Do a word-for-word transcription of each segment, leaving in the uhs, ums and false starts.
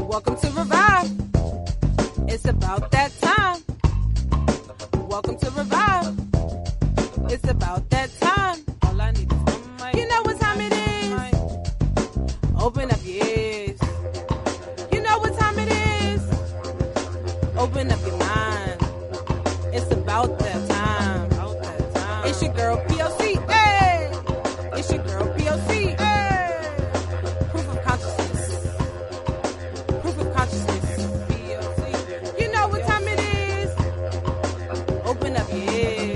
Welcome to Revive. It's about that time. Welcome to Revive. It's about that time. All I need is one mic. You know what time it is. Open up your ears. You know what time it is. Open up your mind. It's about that time. About that time. It's your girl P O C. Hey! It's your girl P O C. Hey! Proof of consciousness. Proof of consciousness. P O C. You know what time it is. Open up your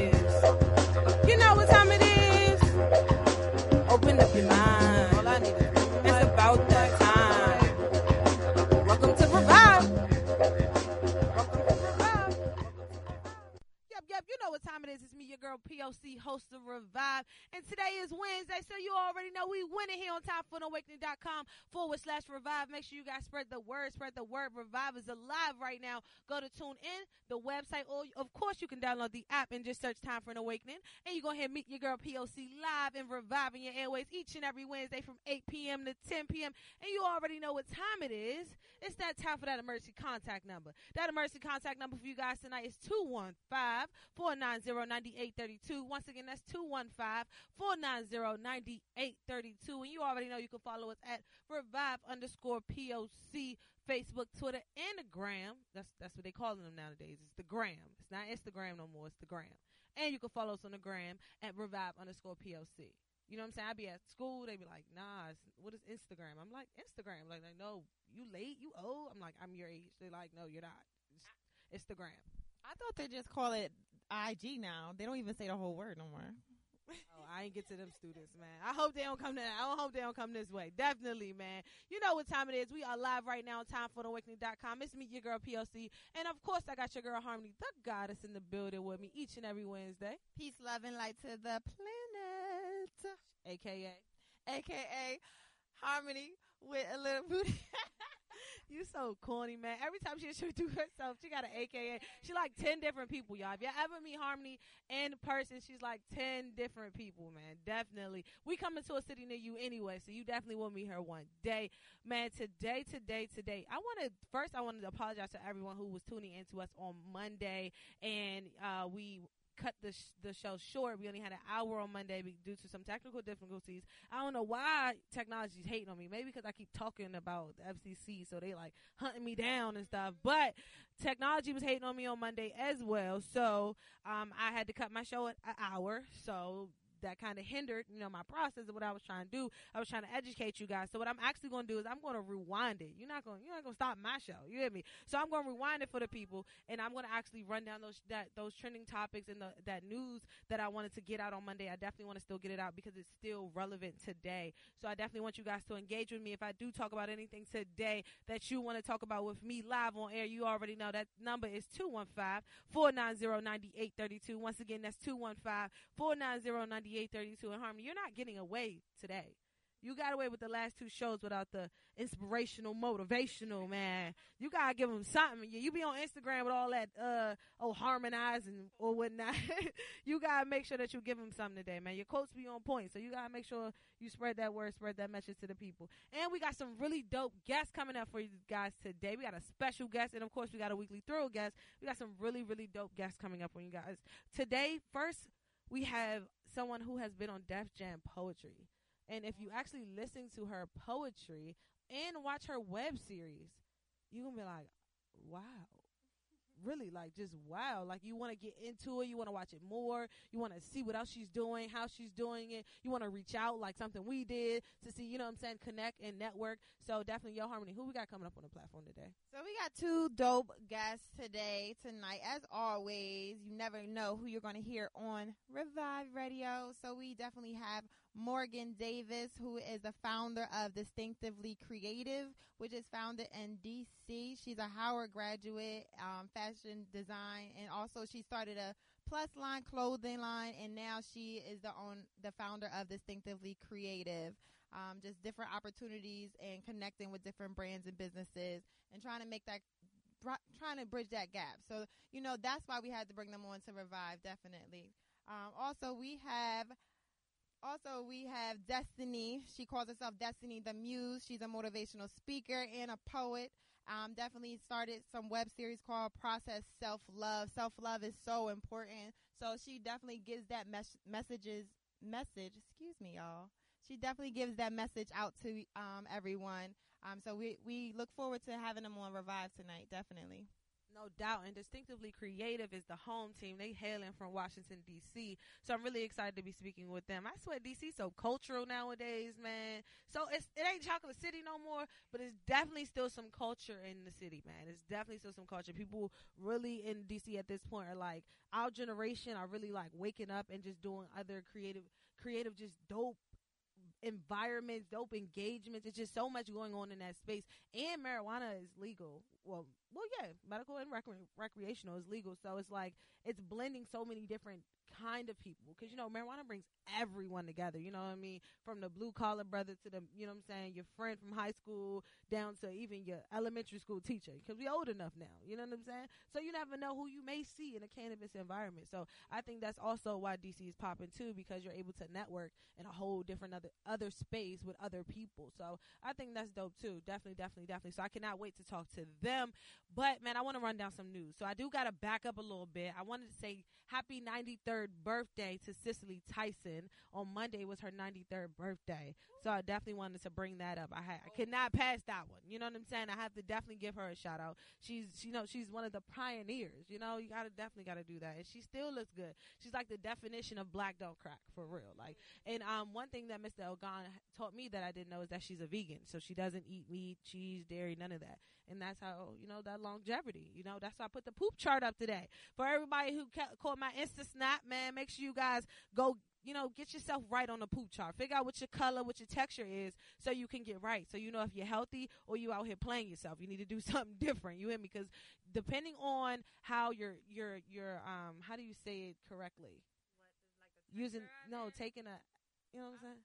ears. You know what time it is. Open up your mind. All I need is it's about that time. Welcome to Revive. Welcome to Revive. Yep, yep, you know what time it is. It's me, your girl P O C, host of Revive. And today is Wednesday, so you already know we winning here on time for an awakening dot com forward slash Revive. Make sure you guys spread the word, spread the word. Revive is alive right now. Go to tune in, the website, or of course you can download the app and just search Time for an Awakening. And you're going to hear meet your girl P O C live and reviving your airways each and every Wednesday from eight p.m. to ten p.m. And you already know what time it is. It's that time for that emergency contact number. That emergency contact number for you guys tonight is two one five, four nine zero, nine eight three two. Once again, that's two one five, four nine zero, nine eight three two. And you already know you can follow us at Revive underscore P O C, Facebook, Twitter, and the Gram. That's that's what they calling them nowadays. It's the Gram. It's not Instagram no more. It's the Gram. And you can follow us on the Gram at Revive underscore P O C. You know what I'm saying? I be at school. They be like, nah, it's, what is Instagram? I'm like, Instagram. Like, like, no, you late? You old? I'm like, I'm your age. They're like, no, you're not. It's, it's the Gram. I thought they just call it I G now. They don't even say the whole word no more. Oh, I ain't get to them students, man. I hope they don't come to that. I don't hope they don't come this way. Definitely, man. You know what time it is. We are live right now on time for the awakening dot com. It's me, your girl P O C. And of course, I got your girl Harmony, the goddess, in the building with me each and every Wednesday. Peace, love, and light to the planet. A K A. A K A Harmony with a little booty. You so corny, man. Every time she introduces herself, she got an A K A. She like ten different people, y'all. If you ever meet Harmony in person, she's like ten different people, man. Definitely. We coming to a city near you anyway, so you definitely will meet her one day. Man, today, today, today, I want to, first I wanted to apologize to everyone who was tuning into us on Monday, and uh, we cut the sh- the show short. We only had an hour on Monday due to some technical difficulties. I don't know why technology's hating on me. Maybe because I keep talking about the F C C, so they like hunting me down and stuff. But technology was hating on me on Monday as well. So um, I had to cut my show at an hour. So that kind of hindered, you know, my process of what I was trying to do. I was trying to educate you guys. So what I'm actually going to do is I'm going to rewind it. You're not going, you're not going to stop my show. You hear me? So I'm going to rewind it for the people, and I'm going to actually run down those that those trending topics and the, that news that I wanted to get out on Monday. I definitely want to still get it out because it's still relevant today. So I definitely want you guys to engage with me. If I do talk about anything today that you want to talk about with me live on air, you already know that number is two one five, four nine zero, nine eight three two. Once again, that's two one five, four nine zero, nine eight three two. And Harmony, you're not getting away today. You got away with the last two shows without the inspirational, motivational, man. You got to give them something. You be on Instagram with all that, uh, oh, harmonizing or whatnot. You got to make sure that you give them something today, man. Your quotes be on point, so you got to make sure you spread that word, spread that message to the people. And we got some really dope guests coming up for you guys today. We got a special guest, and, of course, we got a weekly thrill guest. We got some really, really dope guests coming up for you guys. Today, first, we have someone who has been on Def Jam Poetry. And if you actually listen to her poetry and watch her web series, you're going to be like, wow. Really, like, just wow. Like, you want to get into it. You want to watch it more. You want to see what else she's doing, how she's doing it. You want to reach out, like something we did, to see, you know what I'm saying, connect and network. So, definitely, Yo Harmony, who we got coming up on the platform today? So, we got two dope guests today, tonight. As always, you never know who you're going to hear on Revive Radio. So, we definitely have Morgan Davis, who is the founder of Distinctively Creative, which is founded in D C. She's a Howard graduate, um, fashion design, and also she started a plus line clothing line, and now she is the own the founder of Distinctively Creative. Um, just different opportunities and connecting with different brands and businesses, and trying to make that, trying to bridge that gap. So, you know, that's why we had to bring them on to Revive, definitely. Um, also, we have Also, we have Destiny. She calls herself Destiny the Muse. She's a motivational speaker and a poet. Um, definitely started some web series called Process Self-Love. Self-love is so important. So she definitely gives that mes- messages message. Excuse me, y'all. She definitely gives that message out to um, everyone. Um, so we, we look forward to having them on Revive tonight, definitely. No doubt. And Distinctively Creative is the home team. They hailing from Washington, D C. So I'm really excited to be speaking with them. I swear D C so cultural nowadays, man. So it's, it ain't Chocolate City no more, but it's definitely still some culture in the city, man. It's definitely still some culture. People really in D C at this point are like, our generation are really like waking up and just doing other creative, creative, just dope environments, dope engagements. It's just so much going on in that space. And marijuana is legal. Well, well, yeah, medical and rec- recreational is legal. So it's like it's blending so many different kind of people, because you know marijuana brings everyone together. You know what I mean? From the blue collar brother to the, you know what I'm saying, your friend from high school down to even your elementary school teacher, because we old enough now. You know what I'm saying? So you never know who you may see in a cannabis environment. So I think that's also why D C is popping too, because you're able to network in a whole different other other space with other people. So I think that's dope too. Definitely, definitely, definitely. So I cannot wait to talk to them. But man, I want to run down some news. So I do got to back up a little bit. I wanted to say happy ninety-third birthday to Cicely Tyson. On Monday was her ninety-third birthday. So I definitely wanted to bring that up. I had, I could not pass that one. You know what I'm saying? I have to definitely give her a shout out. She's, you know, she's one of the pioneers. You know, you gotta definitely gotta do that. And she still looks good. She's like the definition of black don't crack, for real. Like, and um, one thing that Mister Ogan taught me that I didn't know is that she's a vegan. So she doesn't eat meat, cheese, dairy, none of that. And that's how, you know, that longevity, you know, that's why I put the poop chart up today. For everybody who ca- caught my Insta Snap, man, make sure you guys go, you know, get yourself right on the poop chart. Figure out what your color, what your texture is, so you can get right. So you know if you're healthy or you out here playing yourself. You need to do something different. You hear me? Because depending on how your your your um how do you say it correctly? What, like using no taking a, you know what I'm saying?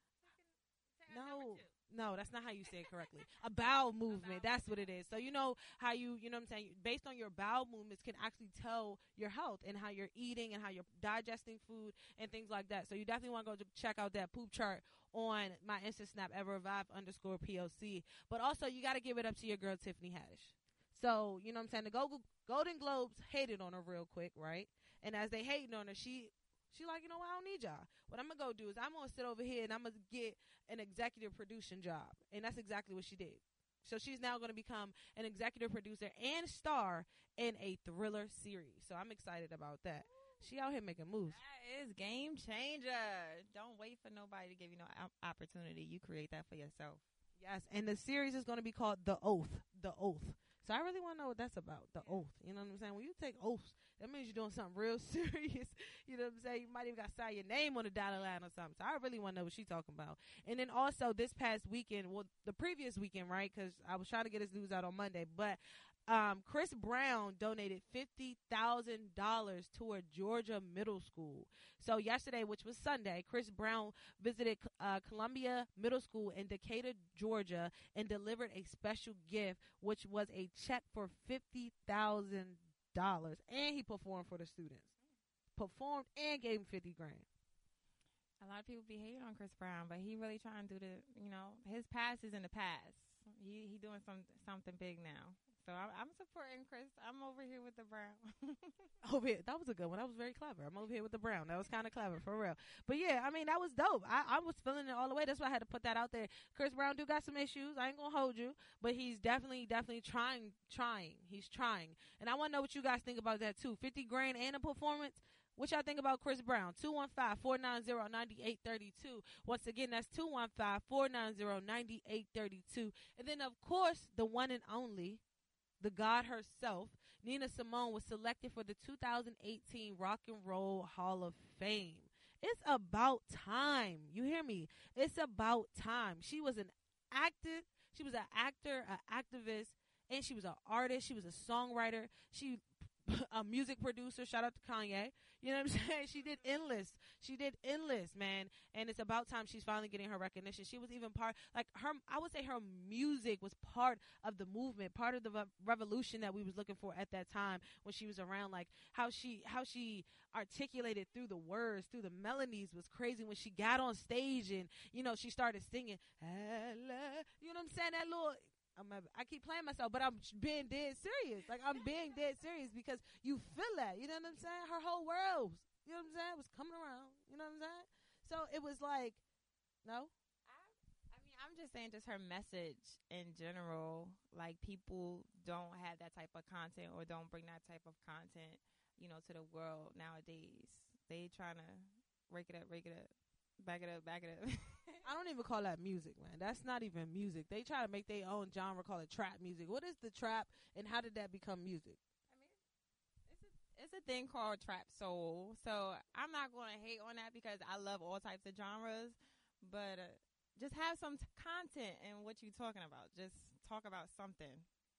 No. No, that's not how you say it correctly. A bowel movement. That's what it is. So you know how you, you know what I'm saying, based on your bowel movements can actually tell your health and how you're eating and how you're digesting food and things like that. So you definitely want to go to check out that poop chart on my Insta Snap, Ever Revive underscore P O C. But also you got to give it up to your girl Tiffany Haddish. So, you know what I'm saying, the Go- Golden Globes hated on her real quick, right? And as they hating on her, she She like, you know what, I don't need y'all. What I'm going to go do is I'm going to sit over here and I'm going to get an executive producing job. And that's exactly what she did. So she's now going to become an executive producer and star in a thriller series. So I'm excited about that. She out here making moves. That is game changer. Don't wait for nobody to give you no opportunity. You create that for yourself. Yes, and the series is going to be called The Oath. The Oath. So I really want to know what that's about, the oath. You know what I'm saying? When you take oaths, that means you're doing something real serious. You know what I'm saying? You might even got to sign your name on the dotted line or something. So I really want to know what she's talking about. And then also this past weekend, well, the previous weekend, right? Because I was trying to get this news out on Monday, but um, Chris Brown donated fifty thousand dollars to a Georgia middle school. So yesterday, which was Sunday, Chris Brown visited uh, Columbia Middle School in Decatur, Georgia, and delivered a special gift, which was a check for fifty thousand dollars. And he performed for the students. Performed and gave him fifty grand. A lot of people be hating on Chris Brown, but he really trying to do the, you know, his past is in the past. He he doing some something big now. So I'm, I'm supporting Chris. I'm over here with the Brown. Over here. That was a good one. That was very clever. I'm over here with the Brown. That was kind of clever, for real. But yeah, I mean, that was dope. I, I was feeling it all the way. That's why I had to put that out there. Chris Brown do got some issues. I ain't going to hold you. But he's definitely, definitely trying, trying. He's trying. And I want to know what you guys think about that, too. fifty grand and a performance. What y'all think about Chris Brown? two one five, four nine zero, nine eight three two. Once again, that's two one five, four nine zero, nine eight three two. And then, of course, the one and only, the God herself, Nina Simone, was selected for the two thousand eighteen Rock and Roll Hall of Fame. It's about time. You hear me? It's about time. She was an active, she was an actor, an activist, and she was an artist. She was a songwriter. She a music producer. Shout out to Kanye. You know what I'm saying? She did Endless. She did Endless, man. And it's about time she's finally getting her recognition. She was even part, like her, I would say her music was part of the movement, part of the re- revolution that we was looking for at that time when she was around. Like how she, how she articulated through the words, through the melodies was crazy when she got on stage and, you know, she started singing, you know what I'm saying? That little, I'm, I keep playing myself, but I'm being dead serious. Like, I'm being dead serious because you feel that. You know what I'm saying? Her whole world, you know what I'm saying, was coming around. You know what I'm saying? So it was like, no? I, I mean, I'm just saying just her message in general. Like, people don't have that type of content or don't bring that type of content, you know, to the world nowadays. They trying to rake it up, rake it up. Back it up, back it up. I don't even call that music, man. That's not even music. They try to make their own genre, call it trap music. What is the trap, and how did that become music? I mean, it's a, it's a thing called trap soul. So I'm not going to hate on that because I love all types of genres. But uh, just have some t- content in what you're talking about. Just talk about something.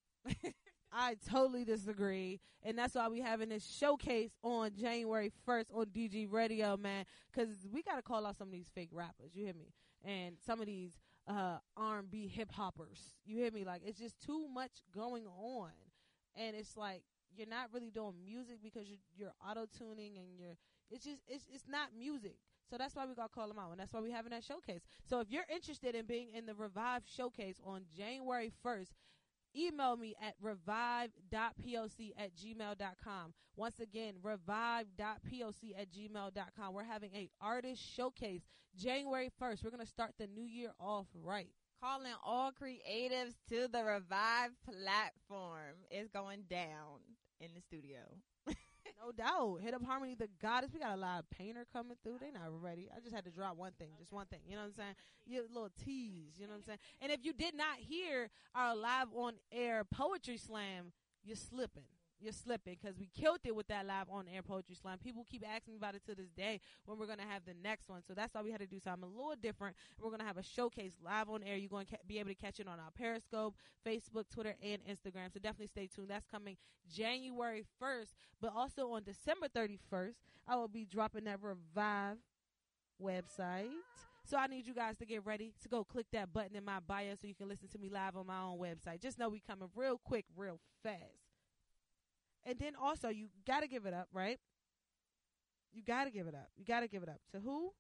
I totally disagree, and that's why we having this showcase on January first on D G Radio, man, because we got to call out some of these fake rappers, you hear me, and some of these uh, R and B hip-hoppers, you hear me, like, it's just too much going on, and it's like, you're not really doing music because you're, you're auto-tuning, and you're, it's just, it's, it's not music. So that's why we got to call them out, and that's why we having that showcase. So if you're interested in being in the Revive Showcase on January first, email me at revive dot poc at gmail dot com. Once again, revive dot poc at gmail dot com. We're having a artist showcase January first. We're going to start the new year off right. Calling all creatives to the Revive platform. It's going down in the studio. No doubt. Hit Up Harmony, the goddess. We got a live painter coming through. They not ready. I just had to drop one thing, just one thing. You know what I'm saying? You little tease. You know what I'm saying? And if you did not hear our live on air poetry slam, you're slipping. You're slipping because we killed it with that live on air poetry slam. People keep asking me about it to this day when we're going to have the next one. So that's why we had to do something a little different. We're going to have a showcase live on air. You're going to ca- be able to catch it on our Periscope, Facebook, Twitter, and Instagram. So definitely stay tuned. That's coming January first. But also on December thirty-first, I will be dropping that Revive website. So I need you guys to get ready to go click that button in my bio so you can listen to me live on my own website. Just know we coming real quick, real fast. And then also, you got to give it up, right? You got to give it up. You got to give it up. To who?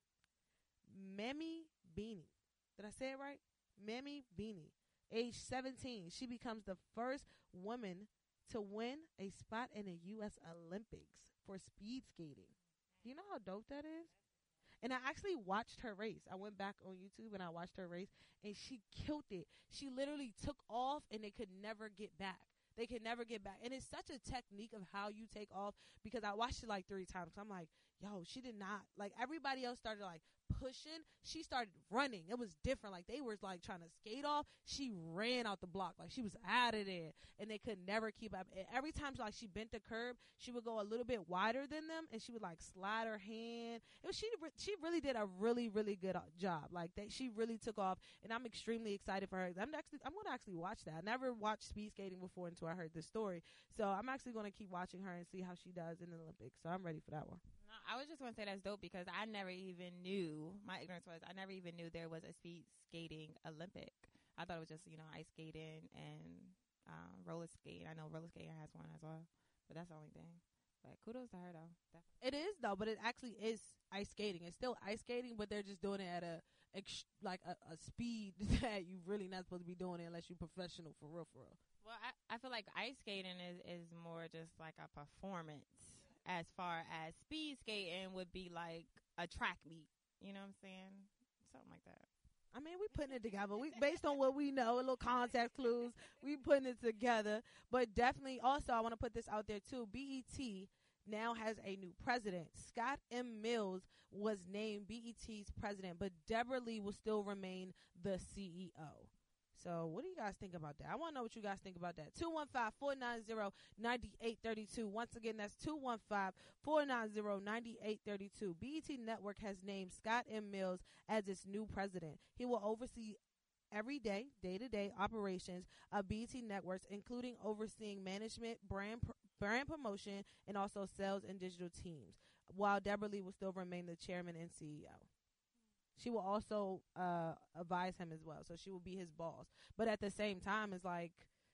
Memi Beanie. Did I say it right? Memi Beanie. Age seventeen. She becomes the first woman to win a spot in the U S Olympics for speed skating. Do you know how dope that is? And I actually watched her race. I went back on YouTube and I watched her race, and she killed it. She literally took off, and they could never get back. They can never get back. And it's such a technique of how you take off, because I watched it like three times. I'm like, yo, she did not. Like, everybody else started like pushing. She started running. It was different. Like, they were like trying to skate off. She ran out the block. Like, she was out of there, and they could never keep up. And every time like she bent the curb, she would go a little bit wider than them, and she would like slide her hand. It was, she re- she really did a really really good uh, job. Like, that, she really took off, and I'm extremely excited for her. I'm actually I'm gonna actually watch that. I never watched speed skating before until I heard this story, so I'm actually gonna keep watching her and see how she does in the Olympics. So I'm ready for that one. No, I was just going to say that's dope because I never even knew, my ignorance was, I never even knew there was a speed skating Olympic. I thought it was just, you know, ice skating and um, roller skating. I know roller skating has one as well, but that's the only thing. But kudos to her, though. Definitely. It is, though, but it actually is ice skating. It's still ice skating, but they're just doing it at a, ex- like a, a speed that you really not supposed to be doing it unless you're professional for real, for real. Well, I, I feel like ice skating is, is more just like a performance, as far as speed skating would be like a track meet. You know what I'm saying? Something like that. I mean, we putting it together. We based on what we know, a little context clues. We putting it together. But definitely, also, I want to put this out there too. B E T now has a new president. Scott M. Mills was named B E T's president, but Deborah Lee will still remain the C E O. So what do you guys think about that? I want to know what you guys think about that. two one five, four nine zero, nine eight three two. Once again, that's two one five, four nine zero, nine eight three two. B E T Network has named Scott M. Mills as its new president. He will oversee everyday, day-to-day operations of B E T Networks, including overseeing management, brand pr- brand promotion and also sales and digital teams, while Deborah Lee will still remain the chairman and C E O. She will also uh, advise him as well, so she will be his boss. But at the same time, it's like,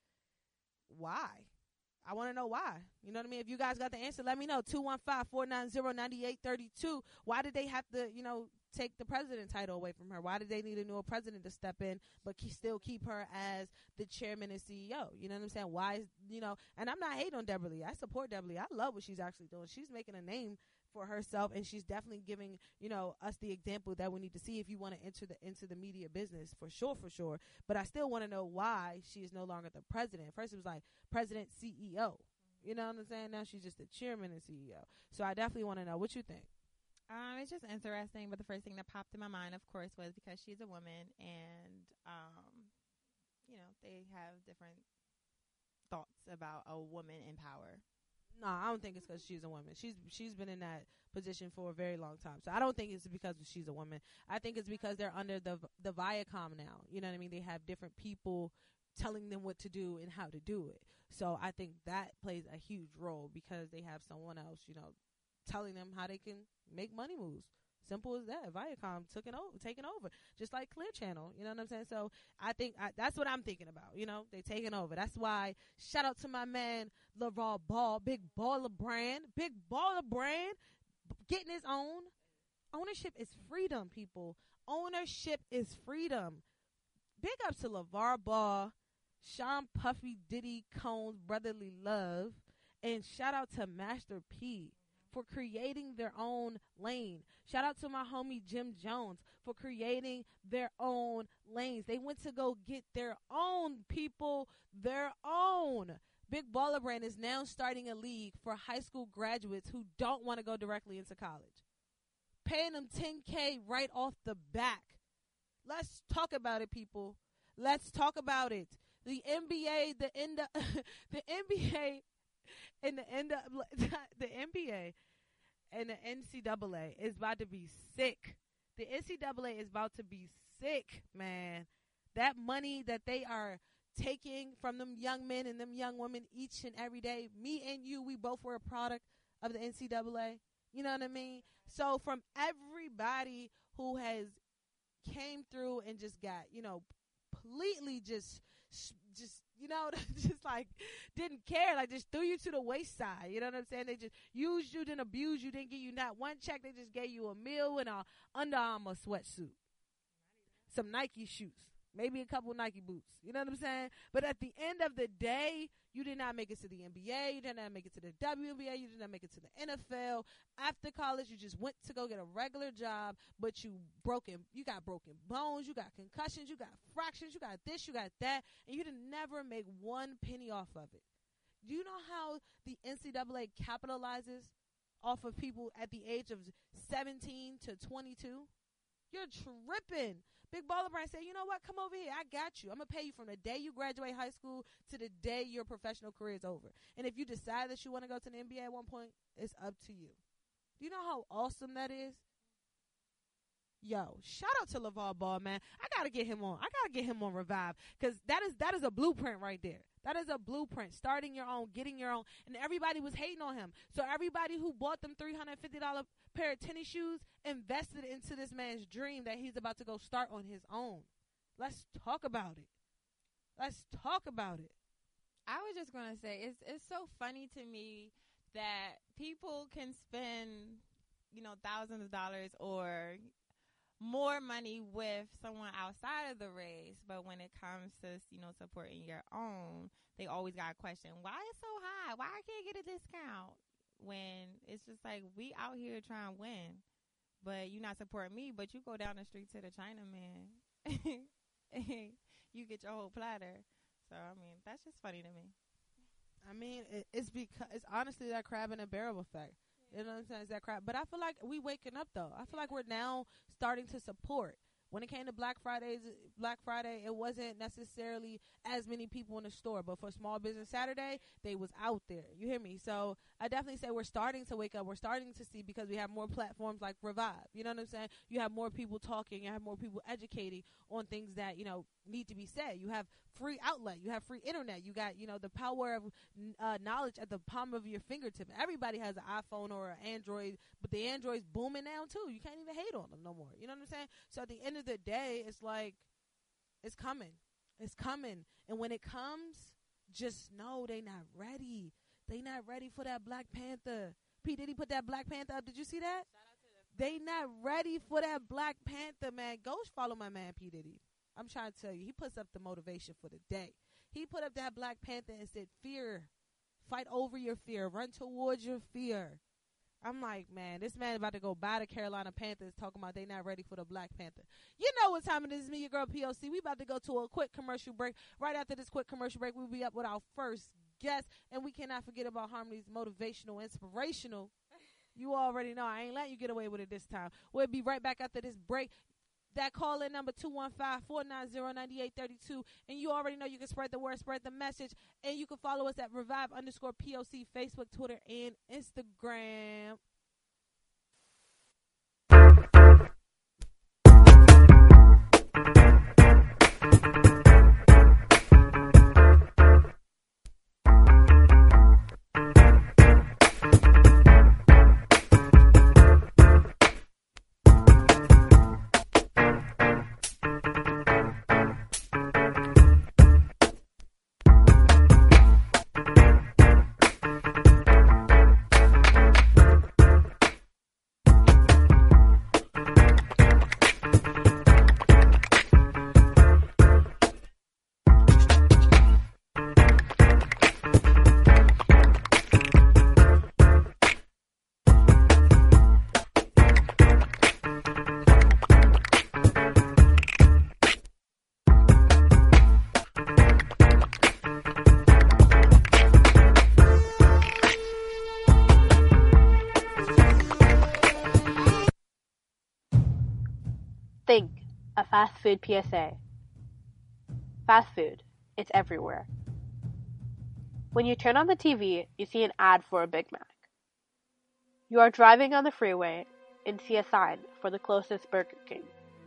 why? I want to know why. You know what I mean? If you guys got the answer, let me know. two one five, four nine zero, nine eight three two. Why did they have to, you know, take the president title away from her? Why did they need a new president to step in but ke- still keep her as the chairman and C E O? You know what I'm saying? Why is, you know, and I'm not hating on Deborah Lee. I support Deborah Lee. I love what she's actually doing. She's making a name for herself, and she's definitely giving, you know, us the example that we need to see if you want to enter the into the media business, for sure, for sure. But I still want to know why she is no longer the president. First it was like president C E O. You know what I'm saying? Now she's just the chairman and C E O. So I definitely want to know what you think. Um, it's just interesting, but the first thing that popped in my mind, of course, was because she's a woman, and um, you know, they have different thoughts about a woman in power. No, I don't think it's because she's a woman. She's she's been in that position for a very long time. So I don't think it's because she's a woman. I think it's because they're under the the Viacom now. You know what I mean? They have different people telling them what to do and how to do it. So I think that plays a huge role because they have someone else, you know, telling them how they can make money moves. Simple as that. Viacom took it over, taking over, just like Clear Channel. You know what I'm saying? So I think I, that's what I'm thinking about. You know, they taking over. That's why shout out to my man LeVar Ball, Big Baller Brand, Big Baller Brand, getting his own. Ownership is freedom, people. Ownership is freedom. Big ups to LeVar Ball, Sean Puffy, Diddy Combs, Brotherly Love, and shout out to Master P for creating their own lane. Shout out to my homie Jim Jones for creating their own lanes. They went to go get their own, people, their own. Big Baller Brand is now starting a league for high school graduates who don't want to go directly into college, paying them ten K right off the back. Let's talk about it, people. Let's talk about it. The N B A, the end, the N B A, and the end, the N B A and the N C double A is about to be sick. The N C double A is about to be sick, man. That money that they are taking from them young men and them young women each and every day. Me and you, we both were a product of the N C double A. You know what I mean? So from everybody who has came through and just got, you know, completely just, just, you know, just like didn't care, like just threw you to the wayside. You know what I'm saying? They just used you, didn't abuse you, didn't give you not one check. They just gave you a meal and a Under Armour sweatsuit, some Nike shoes, maybe a couple Nike boots. You know what I'm saying? But at the end of the day, you did not make it to the N B A. You did not make it to the W N B A. You did not make it to the N F L. After college, you just went to go get a regular job, but you broken. You got broken bones. You got concussions. You got fractures. You got this. You got that, and you did never make one penny off of it. Do you know how the N C double A capitalizes off of people at the age of seventeen to twenty-two? You're tripping. Big Baller Brand said, you know what? Come over here. I got you. I'm going to pay you from the day you graduate high school to the day your professional career is over. And if you decide that you want to go to the N B A at one point, it's up to you. Do you know how awesome that is? Yo, shout out to LeVar Ball, man. I got to get him on. I got to get him on Revive because that is, that is a blueprint right there. That is a blueprint. Starting your own, getting your own. And everybody was hating on him. So everybody who bought them three hundred fifty dollars pair of tennis shoes invested into this man's dream that he's about to go start on his own. Let's talk about it. Let's talk about it. I was just going to say, it's it's so funny to me that people can spend, you know, thousands of dollars or more money with someone outside of the race, but when it comes to, you know, supporting your own, they always got a question, why is so high? Why I can't get a discount? When it's just like, we out here trying to win, but you not supporting me, but you go down the street to the Chinaman, you get your whole platter. So, I mean, that's just funny to me. I mean, it, it's because it's honestly that crab in a barrel effect. You know what I'm saying? It's that crap. But I feel like we waking up, though. I feel like we're now starting to support. When it came to Black Fridays, Black Friday, it wasn't necessarily as many people in the store, but for Small Business Saturday, they was out there. You hear me? So I definitely say we're starting to wake up. We're starting to see, because we have more platforms like Revive. You know what I'm saying? You have more people talking. You have more people educating on things that, you know, need to be said. You have free outlet. You have free internet. You got, you know, the power of uh, knowledge at the palm of your fingertip. Everybody has an iPhone or an Android, but the Android's booming now too. You can't even hate on them no more. You know what I'm saying? So at the end of the day, it's like, it's coming. It's coming. And when it comes, just know they not ready. They not ready for that Black Panther. P. Diddy put that Black Panther up. Did you see that? They not ready for that Black Panther, man. Go follow my man, P. Diddy. I'm trying to tell you, he puts up the motivation for the day. He put up that Black Panther and said, fear. Fight over your fear. Run towards your fear. I'm like, man, this man about to go buy the Carolina Panthers, talking about they not ready for the Black Panther. You know what time it is. Me, your girl, P O C. We about to go to a quick commercial break. Right after this quick commercial break, we'll be up with our first guest. And we cannot forget about Harmony's motivational, inspirational. You already know. I ain't letting you get away with it this time. We'll be right back after this break. That call-in number two one five, four nine zero, nine eight three two. And you already know you can spread the word, spread the message. And you can follow us at Revive underscore P O C, Facebook, Twitter, and Instagram. Think, a fast food P S A. Fast food, it's everywhere. When you turn on the T V, you see an ad for a Big Mac. You are driving on the freeway and see a sign for the closest Burger King.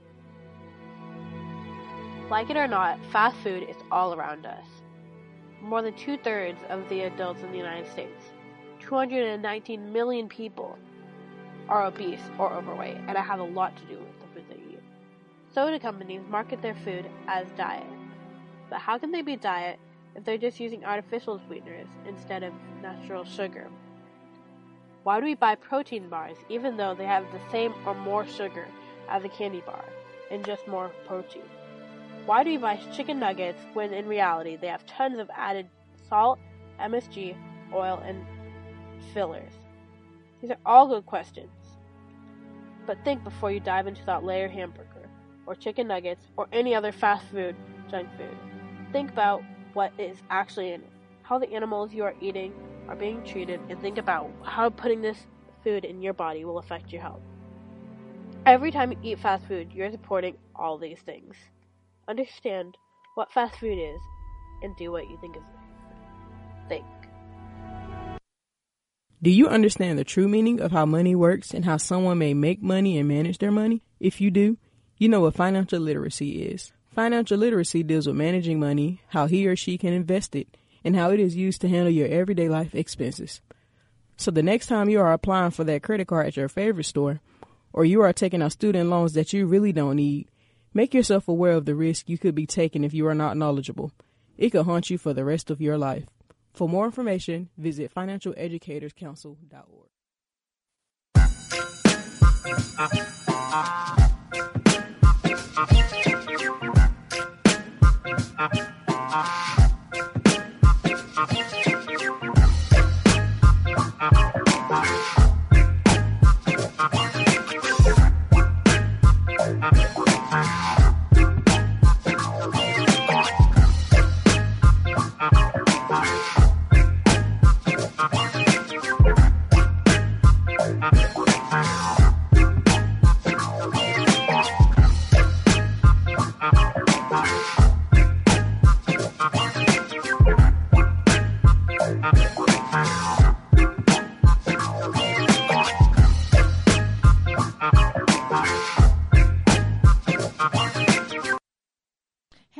Like it or not, fast food is all around us. More than two-thirds of the adults in the United States, two hundred nineteen million people, are obese or overweight, and it has a lot to do with the food they eat. Soda companies market their food as diet. But how can they be diet if they're just using artificial sweeteners instead of natural sugar? Why do we buy protein bars even though they have the same or more sugar as a candy bar and just more protein? Why do we buy chicken nuggets when in reality they have tons of added salt, M S G, oil, and fillers? These are all good questions. But think before you dive into that layer hamburger, or chicken nuggets, or any other fast food, junk food. Think about what is actually in it, how the animals you are eating are being treated, and think about how putting this food in your body will affect your health. Every time you eat fast food, you're supporting all these things. Understand what fast food is, and do what you think is right. Think. Do you understand the true meaning of how money works and how someone may make money and manage their money? If you do, you know what financial literacy is. Financial literacy deals with managing money, how he or she can invest it, and how it is used to handle your everyday life expenses. So the next time you are applying for that credit card at your favorite store, or you are taking out student loans that you really don't need, make yourself aware of the risk you could be taking if you are not knowledgeable. It could haunt you for the rest of your life. For more information, visit financial educators council dot org.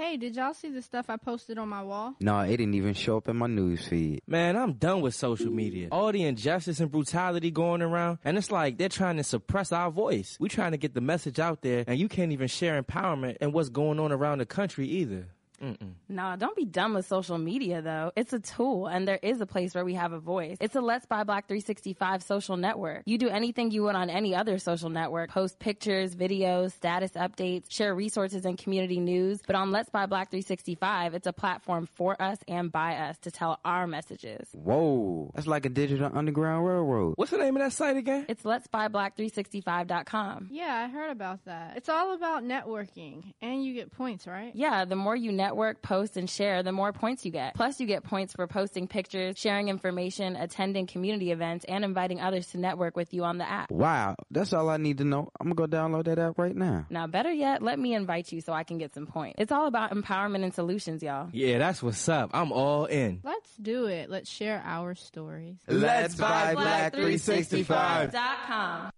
Hey, did y'all see the stuff I posted on my wall? No, it didn't even show up in my news feed. Man, I'm done with social media. All the injustice and brutality going around, and it's like they're trying to suppress our voice. We trying to get the message out there, and you can't even share empowerment and what's going on around the country either. Mm-mm. Nah, don't be dumb with social media, though. It's a tool, and there is a place where we have a voice. It's a Let's Buy Black three sixty-five social network. You do anything you would on any other social network. Post pictures, videos, status updates, share resources and community news. But on Let's Buy Black three sixty-five, it's a platform for us and by us to tell our messages. Whoa, that's like a digital underground railroad. What's the name of that site again? It's Let's Buy Black three sixty-five dot com. Yeah, I heard about that. It's all about networking, and you get points, right? Yeah, the more you network, post, and share, the more points you get. Plus, you get points for posting pictures, sharing information, attending community events, and inviting others to network with you on the app. Wow, that's all I need to know. I'm going to go download that app right now. Now, better yet, let me invite you so I can get some points. It's all about empowerment and solutions, y'all. Yeah, that's what's up. I'm all in. Let's do it. Let's share our stories. Let's Buy Black three sixty-five dot com.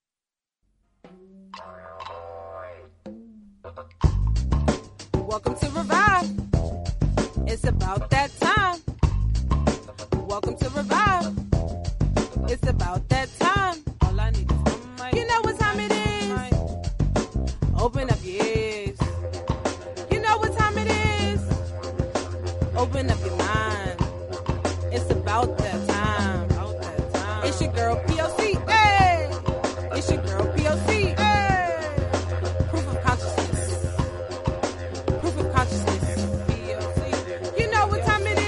Welcome to Revive. It's about that time. Welcome to Revive. It's about that time. All I need is one mic. You know what time it is. Open up your ears. You know what time it is. Open up your mind. It's about that time. About that time. It's your girl P O C. Hey! It's your girl P O C. Hey! Proof of consciousness. Proof of consciousness. P O C. You know what time it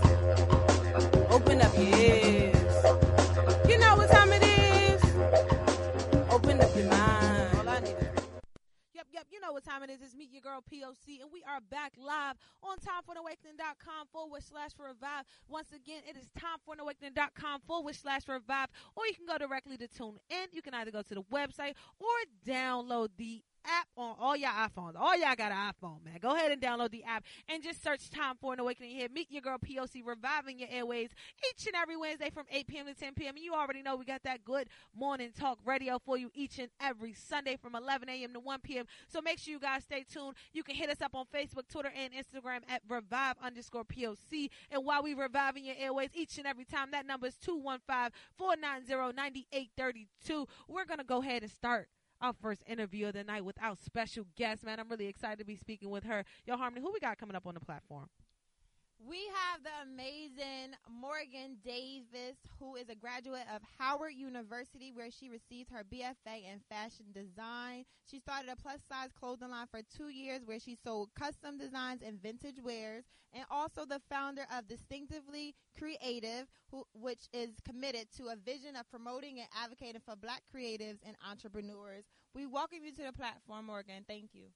is. Open up your ears. You know what time it is. Open up your mind. All I need is. Yep, yep. You know what time it is. It's Meet Your Girl P O C, and we are back live on time for an awakening dot com forward slash revive. Once again, it is time for an awakening dot com forward slash revive, or you can go directly to tune in. You can either go to the website or download the app on all y'all iPhones. All y'all got an iPhone, man. Go ahead and download the app and just search Time for an Awakening here. Meet Your Girl P O C, reviving your airways each and every Wednesday from eight p.m. to ten p.m. And you already know we got that good morning talk radio for you each and every Sunday from eleven a.m. to one p.m. So make sure you guys stay tuned. You can hit us up on Facebook, Twitter, and Instagram at revive underscore P O C. And while we reviving your airways each and every time, that number is two one five, four nine zero, nine eight three two. We're going to go ahead and start our first interview of the night with our special guest, man. I'm really excited to be speaking with her. Yo, Harmony, who we got coming up on the platform? We have the amazing Morgan Davis, who is a graduate of Howard University, where she received her B F A in fashion design. She started a plus-size clothing line for two years where she sold custom designs and vintage wares, and also the founder of Distinctively Creative, who, which is committed to a vision of promoting and advocating for Black creatives and entrepreneurs. We welcome you to the platform, Morgan. Thank you.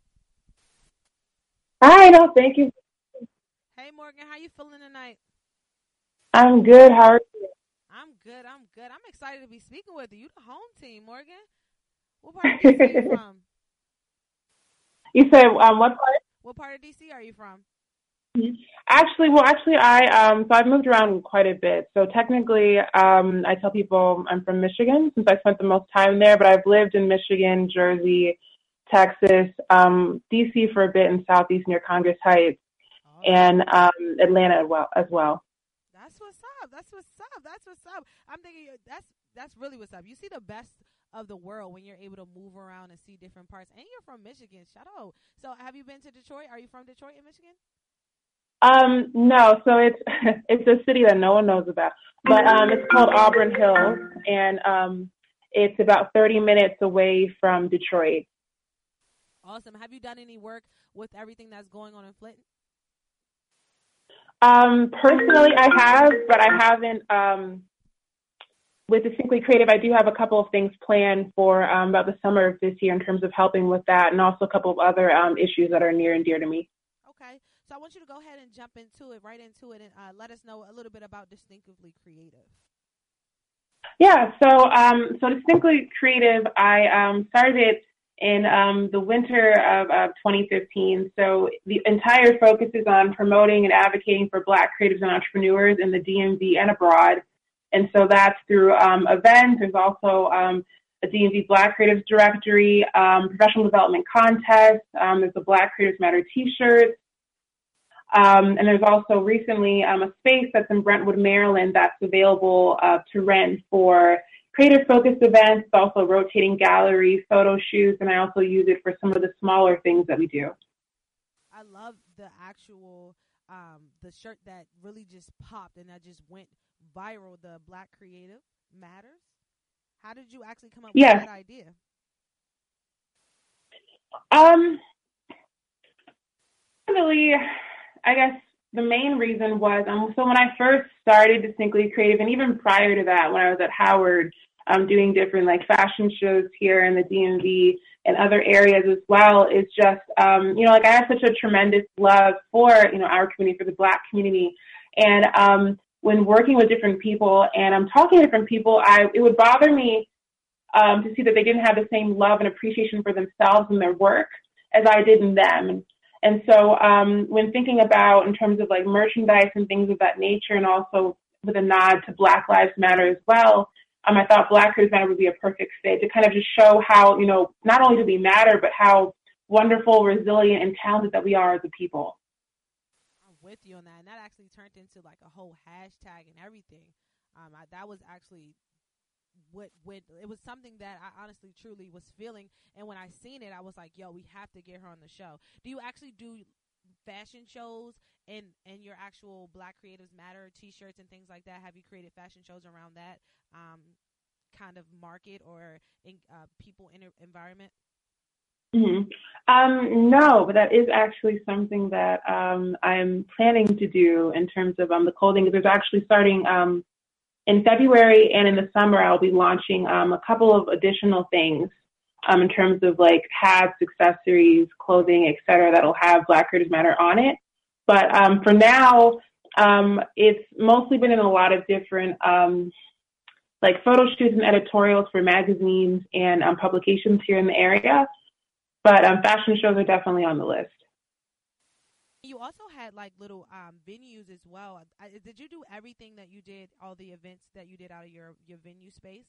Hi, no, thank you. Hey, Morgan, how you feeling tonight? I'm good. How are you? I'm good. I'm good. I'm excited to be speaking with you. You the home team, Morgan. What part of D C are you from? You said um, what part? What part of D C are you from? Actually, well, actually, I um, so I've moved around quite a bit. So technically, um, I tell people I'm from Michigan since I spent the most time there. But I've lived in Michigan, Jersey, Texas, um, D C for a bit, in Southeast near Congress Heights. And um, Atlanta as well, as well. That's what's up. That's what's up. That's what's up. I'm thinking that's that's really what's up. You see the best of the world when you're able to move around and see different parts. And you're from Michigan. Shout out. So have you been to Detroit? Are you from Detroit in Michigan? Um, no. So it's it's a city that no one knows about, but um, it's called Auburn Hills, and um, it's about thirty minutes away from Detroit. Awesome. Have you done any work with everything that's going on in Flint? Um, personally, I have, but I haven't, um, with Distinctly Creative, I do have a couple of things planned for um, about the summer of this year in terms of helping with that, and also a couple of other um, issues that are near and dear to me. Okay. So I want you to go ahead and jump into it, right into it, and uh, let us know a little bit about Distinctively Creative. Yeah, so um, so Distinctly Creative, I um, started in um, the winter of, of twenty fifteen. So the entire focus is on promoting and advocating for Black creatives and entrepreneurs in the D M V and abroad. And so that's through um, events. There's also um, a D M V Black Creatives Directory, um, professional development contest. Um, there's the Black Creatives Matter T-shirts. Um, and there's also recently um, a space that's in Brentwood, Maryland that's available uh, to rent for creative-focused events, also rotating galleries, photo shoots, and I also use it for some of the smaller things that we do. I love the actual, um, the shirt that really just popped and that just went viral, the Black Creative Matters. How did you actually come up yes. with that idea? Um, really, I guess the main reason was, um, so when I first started Distinctly Creative, and even prior to that, when I was at Howard, um, doing different like fashion shows here in the D M V and other areas as well, is just, um, you know, like I have such a tremendous love for, you know, our community, for the Black community. And um, when working with different people and I'm talking to different people, I it would bother me um, to see that they didn't have the same love and appreciation for themselves and their work as I did in them. And so um, when thinking about in terms of like merchandise and things of that nature, and also with a nod to Black Lives Matter as well, um, I thought Black Creatives Matter would be a perfect fit to kind of just show how, you know, not only do we matter, but how wonderful, resilient, and talented that we are as a people. I'm with you on that. And that actually turned into like a whole hashtag and everything. Um, I, that was actually what, what, it was something that I honestly, truly was feeling. And when I seen it, I was like, yo, we have to get her on the show. Do you actually do fashion shows and, and your actual Black Creatives Matter T-shirts and things like that? Have you created fashion shows around that um, kind of market or in, uh, people in environment? Mm-hmm. Um, no, but that is actually something that um, I'm planning to do in terms of um, the clothing. There's actually starting um, in February and in the summer, I'll be launching um, a couple of additional things um, in terms of like hats, accessories, clothing, et cetera, that'll have Black Creatives Matter on it. But um, for now, um, it's mostly been in a lot of different um, like photo shoots and editorials for magazines and um, publications here in the area. But um, fashion shows are definitely on the list. You also had like little um, venues as well. I, did you do everything that you did, all the events that you did out of your, your venue space?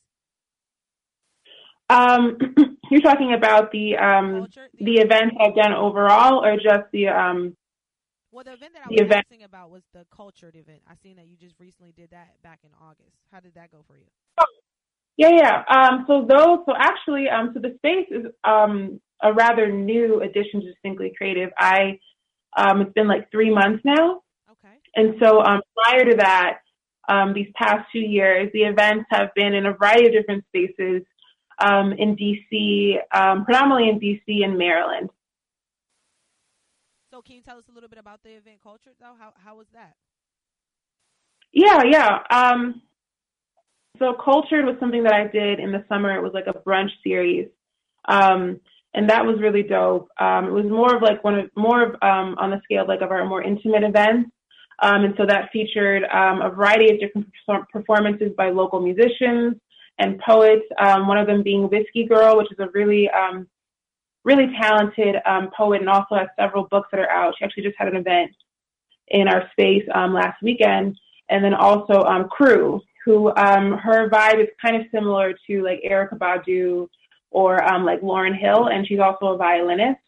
Um, you're talking about the um, Culture, the, the events I've done overall, or just the um, Well, the event that I was event. asking about was the Cultured event. I seen that you just recently did that back in August. How did that go for you? Oh, yeah, yeah. Um, so those, so actually, um, so the space is um, a rather new addition to Distinctly Creative. I, um, it's been like three months now. Okay. And so um, prior to that, um, these past two years, the events have been in a variety of different spaces um, in D C, um, predominantly in D C and Maryland. So can you tell us a little bit about the event Culture, though? How how was that? Yeah, yeah. Um, so Cultured was something that I did in the summer. It was like a brunch series. Um, and that was really dope. Um, it was more of like one of, more of, um, on the scale of like of our more intimate events. Um, and so that featured um, a variety of different performances by local musicians and poets, um, one of them being Whiskey Girl, which is a really, um, really talented um, poet and also has several books that are out. She actually just had an event in our space um, last weekend. And then also um, Crew, who um, her vibe is kind of similar to like Erykah Badu or um, like Lauryn Hill, and she's also a violinist.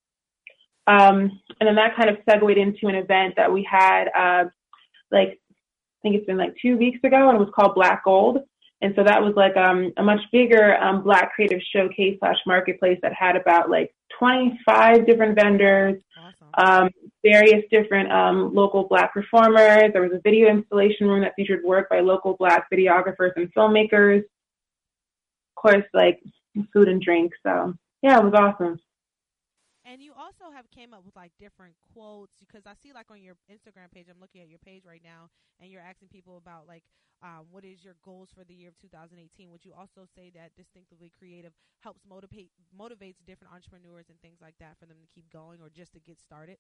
Um, and then that kind of segued into an event that we had uh, like, I think it's been like two weeks ago, and it was called Black Gold. And so that was like um, a much bigger um, Black creative showcase slash marketplace that had about like twenty-five different vendors, awesome. um, various different um, local Black performers. There was a video installation room that featured work by local Black videographers and filmmakers. Of course, like food and drink. So yeah, it was awesome. And you also have came up with like different quotes, because I see like on your Instagram page, I'm looking at your page right now, and you're asking people about like, um, what is your goals for the year of two thousand eighteen? Would you also say that Distinctively Creative helps motivate motivates different entrepreneurs and things like that for them to keep going or just to get started?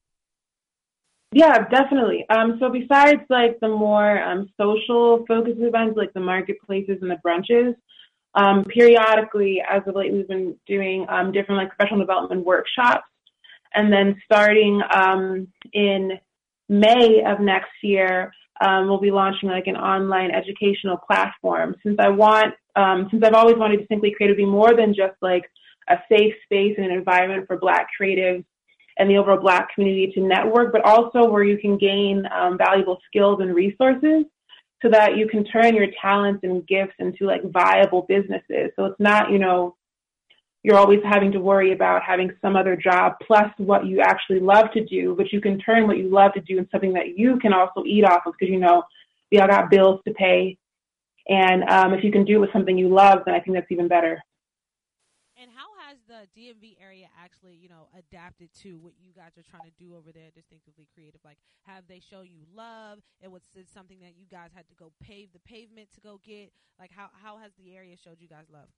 Yeah, definitely. Um, so besides like the more um, social focused events like the marketplaces and the brunches, um, periodically as of late we've been doing um, different like professional development workshops. And then starting um, in May of next year, um, we'll be launching like an online educational platform. Since I want, um, since I've always wanted Distinctly Creative to be more than just like a safe space and an environment for Black creatives and the overall Black community to network, but also where you can gain um, valuable skills and resources so that you can turn your talents and gifts into like viable businesses. So it's not, you know, you're always having to worry about having some other job plus what you actually love to do, but you can turn what you love to do into something that you can also eat off of because, you know, we all got bills to pay. And um, if you can do it with something you love, then I think that's even better. And how has the D M V area actually, you know, adapted to what you guys are trying to do over there, Distinctively Creative? Like, have they shown you love? It was it something that you guys had to go pave the pavement to go get? Like, how, how has the area showed you guys love?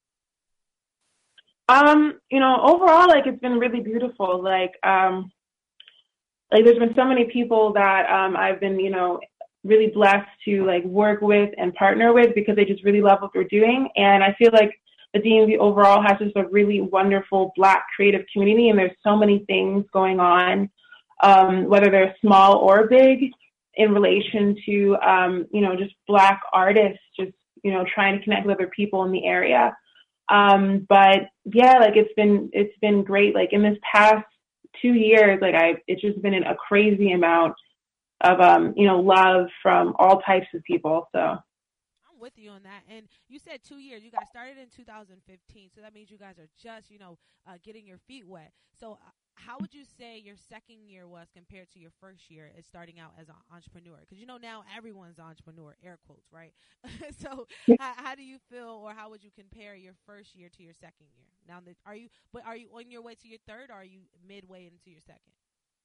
Um, you know, overall, like, it's been really beautiful. Like, um, like there's been so many people that um, I've been, you know, really blessed to, like, work with and partner with because they just really love what they're doing. And I feel like the D M V overall has just a really wonderful Black creative community, and there's so many things going on, um, whether they're small or big, in relation to, um, you know, just Black artists, just, you know, trying to connect with other people in the area. Um, but yeah, like it's been, it's been great. Like in this past two years, like I, it's just been a crazy amount of, um, you know, love from all types of people. So I'm with you on that. And you said two years, you guys started in two thousand fifteen. So that means you guys are just, you know, uh, getting your feet wet. So uh, how would you say your second year was compared to your first year as starting out as an entrepreneur? Because, you know, now everyone's an entrepreneur, air quotes, right? So how, how do you feel, or how would you compare your first year to your second year? Now, that, are you, but are you on your way to your third, or are you midway into your second?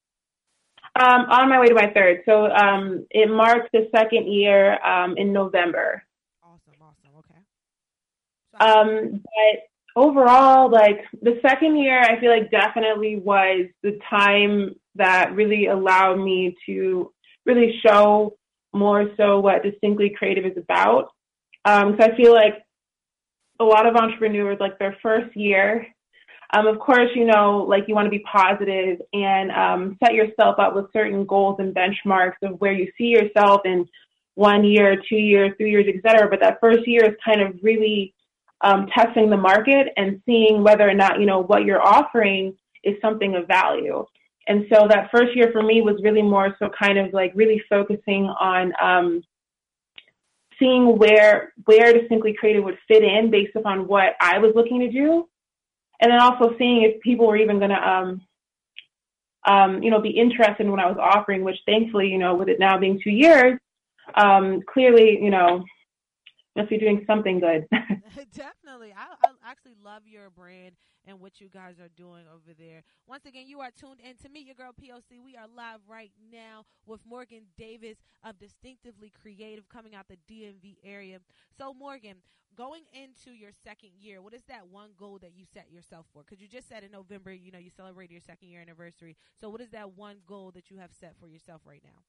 Um, on my way to my third. So um, it marks the second year um, in November. Awesome, awesome, okay. So um, but overall, like the second year, I feel like definitely was the time that really allowed me to really show more so what Distinctly Creative is about. Um, so I feel like a lot of entrepreneurs, like their first year, um, of course, you know, like you want to be positive and um, set yourself up with certain goals and benchmarks of where you see yourself in one year, two years, three years, et cetera. But that first year is kind of really Um, testing the market and seeing whether or not, you know, what you're offering is something of value. And so that first year for me was really more so kind of like really focusing on um, seeing where where Distinctly Creative would fit in based upon what I was looking to do. And then also seeing if people were even going to, um, um, you know, be interested in what I was offering, which thankfully, you know, with it now being two years, um, clearly, you know, must be doing something good. Definitely. I, I actually love your brand and what you guys are doing over there. Once again, you are tuned in to Meet Your Girl P O C. We are live right now with Morgan Davis of Distinctively Creative coming out the D M V area. So, Morgan, going into your second year, what is that one goal that you set yourself for? Because you just said in November, you know, you celebrated your second year anniversary. So what is that one goal that you have set for yourself right now?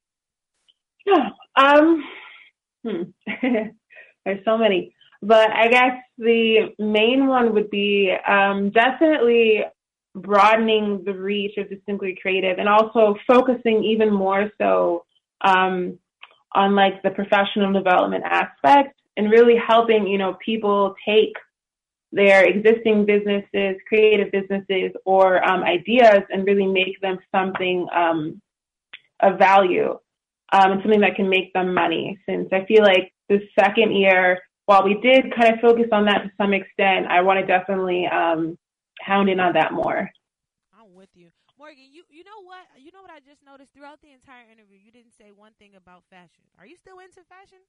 Yeah. Um, hmm. There's so many. But I guess the main one would be um, definitely broadening the reach of Distinctly Creative and also focusing even more so um, on like the professional development aspect and really helping, you know, people take their existing businesses, creative businesses or um, ideas and really make them something um, of value um, and something that can make them money. Since I feel like the second year, while we did kind of focus on that to some extent, I want to definitely um, hound in on that more. I'm with you. Morgan, you, you know what? You know what I just noticed throughout the entire interview? You didn't say one thing about fashion. Are you still into fashion?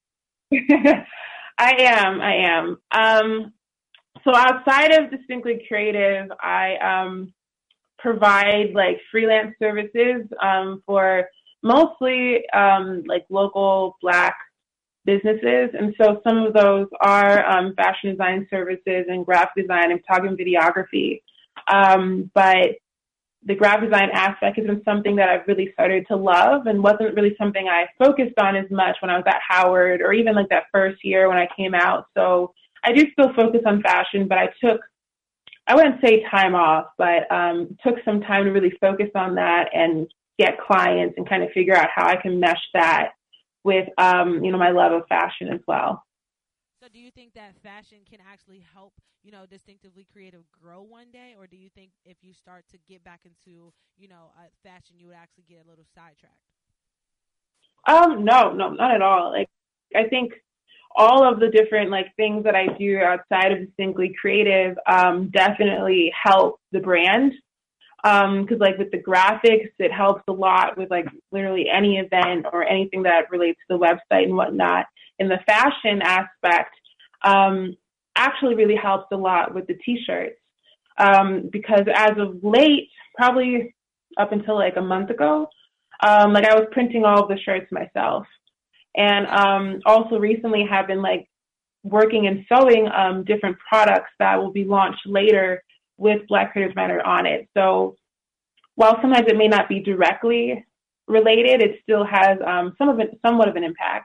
I am. I am. Um, so outside of Distinctly Creative, I um, provide like freelance services um, for mostly um, like local Black businesses. And so some of those are um, fashion design services and graphic design and photography and videography. Um, but the graphic design aspect has been something that I've really started to love and wasn't really something I focused on as much when I was at Howard or even like that first year when I came out. So I do still focus on fashion, but I took, I wouldn't say time off, but um, took some time to really focus on that and get clients and kind of figure out how I can mesh that with, um, you know, my love of fashion as well. So do you think that fashion can actually help, you know, Distinctively Creative grow one day? Or do you think if you start to get back into, you know, uh, fashion, you would actually get a little sidetracked? Um, no, no, not at all. Like, I think all of the different like things that I do outside of Distinctly Creative um, definitely help the brand. Um, cause like with the graphics, it helps a lot with like literally any event or anything that relates to the website and whatnot. In the fashion aspect, um, actually really helps a lot with the t-shirts. Um, because as of late, probably up until like a month ago, um, like I was printing all of the shirts myself. And, um, also recently have been like working and sewing, um, different products that will be launched later with Black Creators Matter on it. So while sometimes it may not be directly related, it still has um, some of it, somewhat of an impact.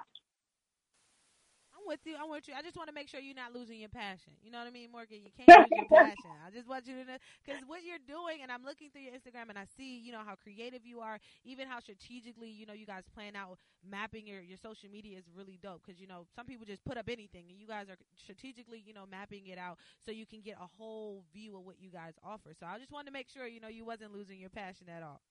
I'm with you. I'm with you. I just want to make sure you're not losing your passion. You know what I mean, Morgan? You can't lose your passion. I just want you to know, because what you're doing, and I'm looking through your Instagram, and I see, you know, how creative you are, even how strategically, you know, you guys plan out mapping your, your social media is really dope. Because, you know, some people just put up anything, and you guys are strategically, you know, mapping it out so you can get a whole view of what you guys offer. So I just wanted to make sure, you know, you wasn't losing your passion at all.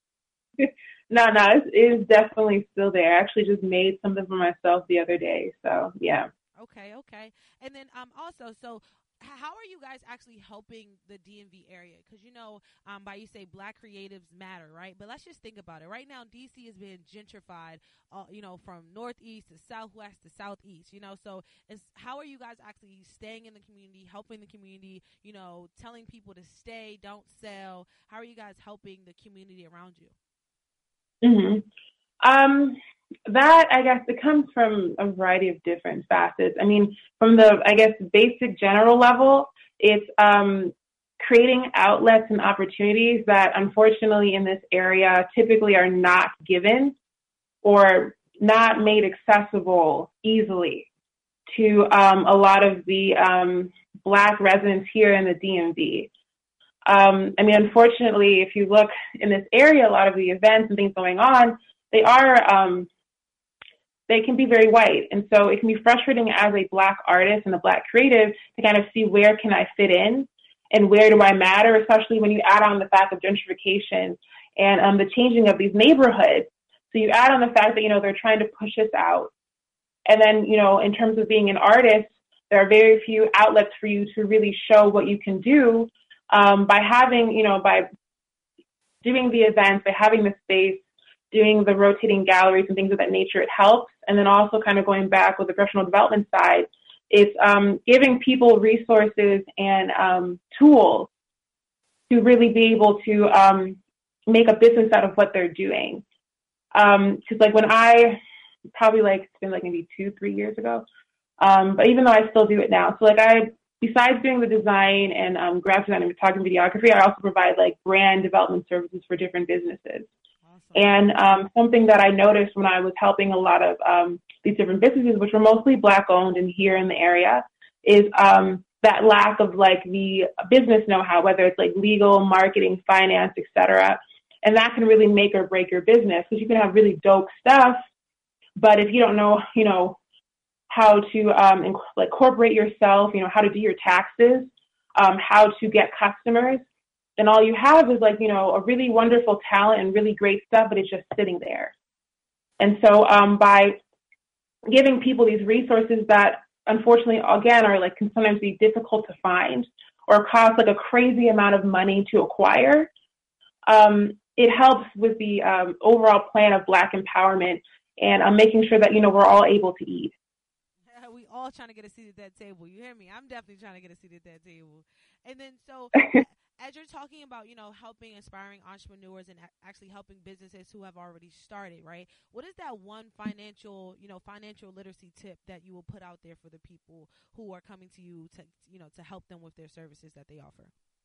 No, no, it's, it's definitely still there. I actually just made something for myself the other day. So, yeah. Okay, okay. And then um, also, so how are you guys actually helping the D M V area? Because, you know, um, by you say Black creatives matter, right? But let's just think about it. Right now, D C is being gentrified, uh, you know, from northeast to southwest to southeast, you know. So it's, how are you guys actually staying in the community, helping the community, you know, telling people to stay, don't sell? How are you guys helping the community around you? Mm-hmm. Um, that, I guess, it comes from a variety of different facets. I mean, from the, I guess, basic general level, it's um, creating outlets and opportunities that, unfortunately, in this area typically are not given or not made accessible easily to um, a lot of the um, Black residents here in the D M V. Um, I mean, unfortunately, if you look in this area, a lot of the events and things going on, they are, um, they can be very white. And so it can be frustrating as a Black artist and a Black creative to kind of see where can I fit in and where do I matter, especially when you add on the fact of gentrification and um, the changing of these neighborhoods. So you add on the fact that, you know, they're trying to push us out. And then, you know, in terms of being an artist, there are very few outlets for you to really show what you can do. Um, by having, you know, by doing the events, by having the space, doing the rotating galleries and things of that nature, it helps. And then also kind of going back with the professional development side, it's um, giving people resources and um, tools to really be able to um, make a business out of what they're doing. Um, 'cause like when I, probably like, it's been like maybe two, three years ago, um, but even though I still do it now. So like I, besides doing the design and um, graphic design and photography and videography, I also provide like brand development services for different businesses. Awesome. And um, something that I noticed when I was helping a lot of um, these different businesses, which were mostly Black owned and here in the area, is um, that lack of like the business know-how, whether it's like legal, marketing, finance, et cetera. And that can really make or break your business because you can have really dope stuff, but if you don't know, you know, how to um, inc- like incorporate yourself, you know, how to do your taxes, um, how to get customers. And all you have is like, you know, a really wonderful talent and really great stuff, but it's just sitting there. And so um, by giving people these resources that unfortunately, again, are like can sometimes be difficult to find or cost like a crazy amount of money to acquire, um, it helps with the um, overall plan of Black empowerment and um, making sure that, you know, we're all able to eat. We all trying to get a seat at that table. You hear me? I'm definitely trying to get a seat at that table. And then so as you're talking about, you know, helping inspiring entrepreneurs and a- actually helping businesses who have already started, right? What is that one financial, you know, financial literacy tip that you will put out there for the people who are coming to you to, you know, to help them with their services that they offer?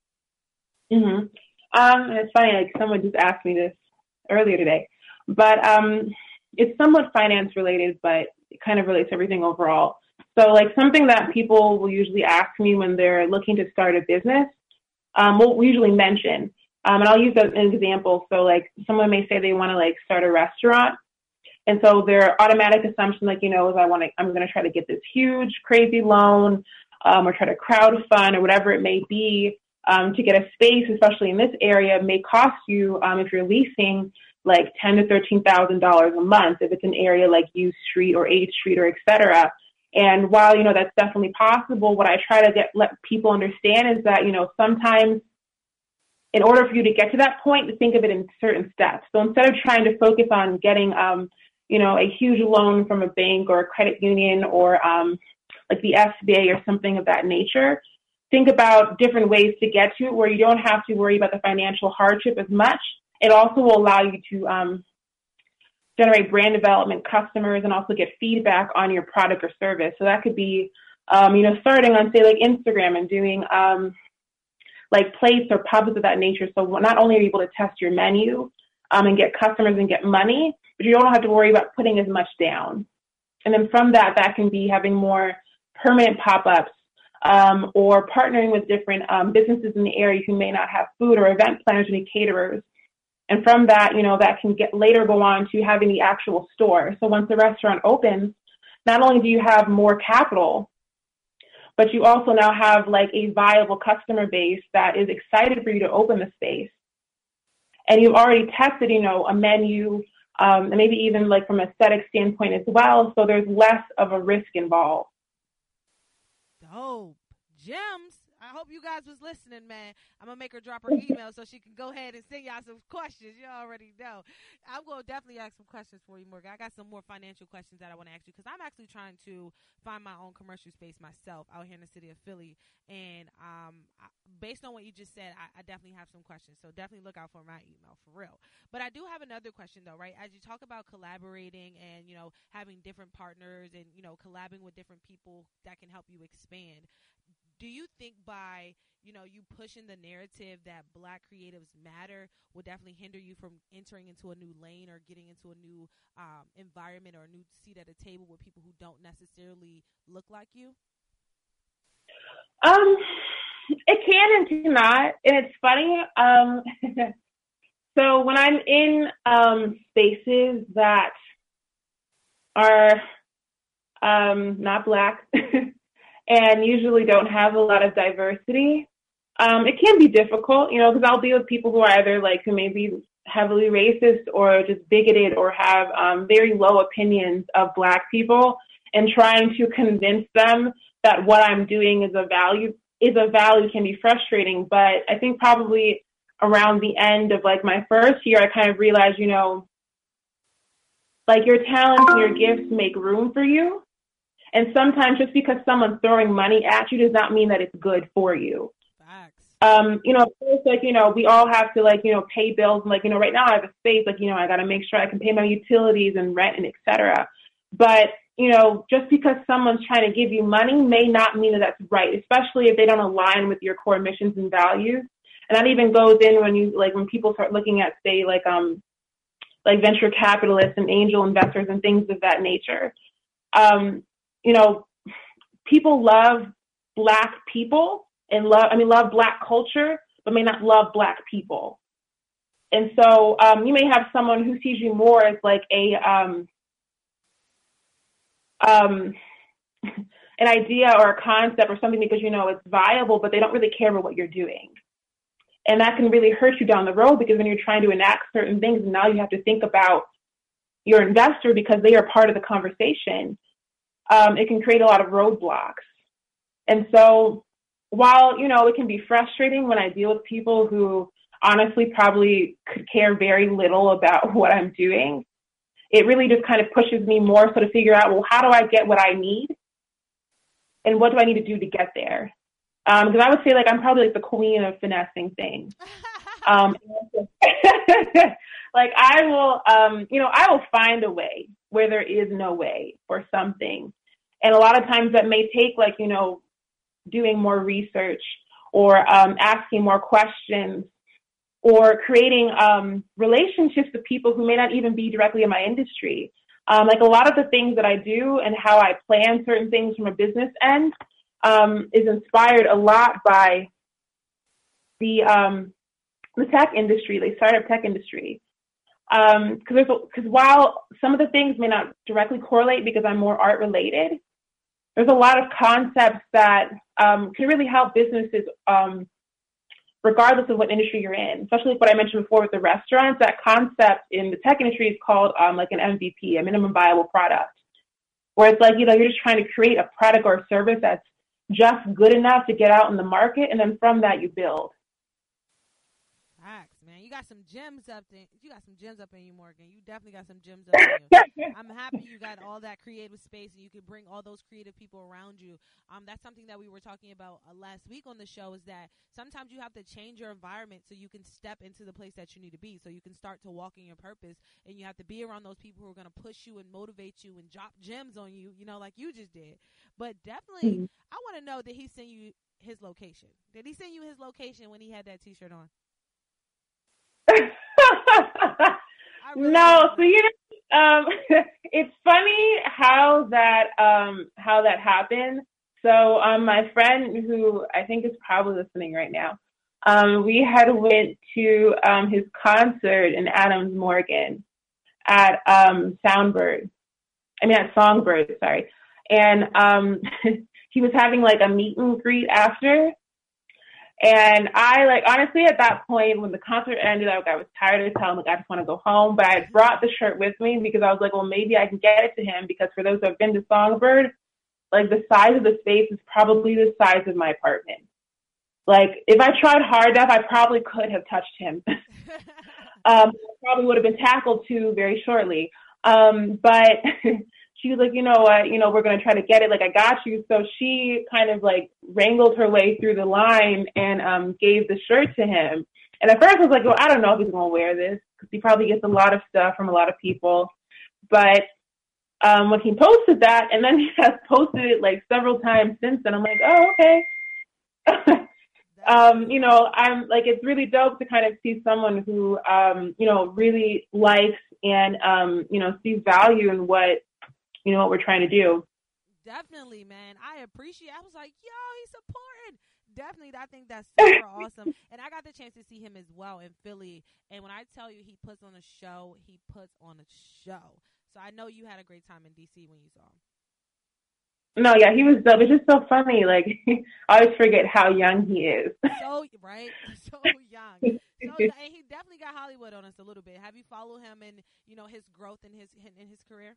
Mm-hmm. Um, it's funny, like someone just asked me this earlier today, but um, it's somewhat finance related, but it kind of relates to everything overall. So like something that people will usually ask me when they're looking to start a business, um, we'll we usually mention, um, and I'll use that as an example. So like someone may say they want to like start a restaurant. And so their automatic assumption, like, you know, is I want to, I'm going to try to get this huge, crazy loan, um, or try to crowdfund or whatever it may be, um, to get a space, especially in this area, may cost you, um, if you're leasing, like ten to thirteen thousand dollars a month if it's an area like U Street or eighth Street or et cetera. And while, you know, that's definitely possible, what I try to get let people understand is that, you know, sometimes in order for you to get to that point, to think of it in certain steps. So instead of trying to focus on getting, um, you know, a huge loan from a bank or a credit union or um, like the S B A or something of that nature, think about different ways to get to it where you don't have to worry about the financial hardship as much. It also will allow you to um, generate brand development, customers, and also get feedback on your product or service. So that could be, um, you know, starting on, say, like Instagram and doing um, like plates or pubs of that nature. So not only are you able to test your menu um, and get customers and get money, but you don't have to worry about putting as much down. And then from that, that can be having more permanent pop-ups um, or partnering with different um, businesses in the area who may not have food or event planners or any caterers. And from that, you know, that can get later go on to having the actual store. So once the restaurant opens, not only do you have more capital, but you also now have like a viable customer base that is excited for you to open the space. And you've already tested, you know, a menu, um, and maybe even like from an aesthetic standpoint as well. So there's less of a risk involved. Dope. Gems. I hope you guys was listening, man. I'm going to make her drop her email so she can go ahead and send y'all some questions. You already know. I'm going to definitely ask some questions for you, Morgan. I got some more financial questions that I want to ask you because I'm actually trying to find my own commercial space myself out here in the city of Philly. And um, I, based on what you just said, I, I definitely have some questions. So definitely look out for my email, for real. But I do have another question, though, right? As you talk about collaborating and, you know, having different partners and, you know, collabing with different people that can help you expand, do you think by, you know, you pushing the narrative that Black creatives matter will definitely hinder you from entering into a new lane or getting into a new um, environment or a new seat at a table with people who don't necessarily look like you? Um, it can and cannot. And it's funny. Um, so when I'm in um, spaces that are um, not Black, and usually don't have a lot of diversity, um, it can be difficult, you know, because I'll deal with people who are either like who may be heavily racist or just bigoted or have um, very low opinions of Black people, and trying to convince them that what I'm doing is a value is a value can be frustrating. But I think probably around the end of like my first year, I kind of realized, you know, like your talents and your gifts make room for you. And sometimes just because someone's throwing money at you does not mean that it's good for you. Facts. Um, you know, of course, like, you know, we all have to, like, you know, pay bills. And, like, you know, right now I have a space, like, you know, I got to make sure I can pay my utilities and rent and et cetera. But, you know, just because someone's trying to give you money may not mean that that's right, especially if they don't align with your core missions and values. And that even goes in when you, like, when people start looking at, say, like, um, like venture capitalists and angel investors and things of that nature. Um, You know, people love Black people and love, I mean, love Black culture, but may not love Black people. And so um, you may have someone who sees you more as like a, um, um, an idea or a concept or something because, you know, it's viable, but they don't really care about what you're doing. And that can really hurt you down the road because when you're trying to enact certain things, now you have to think about your investor because they are part of the conversation. Um, it can create a lot of roadblocks. And so while, you know, it can be frustrating when I deal with people who honestly probably could care very little about what I'm doing, it really just kind of pushes me more so to figure out, well, how do I get what I need? And what do I need to do to get there? Because um, I would say, like, I'm probably like the queen of finessing things. um, like I will, um, you know, I will find a way where there is no way for something. And a lot of times that may take, like, you know, doing more research or um, asking more questions or creating um, relationships with people who may not even be directly in my industry. Um, like a lot of the things that I do and how I plan certain things from a business end um, is inspired a lot by the um, the tech industry, the startup tech industry. Um, because because while some of the things may not directly correlate because I'm more art related, there's a lot of concepts that um, can really help businesses, um, regardless of what industry you're in. Especially like what I mentioned before with the restaurants. That concept in the tech industry is called um, like an M V P, a minimum viable product, where it's like, you know, you're just trying to create a product or a service that's just good enough to get out in the market, and then from that you build. Facts, man. You got some gems up there. You got some gems up in you, Morgan. You definitely got some gems up in you. I'm happy you got all that creative space and you can bring all those creative people around you. Um, that's something that we were talking about uh, last week on the show, is that sometimes you have to change your environment so you can step into the place that you need to be, so you can start to walk in your purpose, and you have to be around those people who are going to push you and motivate you and drop gems on you, you know, like you just did. But definitely, mm-hmm. I want to know, did he send you his location? Did he send you his location when he had that T-shirt on? really no, so you know, um, it's funny how that um, how that happened. So um, my friend, who I think is probably listening right now, um, we had went to um, his concert in Adams Morgan at um, Soundbird. I mean at Songbird, sorry, and um, he was having like a meet and greet after. And I, like, honestly, at that point, when the concert ended, I, I was tired of telling him, like, I just want to go home. But I brought the shirt with me because I was like, well, maybe I can get it to him, because for those who have been to Songbird, like, the size of the space is probably the size of my apartment. Like, if I tried hard enough, I probably could have touched him. um, probably would have been tackled, too, very shortly. Um, but she was like, you know what, you know, we're going to try to get it. Like, I got you. So she kind of like wrangled her way through the line and um, gave the shirt to him. And at first I was like, well, I don't know if he's going to wear this, because he probably gets a lot of stuff from a lot of people. But um, when he posted that, and then he has posted it like several times since then, I'm like, oh, okay. um, you know, I'm like, it's really dope to kind of see someone who, um, you know, really likes and, um, you know, sees value in what, you know, what we're trying to do. Definitely, man. I appreciate it. I was like, yo, he's supporting. Definitely, I think that's super awesome. And I got the chance to see him as well in Philly. And when I tell you he puts on a show, he puts on a show. So I know you had a great time in D C when you saw him. No, yeah, he was dope. It's just so funny. Like, I always forget how young he is. So, right? So young. So, and he definitely got Hollywood on us a little bit. Have you followed him and, you know, his growth in his in his career?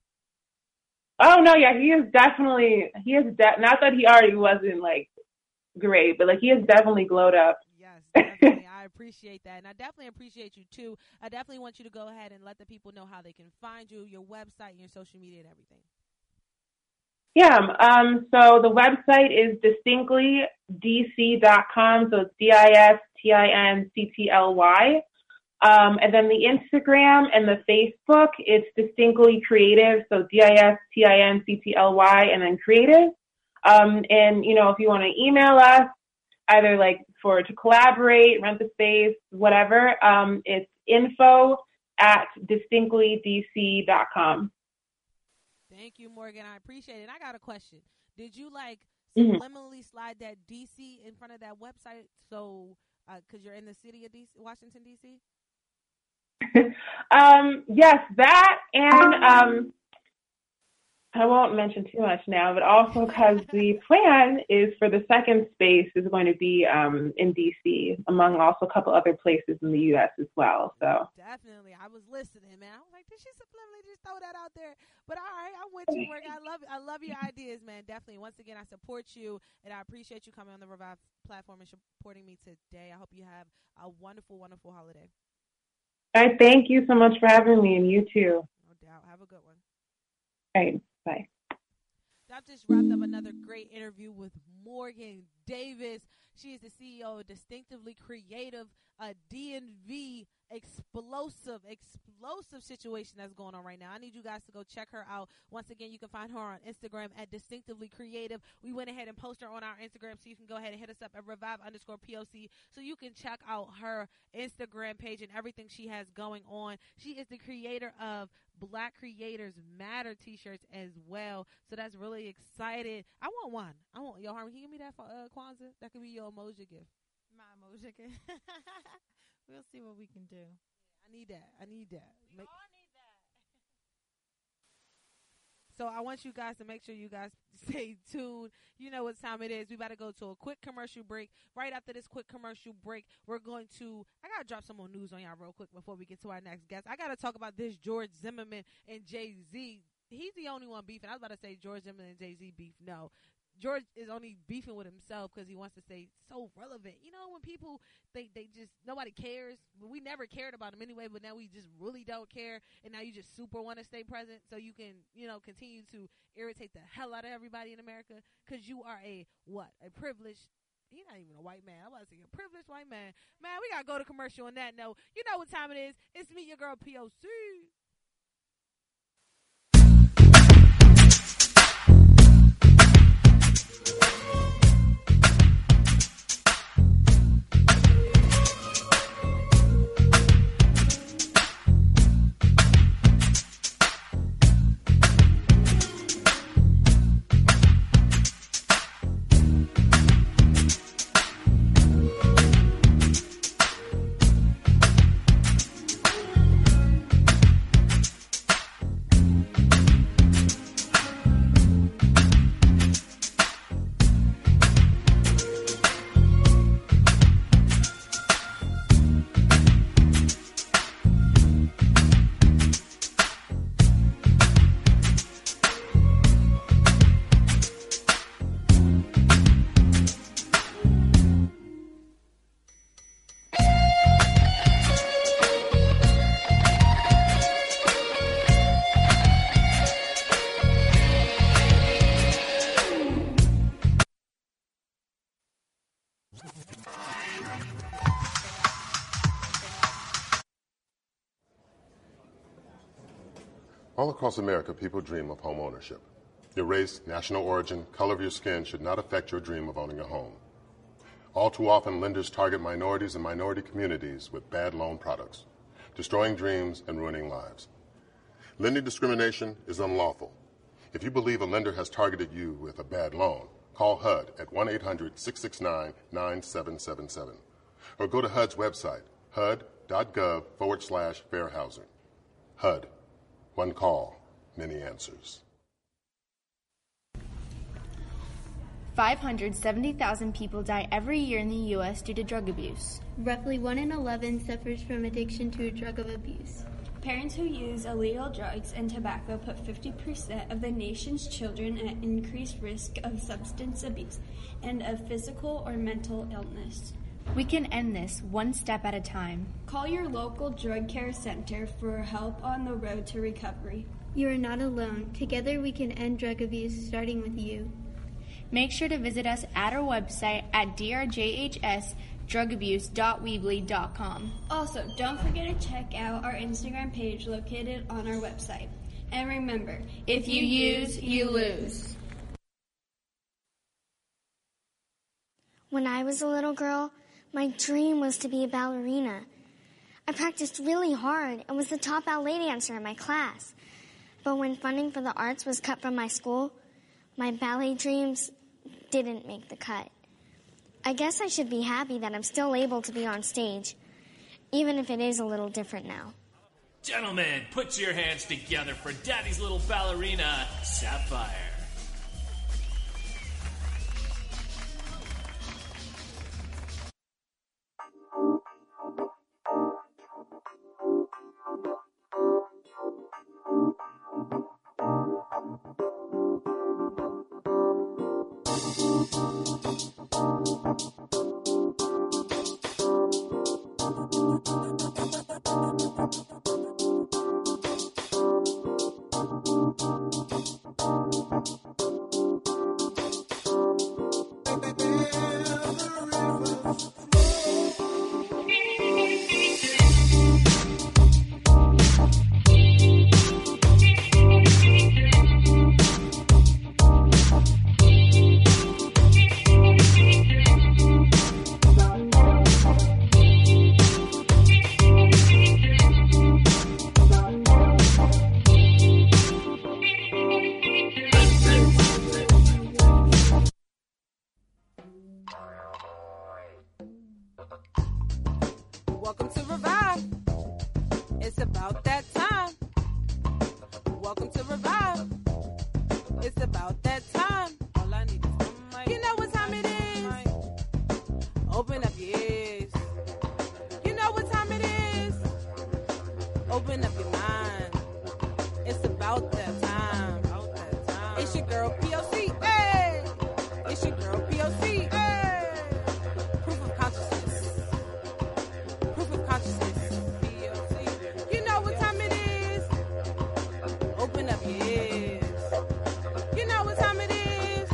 Oh, no, yeah, he is definitely, he is, de- not that he already wasn't, like, great, but, like, he has definitely glowed up. Yes, definitely. I appreciate that. And I definitely appreciate you, too. I definitely want you to go ahead and let the people know how they can find you, your website, your social media, and everything. Yeah, um, so the website is distinctly d c dot com, so it's D I S T I N C T L Y. Um, and then the Instagram and the Facebook, it's Distinctly Creative, so D I S T I N C T L Y and then Creative. Um, and, you know, if you want to email us, either like for to collaborate, rent the space, whatever, um, it's info at distinctly d c dot com. Thank you, Morgan. I appreciate it. And I got a question. Did you, like, Mm-hmm. subliminally slide that D C in front of that website so, because uh, you're in the city of D C, Washington, D C? um, yes, that, and um, I won't mention too much now, but also because the plan is for the second space is going to be um, in D C, among also a couple other places in the U S as well. So definitely, I was listening, man. I was like, did she subliminally just throw that out there? But all right, I'm with you, Morgan. I love, I love your ideas, man. Definitely. Once again, I support you, and I appreciate you coming on the Revive platform and supporting me today. I hope you have a wonderful, wonderful holiday. All right, thank you so much for having me, and you too. No doubt. Have a good one. All right, bye. I've just wrapped up another great interview with Morgan Davis. She is the C E O of Distinctively Creative, a D M V explosive, explosive situation that's going on right now. I need you guys to go check her out. Once again, you can find her on Instagram at Distinctively Creative. We went ahead and posted her on our Instagram, so you can go ahead and hit us up at Revive underscore P O C so you can check out her Instagram page and everything she has going on. She is the creator of Black Creators Matter t-shirts as well. So that's really excited. I want one. I want, yo, Harmony, can you give me that for uh, Kwanzaa? That could be your emoji gift. My emoji gift. We'll see what we can do. I I need that. I need that. Make- So I want you guys to make sure you guys stay tuned. You know what time it is. We about to go to a quick commercial break. Right after this quick commercial break, we're going to, I got to drop some more news on y'all real quick before we get to our next guest. I got to talk about this George Zimmerman and Jay-Z. He's the only one beefing. I was about to say George Zimmerman and Jay-Z beef. No. George is only beefing with himself because he wants to stay so relevant. You know, when people, they, they just, nobody cares. We never cared about him anyway, but now we just really don't care. And now you just super want to stay present so you can, you know, continue to irritate the hell out of everybody in America because you are a, what, a privileged, he's not even a white man. I'm about to say a privileged white man. Man, we got to go to commercial on that note. You know what time it is. It's me, your girl, P O C. All across America, people dream of home ownership. Your race, national origin, color of your skin should not affect your dream of owning a home. All too often, lenders target minorities and minority communities with bad loan products, destroying dreams and ruining lives. Lending discrimination is unlawful. If you believe a lender has targeted you with a bad loan, call H U D at one eight hundred, six six nine, nine seven seven seven or go to H U D's website, hud.gov forward slash fair housing. H U D. One call, many answers. five hundred seventy thousand people die every year in the U S due to drug abuse. Roughly one in eleven suffers from addiction to a drug of abuse. Parents who use illegal drugs and tobacco put fifty percent of the nation's children at increased risk of substance abuse and of physical or mental illness. We can end this one step at a time. Call your local drug care center for help on the road to recovery. You are not alone. Together we can end drug abuse, starting with you. Make sure to visit us at our website at d r j h s drug abuse dot weebly dot com. Also, don't forget to check out our Instagram page located on our website. And remember, if you use, you lose. When I was a little girl, my dream was to be a ballerina. I practiced really hard and was the top ballet dancer in my class. But when funding for the arts was cut from my school, my ballet dreams didn't make the cut. I guess I should be happy that I'm still able to be on stage, even if it is a little different now. Gentlemen, put your hands together for Daddy's little ballerina, Sapphire. your mind. It's about that time. About that time. It's your girl P O C. Hey! It's your girl P O C. Hey! Proof of consciousness. Proof of consciousness. P O C. You know what time it is? Open up your ears. You know what time it is?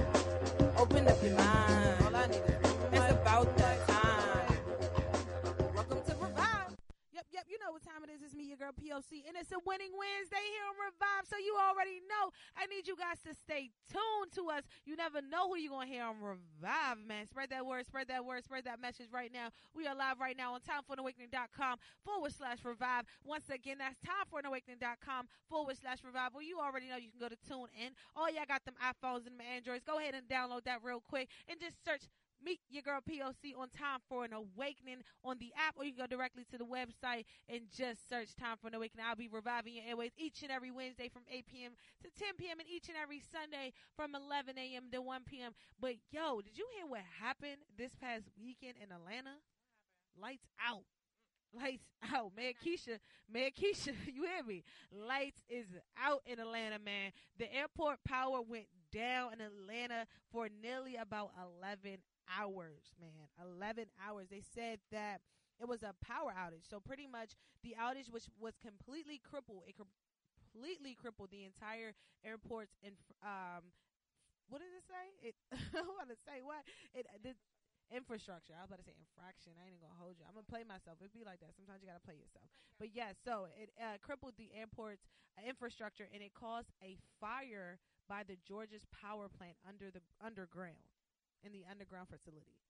Open up your mind. All I need is it's about that time. Welcome to Revive. Yep, yep, you know what time it is. It's me, your girl P O C, and it's a winning Wednesday here on Revive, so you already know. I need you guys to stay tuned to us. You never know who you're going to hear on Revive, man. Spread that word, spread that word, spread that message right now. We are live right now on timeforanawakening.com forward slash revive. Once again, that's timeforanawakening.com forward slash revive. Well, you already know you can go to tune in. All y'all got them iPhones and them Androids. Go ahead and download that real quick and just search Meet Your Girl P O C on Time for an Awakening on the app, or you can go directly to the website and just search Time for an Awakening. I'll be reviving your airways each and every Wednesday from eight p.m. to ten p.m. and each and every Sunday from eleven a.m. to one p.m. But, yo, did you hear what happened this past weekend in Atlanta? Lights out. Lights out. Mayor Keisha, Mayor Keisha, you hear me? Lights is out in Atlanta, man. The airport power went down in Atlanta for nearly about eleven hours, man. eleven hours. They said that it was a power outage. So pretty much the outage, which was completely crippled, it completely crippled the entire airport's, inf- um, what did it say? It, I want to say what? It, the infrastructure. I was about to say infraction. I ain't even going to hold you. I'm going to play myself. It'd be like that. Sometimes you got to play yourself. But yeah, so it uh, crippled the airport's uh, infrastructure, and it caused a fire by the Georgia's power plant under the underground. In the underground facility.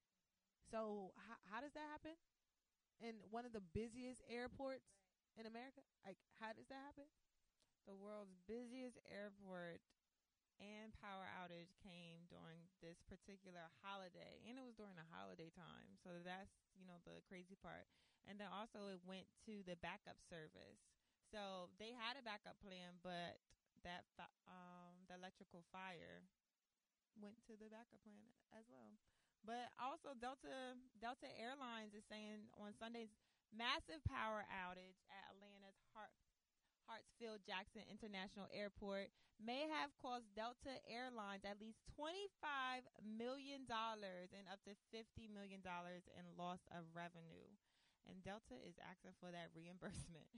So how, how does that happen? In one of the busiest airports in America? Like, how does that happen? The world's busiest airport and power outage came during this particular holiday, and it was during the holiday time. So that's, you know, the crazy part. And then also it went to the backup service. So they had a backup plan, but that um the electrical fire went to the backup plan as well. But also Delta Delta Airlines is saying on Sunday's massive power outage at Atlanta's Hart, Hartsfield Jackson International Airport may have cost Delta Airlines at least twenty-five million dollars and up to fifty million dollars in loss of revenue. And Delta is asking for that reimbursement.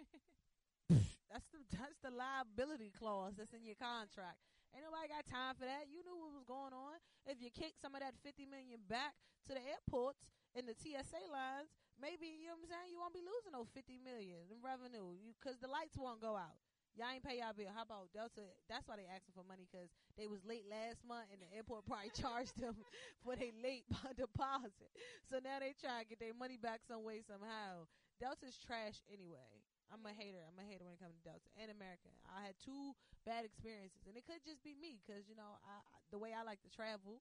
That's the that's the liability clause that's in your contract. Ain't nobody got time for that. You knew what was going on. If you kick some of that fifty million back to the airports and the T S A lines, maybe, you know what I'm saying, you won't be losing no fifty million in revenue because the lights won't go out. Y'all ain't pay y'all bill. How about Delta? That's why they asking for money, because they was late last month and the airport probably charged them for their late deposit. So now they try to get their money back some way, somehow. Delta's trash anyway. I'm a hater. I'm a hater when it comes to Delta and American. I had two bad experiences, and it could just be me because, you know, I, I, the way I like to travel.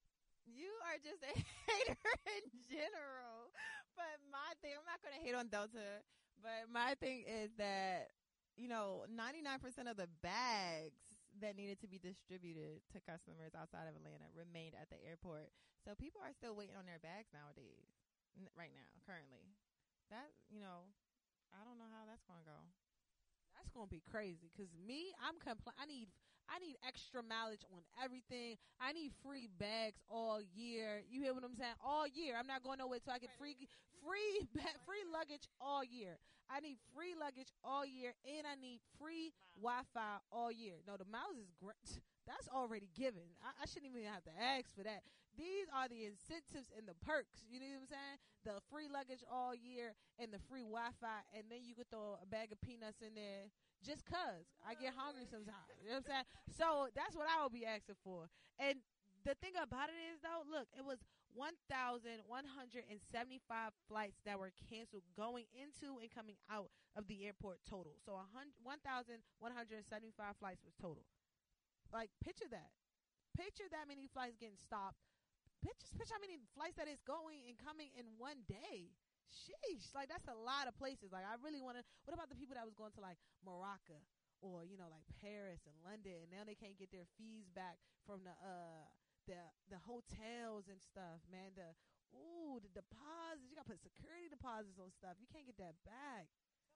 You are just a hater in general. But my thing, I'm not going to hate on Delta, but my thing is that, you know, ninety-nine percent of the bags that needed to be distributed to customers outside of Atlanta remained at the airport. So people are still waiting on their bags nowadays, n- right now, currently. That, you know, I don't know how that's going to go. That's going to be crazy because me, I'm compl- I need I need extra mileage on everything. I need free bags all year. You hear what I'm saying? All year. I'm not going nowhere till I get free free ba- free luggage all year. I need free luggage all year, and I need free Wi-Fi all year. No, the miles is great. That's already given. I, I shouldn't even have to ask for that. These are the incentives and the perks. You know what I'm saying? The free luggage all year and the free Wi-Fi, and then you could throw a bag of peanuts in there just because I get hungry sometimes. You know what I'm saying? So that's what I would be asking for. And the thing about it is, though, look, it was one thousand one hundred seventy-five flights that were canceled going into and coming out of the airport total. So one thousand one hundred seventy-five flights was total. Like, picture that. Picture that many flights getting stopped. Picture, picture how many flights that is going and coming in one day. Sheesh. Like, that's a lot of places. Like, I really want to. What about the people that was going to, like, Morocco or, you know, like Paris and London, and now they can't get their fees back from the uh the the hotels and stuff, man. The ooh, the deposits. You got to put security deposits on stuff. You can't get that back.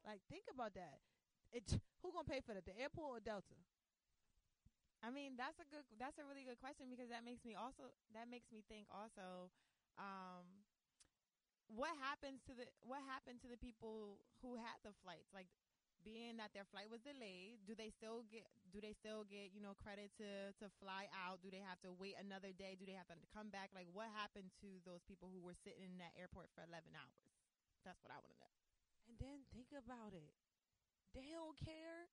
Like, think about that. It, who gonna pay for that? The airport or Delta? I mean, that's a good, that's a really good question because that makes me also, that makes me think also, um, what happens to the, what happened to the people who had the flights? Like, being that their flight was delayed, do they still get, do they still get, you know, credit to, to fly out? Do they have to wait another day? Do they have to come back? Like, what happened to those people who were sitting in that airport for eleven hours? That's what I want to know. And then think about it. They don't care.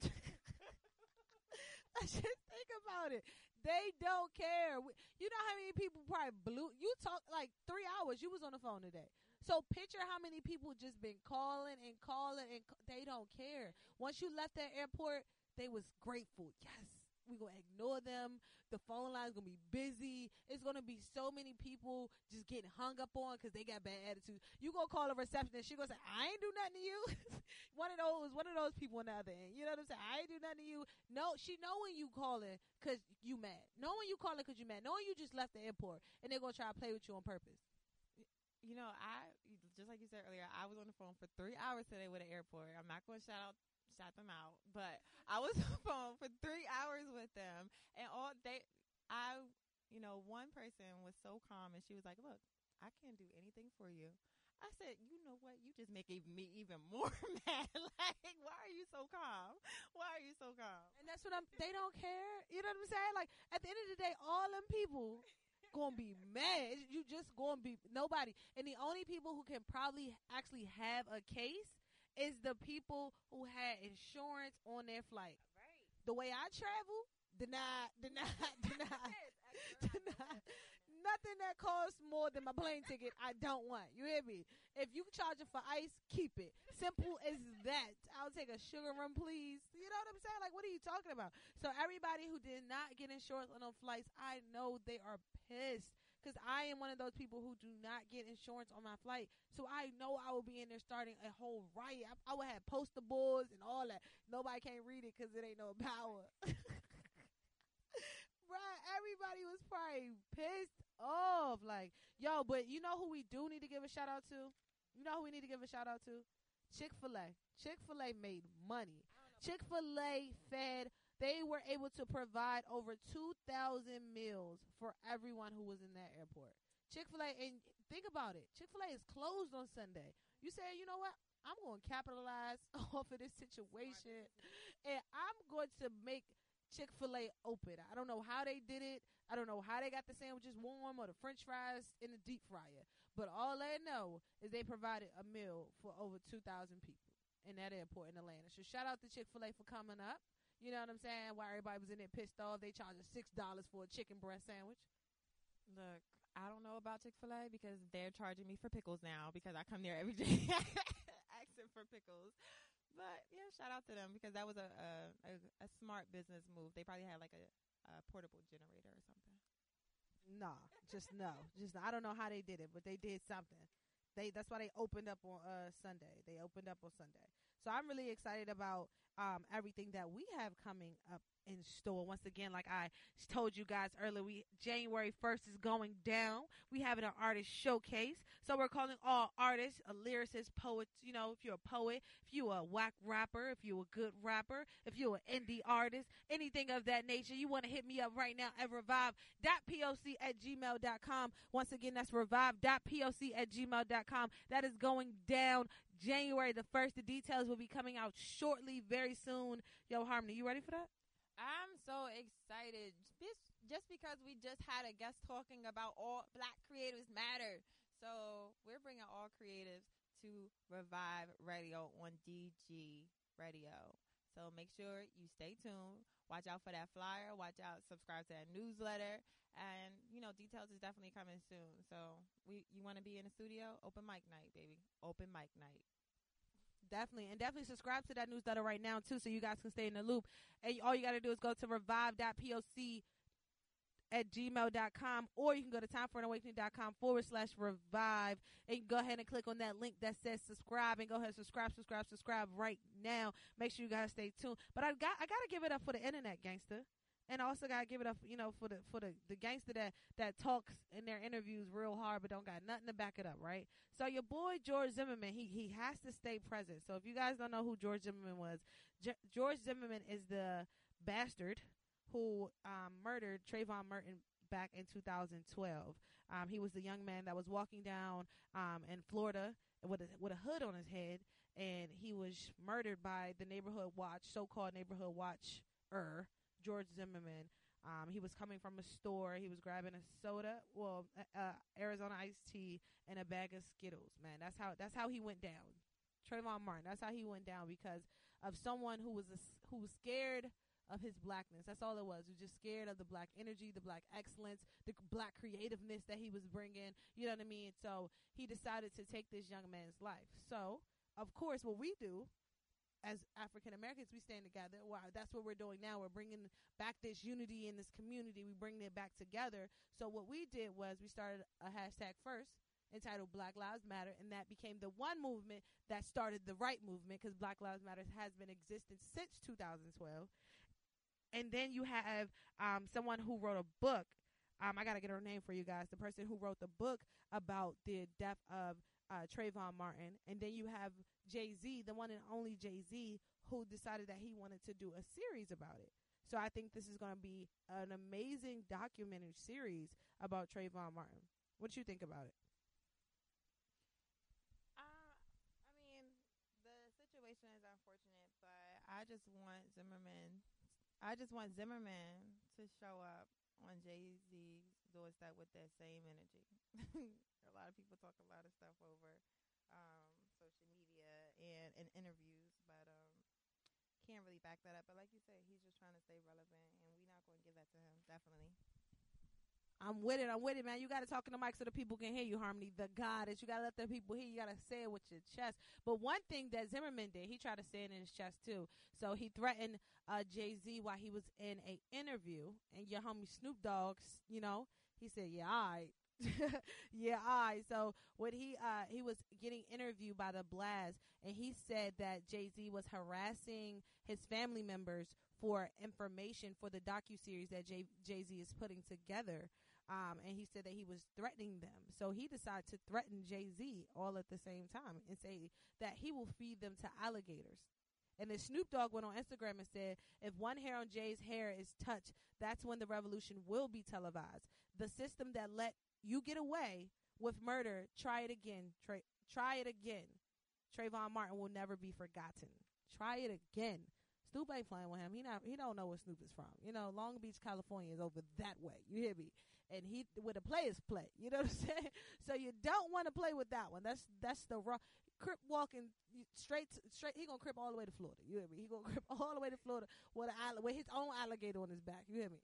Just think about it. They don't care. You know how many people probably blew. You talk like three hours. You was on the phone today. So picture how many people just been calling and calling, and they don't care. Once you left that airport, they was grateful. Yes, we gonna ignore them. The phone line's gonna be busy. It's gonna be so many people just getting hung up on because they got bad attitudes. You gonna call a receptionist, she gonna say, "I ain't do nothing to you." one of those, one of those people on the other end. You know what I'm saying? I ain't do nothing to you. No, she know when you calling because you mad. Knowing you calling because you mad. Knowing you just left the airport and they're gonna try to play with you on purpose. You know, I just like you said earlier, I was on the phone for three hours today with an airport. I'm not going to shout out, shout them out, but I was on the phone for three hours with them, and all they, I, you know, one person was so calm, and she was like, "Look, I can't do anything for you." I said, "You know what? You just make me even more mad. Like, why are you so calm? Why are you so calm?" And that's what I'm. They don't care. You know what I'm saying? Like at the end of the day, all them people gonna be mad. You just gonna be nobody. And the only people who can probably actually have a case is the people who had insurance on their flight. Right. The way I travel, deny, deny, deny, deny. Nothing that costs more than my plane ticket, I don't want. You hear me? If you charge it for ice, keep it. Simple as that. I'll take a sugar rum, please. You know what I'm saying? Like, what are you talking about? So everybody who did not get insurance on those flights, I know they are pissed because I am one of those people who do not get insurance on my flight. So I know I will be in there starting a whole riot. I, I would have poster boards and all that. Nobody can't read it because it ain't no power. Bruh, everybody was probably pissed off. Like, yo, but you know who we do need to give a shout out to? You know who we need to give a shout out to? Chick-fil-A. Chick-fil-A made money. Chick-fil-A fed, they were able to provide over two thousand meals for everyone who was in that airport. Chick-fil-A, and think about it, Chick-fil-A is closed on Sunday. You say, you know what? I'm going to capitalize off of this situation, and I'm going to make Chick-fil-A open. I don't know how they did it. I don't know how they got the sandwiches warm or the french fries in the deep fryer. But all I know is they provided a meal for over two thousand people in that airport in Atlanta. So shout out to Chick-fil-A for coming up. You know what I'm saying? While everybody was in there pissed off, they charged us six dollars for a chicken breast sandwich. Look, I don't know about Chick-fil-A because they're charging me for pickles now because I come there every day asking for pickles. But, yeah, shout out to them because that was a a, a, a smart business move. They probably had, like, a, a portable generator or something. No, just no. Just I don't know how they did it, but they did something. They That's why they opened up on uh, Sunday. They opened up on Sunday. So I'm really excited about um, everything that we have coming up in store. Once again, like I told you guys earlier, we January first is going down. We having an artist showcase. So we're calling all artists, a lyricist, poets, you know, if you're a poet, if you're a whack rapper, if you're a good rapper, if you're an indie artist, anything of that nature, you want to hit me up right now at revive dot poc at gmail dot com. Once again, that's revive dot poc at gmail dot com. That is going down January the first. The details will be coming out shortly, very soon. Yo, Harmony, you ready for that? I'm so excited just because we just had a guest talking about all Black creatives matter. So we're bringing all creatives to Revive Radio on D G Radio. So make sure you stay tuned. Watch out for that flyer. Watch out. Subscribe to that newsletter. And, you know, details is definitely coming soon. So we you want to be in the studio? Open mic night, baby. Open mic night. Definitely. And definitely subscribe to that newsletter right now, too, so you guys can stay in the loop. And all you got to do is go to revive dot poc at gmail dot com, or you can go to time for an awakening dot com forward slash revive, and you can go ahead and click on that link that says subscribe, and go ahead and subscribe, subscribe, subscribe right now. Make sure you guys stay tuned. But I got I got to give it up for the internet, gangster. And I also gotta give it up, you know, for the for the, the gangster that, that talks in their interviews real hard but don't got nothing to back it up, right? So your boy George Zimmerman, he he has to stay present. So if you guys don't know who George Zimmerman was, G- George Zimmerman is the bastard who um, murdered Trayvon Martin back in two thousand twelve. Um, he was the young man that was walking down um, in Florida with a, with a hood on his head, and he was murdered by the neighborhood watch, so-called neighborhood watcher, George Zimmerman. Um, he was coming from a store. He was grabbing a soda, well, uh, Arizona iced tea, and a bag of Skittles. Man, that's how that's how he went down. Trayvon Martin. That's how he went down, because of someone who was a, who was scared of his blackness. That's all it was. He was just scared of the black energy, the black excellence, the black creativeness that he was bringing. You know what I mean? So he decided to take this young man's life. So, of course, what we do as African Americans, we stand together. Wow, that's what we're doing now. We're bringing back this unity in this community. We're bringing it back together. So what we did was we started a hashtag first entitled Black Lives Matter, and that became the one movement that started the right movement, because Black Lives Matter has been existing since two thousand twelve. And then you have um, someone who wrote a book. Um, I got to get her name for you guys. The person who wrote the book about the death of uh, Trayvon Martin. And then you have Jay-Z, the one and only Jay-Z, who decided that he wanted to do a series about it. So I think this is going to be an amazing documentary series about Trayvon Martin. What do you think about it? Uh, I mean, the situation is unfortunate, but I just want Zimmerman... I just want Zimmerman to show up on Jay-Z's doorstep with that same energy. A lot of people talk a lot of stuff over um, social media and in interviews, but um, can't really back that up. But like you said, he's just trying to stay relevant, and we're not going to give that to him, definitely. I'm with it. I'm with it, man. You got to talk in the mic so the people can hear you, Harmony. The goddess. You got to let the people hear. You got to say it with your chest. But one thing that Zimmerman did, he tried to say it in his chest, too. So he threatened uh, Jay-Z while he was in a interview. And your homie Snoop Dogg, you know, he said, yeah, all right. yeah, all right. So when he uh, he was getting interviewed by the Blast, and he said that Jay-Z was harassing his family members for information for the docuseries that Jay- Jay-Z is putting together. Um, and he said that he was threatening them. So he decided to threaten Jay-Z all at the same time and say that he will feed them to alligators. And then Snoop Dogg went on Instagram and said, if one hair on Jay's hair is touched, that's when the revolution will be televised. The system that let you get away with murder, try it again. Tra- try it again. Trayvon Martin will never be forgotten. Try it again. Snoop ain't playing with him. He not. He don't know where Snoop is from. You know, Long Beach, California is over that way. You hear me? And he, where the players play. You know what I'm saying? So you don't want to play with that one. That's that's the raw. Crip walking straight to, straight. He gonna crip all the way to Florida. You hear me? He gonna crip all the way to Florida with a with his own alligator on his back. You hear me?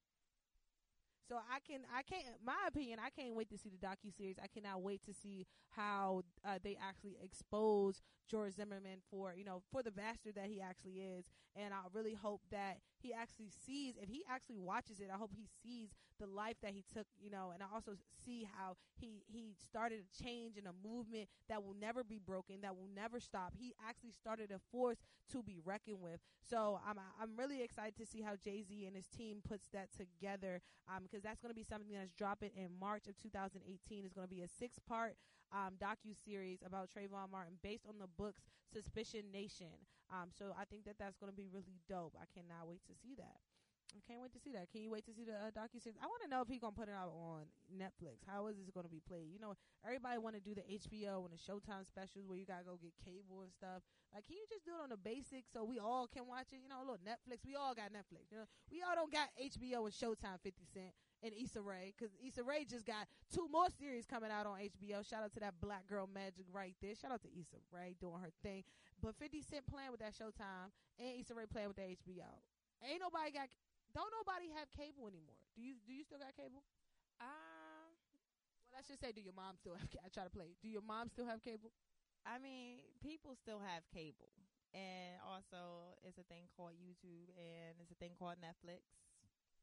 So I can, I can't, my opinion, I can't wait to see the docuseries. I cannot wait to see how uh, they actually expose George Zimmerman for, you know, for the bastard that he actually is. And I really hope that he actually sees, if he actually watches it, I hope he sees the life that he took, you know, and I also see how he, he started a change and a movement that will never be broken, that will never stop. He actually started a force to be reckoned with. So I'm, I'm really excited to see how Jay-Z and his team puts that together, um, because that's going to be something that's dropping in March of two thousand eighteen. It's going to be a six-part um, docu-series about Trayvon Martin based on the books Suspicion Nation. Um, so I think that that's going to be really dope. I cannot wait to see that. I can't wait to see that. Can you wait to see the uh, docu-series? I want to know if he's going to put it out on Netflix. How is this going to be played? You know, everybody want to do the H B O and the Showtime specials where you got to go get cable and stuff. Like, can you just do it on the basic so we all can watch it? You know, a little Netflix. We all got Netflix. You know, we all don't got H B O and Showtime fifty Cent and Issa Rae, because Issa Rae just got two more series coming out on H B O. Shout out to that Black Girl Magic right there. Shout out to Issa Rae doing her thing. But fifty Cent playing with that Showtime and Issa Rae playing with that H B O. Ain't nobody got... Don't nobody have cable anymore. Do you do you still got cable? Um, well, let's just say, do your mom still have cable? I try to play. Do your mom still have cable? I mean, people still have cable. And also, it's a thing called YouTube, and it's a thing called Netflix.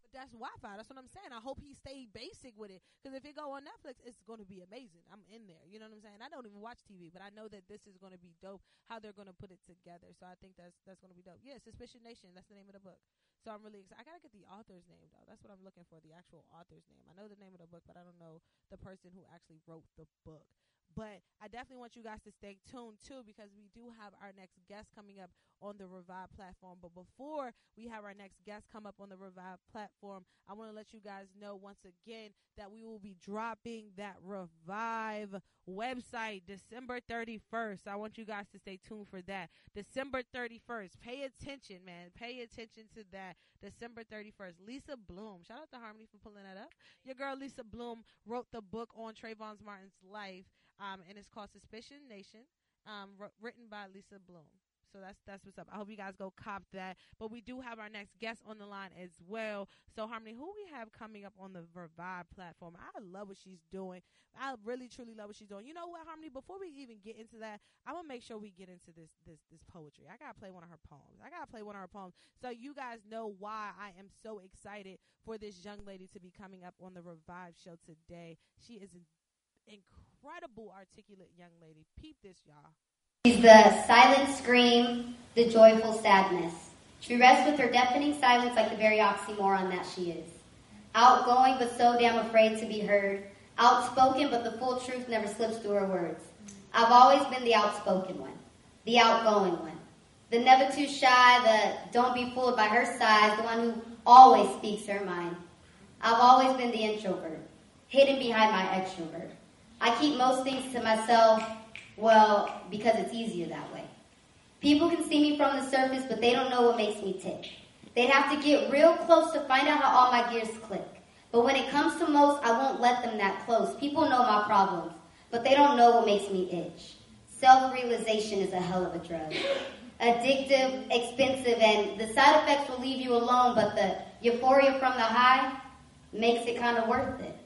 that's Wi-Fi. That's what I'm saying. I hope he stayed basic with it, because if it go on Netflix, it's going to be amazing. I'm in there. You know what I'm saying? I don't even watch T V, but I know that this is going to be dope, how they're going to put it together. So I think that's that's going to be dope. Yeah, Suspicion Nation. That's the name of the book. So I'm really excited. I got to get the author's name, though. That's what I'm looking for, the actual author's name. I know the name of the book, but I don't know the person who actually wrote the book. But I definitely want you guys to stay tuned, too, because we do have our next guest coming up on the Revive platform. But before we have our next guest come up on the Revive platform, I want to let you guys know once again that we will be dropping that Revive website December thirty-first. I want you guys to stay tuned for that. December thirty-first. Pay attention, man. Pay attention to that. December thirty-first. Lisa Bloom. Shout out to Harmony for pulling that up. Your girl Lisa Bloom wrote the book on Trayvon Martin's life, um, and it's called Suspicion Nation, um, r- written by Lisa Bloom. So that's that's what's up. I hope you guys go cop that. But we do have our next guest on the line as well. So, Harmony, who we have coming up on the Revive platform? I love what she's doing. I really, truly love what she's doing. You know what, Harmony? Before we even get into that, I'm going to make sure we get into this this this poetry. I got to play one of her poems. I got to play one of her poems so you guys know why I am so excited for this young lady to be coming up on the Revive show today. She is an incredible, articulate young lady. Peep this, y'all. She's the silent scream, the joyful sadness. She rests with her deafening silence like the very oxymoron that she is. Outgoing but so damn afraid to be heard. Outspoken but the full truth never slips through her words. I've always been the outspoken one, the outgoing one. The never too shy, the don't be fooled by her size, the one who always speaks her mind. I've always been the introvert, hidden behind my extrovert. I keep most things to myself. Well, because it's easier that way. People can see me from the surface, but they don't know what makes me tick. They'd have to get real close to find out how all my gears click. But when it comes to most, I won't let them that close. People know my problems, but they don't know what makes me itch. Self-realization is a hell of a drug. Addictive, expensive, and the side effects will leave you alone, but the euphoria from the high makes it kind of worth it.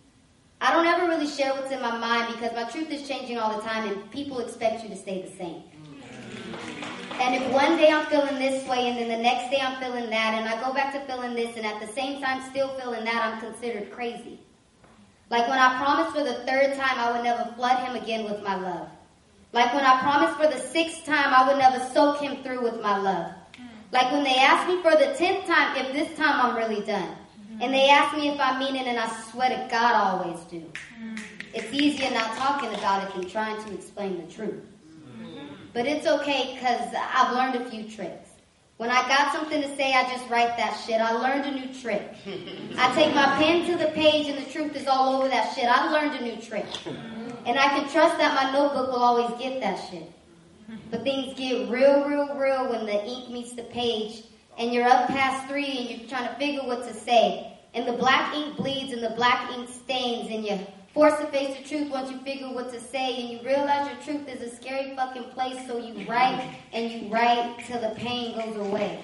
I don't ever really share what's in my mind because my truth is changing all the time and people expect you to stay the same. And if one day I'm feeling this way and then the next day I'm feeling that and I go back to feeling this and at the same time still feeling that, I'm considered crazy. Like when I promised for the third time I would never flood him again with my love. Like when I promised for the sixth time I would never soak him through with my love. Like when they asked me for the tenth time if this time I'm really done. And they ask me if I mean it, and I swear to God I always do. Mm. It's easier not talking about it than trying to explain the truth. Mm. But it's okay, because I've learned a few tricks. When I got something to say, I just write that shit. I learned a new trick. I take my pen to the page, and the truth is all over that shit. I learned a new trick. And I can trust that my notebook will always get that shit. But things get real, real, real when the ink meets the page, and you're up past three and you're trying to figure what to say. And the black ink bleeds and the black ink stains and you force to face the truth once you figure what to say and you realize your truth is a scary fucking place, so you write and you write till the pain goes away.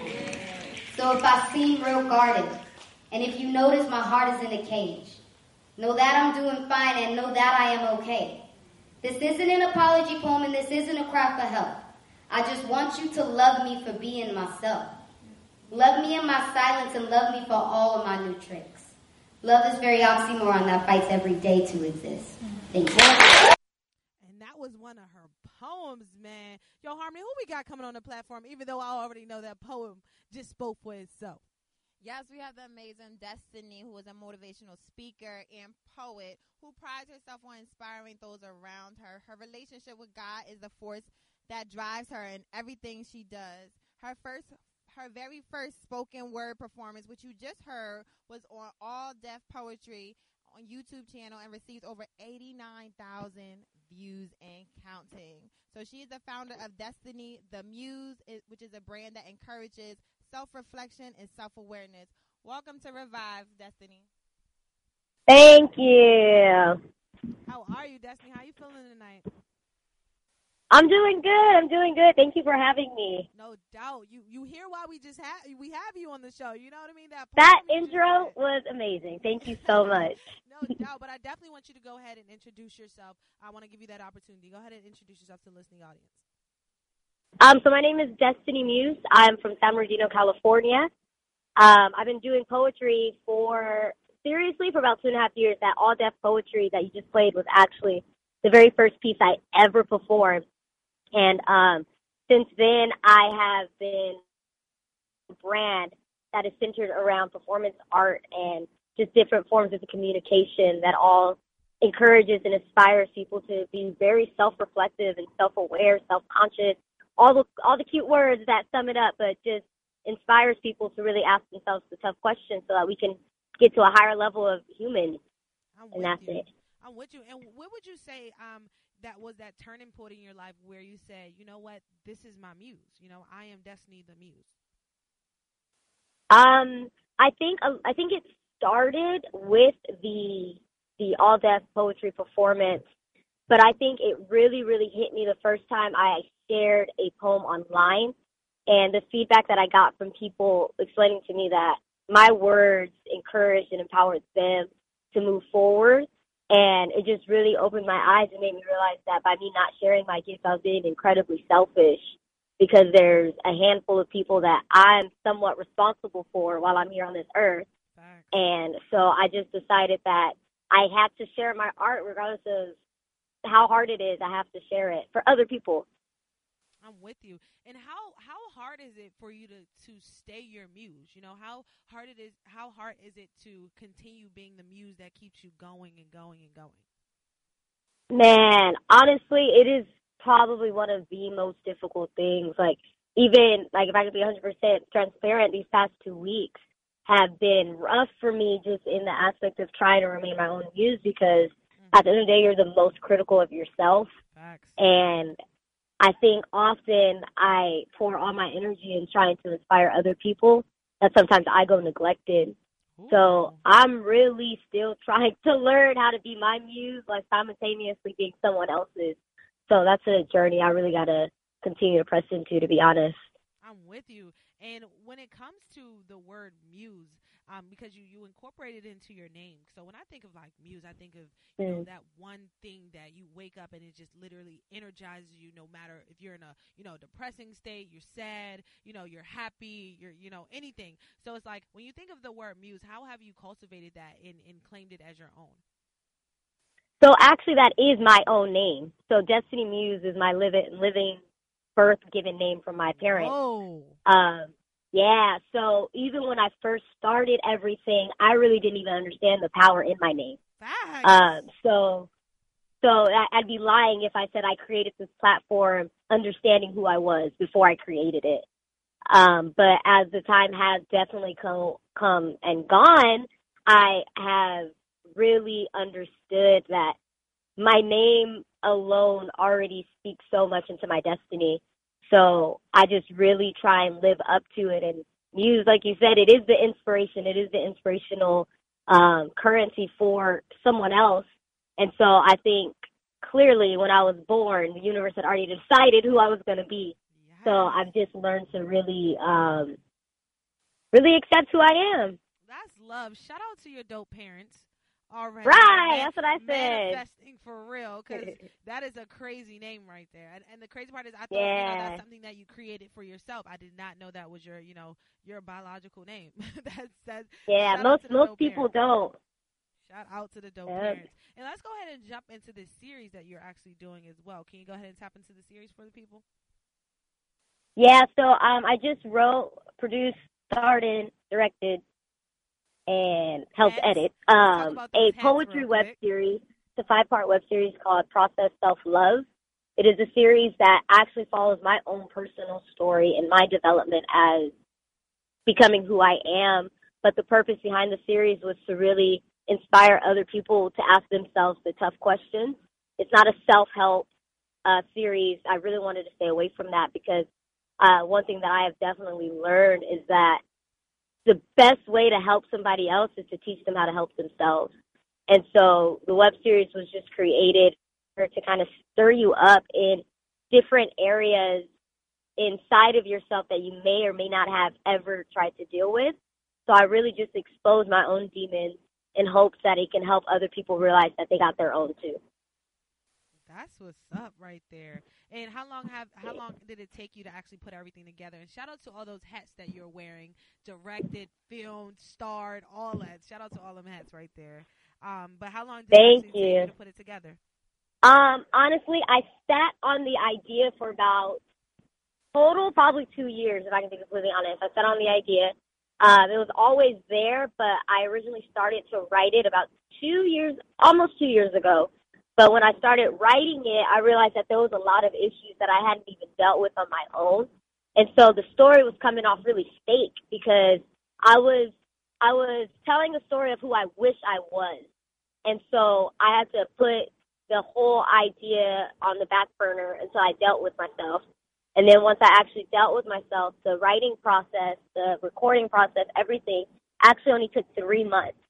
So if I seem real guarded and if you notice my heart is in a cage, know that I'm doing fine and know that I am okay. This isn't an apology poem and this isn't a cry for help. I just want you to love me for being myself. Love me in my silence and love me for all of my new tricks. Love is very oxymoron that fights every day to exist. Thank you. And that was one of her poems, man. Yo, Harmony, who we got coming on the platform, even though I already know that poem just spoke for itself? Yes, we have the amazing Destiny, who is a motivational speaker and poet who prides herself on inspiring those around her. Her relationship with God is the force that drives her in everything she does. Her first Her very first spoken word performance, which you just heard, was on All Deaf Poetry on YouTube channel and received over eighty-nine thousand views and counting. So she is the founder of Destiny the Muse, which is a brand that encourages self-reflection and self-awareness. Welcome to Revive, Destiny. Thank you. How are you, Destiny? How are you feeling tonight? I'm doing good. I'm doing good. Thank you for having me. No doubt. You you hear why we just have we have you on the show. You know what I mean? That that intro was amazing. Thank you so much. No doubt. But I definitely want you to go ahead and introduce yourself. I want to give you that opportunity. Go ahead and introduce yourself to the listening audience. Um, so my name is Destiny Muse. I'm from San Bernardino, California. Um, I've been doing poetry for, seriously, for about two and a half years. That all-deaf poetry that you just played was actually the very first piece I ever performed. And um, since then, I have been a brand that is centered around performance art and just different forms of communication that all encourages and inspires people to be very self-reflective and self-aware, self-conscious, all the all the cute words that sum it up, but just inspires people to really ask themselves the tough questions so that we can get to a higher level of human. I'm And with that's you. it. I'm with you. And what would you say um, that was that turning point in your life where you said, you know what, this is my muse. You know, I am Destiny the muse. Um, I think uh, I think it started with the the all deaf poetry performance, but I think it really really hit me the first time I shared a poem online, and the feedback that I got from people explaining to me that my words encouraged and empowered them to move forward, and it just really opened my eyes and made me realize that by me not sharing my gift, I was being incredibly selfish. Because there's a handful of people that I'm somewhat responsible for while I'm here on this earth. Facts. And so I just decided that I had to share my art regardless of how hard it is. I have to share it for other people. I'm with you. And how how hard is it for you to to stay your muse? You know, how hard it is how hard is it to continue being the muse that keeps you going and going and going? Man, honestly, it is probably one of the most difficult things. Like, even, like, if I could be one hundred percent transparent, these past two weeks have been rough for me just in the aspect of trying to remain my own muse because mm-hmm. at the end of the day, you're the most critical of yourself. Facts. And I think often I pour all my energy in trying to inspire other people that sometimes I go neglected. Ooh. So I'm really still trying to learn how to be my muse, like simultaneously being someone else's. So that's a journey I really got to continue to press into, to be honest. I'm with you. And when it comes to the word muse, um, because you, you incorporate it into your name. So when I think of, like, muse, I think of, you mm. know, that one thing that you wake up and it just literally energizes you no matter if you're in a, you know, depressing state, you're sad, you know, you're happy, you're, you know, anything. So it's like when you think of the word muse, how have you cultivated that and, and claimed it as your own? So actually, that is my own name. So Destiny Muse is my living, living birth-given name from my parents. Oh. Um, yeah, so even when I first started everything, I really didn't even understand the power in my name. Facts. Um, so so I'd be lying if I said I created this platform understanding who I was before I created it. Um, but as the time has definitely come, come and gone, I have really understood that my name alone already speaks so much into my destiny. So I just really try and live up to it. And muse, like you said, it is the inspiration. It is the inspirational um, currency for someone else. And so I think clearly when I was born, the universe had already decided who I was going to be. Yeah. So I've just learned to really, um, really accept who I am. That's love. Shout out to your dope parents. Already. Right, Man, that's what I said. Manifesting for real, because that is a crazy name right there. And, and the crazy part is, I thought yeah. you know, that's something that you created for yourself. I did not know that was your, you know, your biological name. that says. Yeah, most most people parents. don't. Shout out to the dope yep. parents. And let's go ahead and jump into this series that you're actually doing as well. Can you go ahead and tap into the series for the people? Yeah, so um, I just wrote, produced, started, directed, and helped yes. edit um, a poetry web series. It's a five-part web series called Process Self-Love. It is a series that actually follows my own personal story and my development as becoming who I am. But the purpose behind the series was to really inspire other people to ask themselves the tough questions. It's not a self-help uh, series. I really wanted to stay away from that because uh, one thing that I have definitely learned is that the best way to help somebody else is to teach them how to help themselves. And so the web series was just created to kind of stir you up in different areas inside of yourself that you may or may not have ever tried to deal with. So I really just exposed my own demons in hopes that it can help other people realize that they got their own too. That's what's up right there. And how long have how long did it take you to actually put everything together? And shout out to all those hats that you're wearing, directed, filmed, starred, all that. Shout out to all them hats right there. Um, but how long did Thank it actually you. take you to put it together? Um, honestly, I sat on the idea for about total probably two years, if I can be completely honest. I sat on the idea. Um, it was always there, but I originally started to write it about two years, almost two years ago. But when I started writing it, I realized that there was a lot of issues that I hadn't even dealt with on my own. And so the story was coming off really fake because I was I was telling a story of who I wish I was. And so I had to put the whole idea on the back burner until I dealt with myself. And then once I actually dealt with myself, the writing process, the recording process, everything actually only took three months.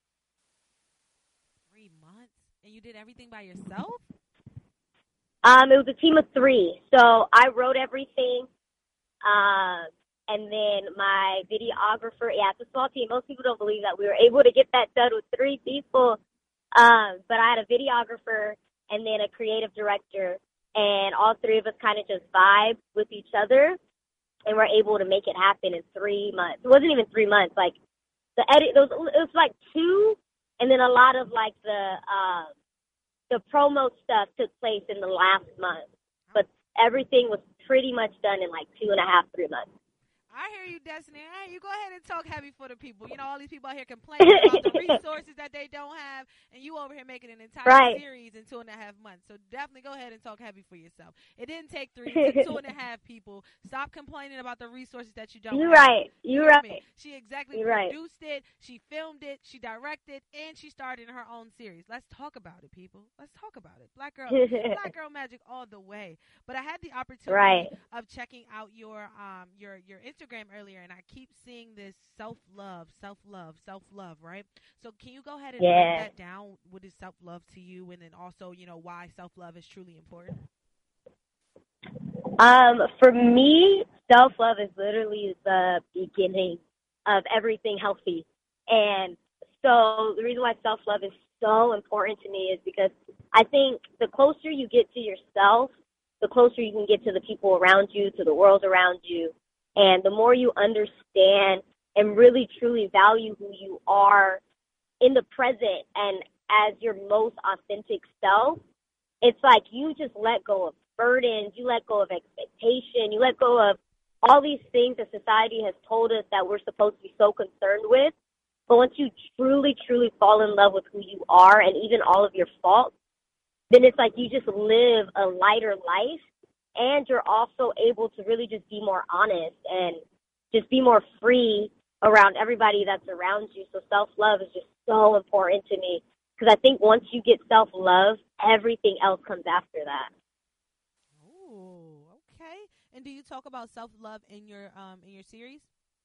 Three months? And you did everything by yourself? Um, it was a team of three. So I wrote everything. Um, and then my videographer, yeah, it's a small team. Most people don't believe that we were able to get that done with three people. Um, but I had a videographer and then a creative director. And all three of us kind of just vibed with each other, and were able to make it happen in three months. It wasn't even three months. Like the edit, it was, it was like two, and then a lot of like the uh, the promo stuff took place in the last month. But everything was pretty much done in like two and a half, three months. I hear you, Destiny. Hey, you go ahead and talk heavy for the people. You know, all these people out here complaining about the resources that they don't have, and you over here making an entire right. series in two and a half months. So definitely go ahead and talk heavy for yourself. It didn't take three, it took two and a half people. Stop complaining about the resources that you don't You're have. right. You're right. She exactly You're produced right. it, she filmed it, she directed, and she starred in her own series. Let's talk about it, people. Let's talk about it. Black girl, Black girl magic all the way. But I had the opportunity right. of checking out your um your your Instagram earlier, and I keep seeing this self-love, self-love, self-love, right? So can you go ahead and yeah. break that down? What is self-love to you? And then also, you know, why self-love is truly important? Um, for me, self-love is literally the beginning of everything healthy. And so the reason why self-love is so important to me is because I think the closer you get to yourself, the closer you can get to the people around you, to the world around you. And the more you understand and really truly value who you are in the present and as your most authentic self, it's like you just let go of burdens, you let go of expectation, you let go of all these things that society has told us that we're supposed to be so concerned with. But once you truly, truly fall in love with who you are and even all of your faults, then it's like you just live a lighter life. And you're also able to really just be more honest and just be more free around everybody that's around you. So self-love is just so important to me because I think once you get self-love, everything else comes after that. Ooh, okay. And do you talk about self-love in your um in your series?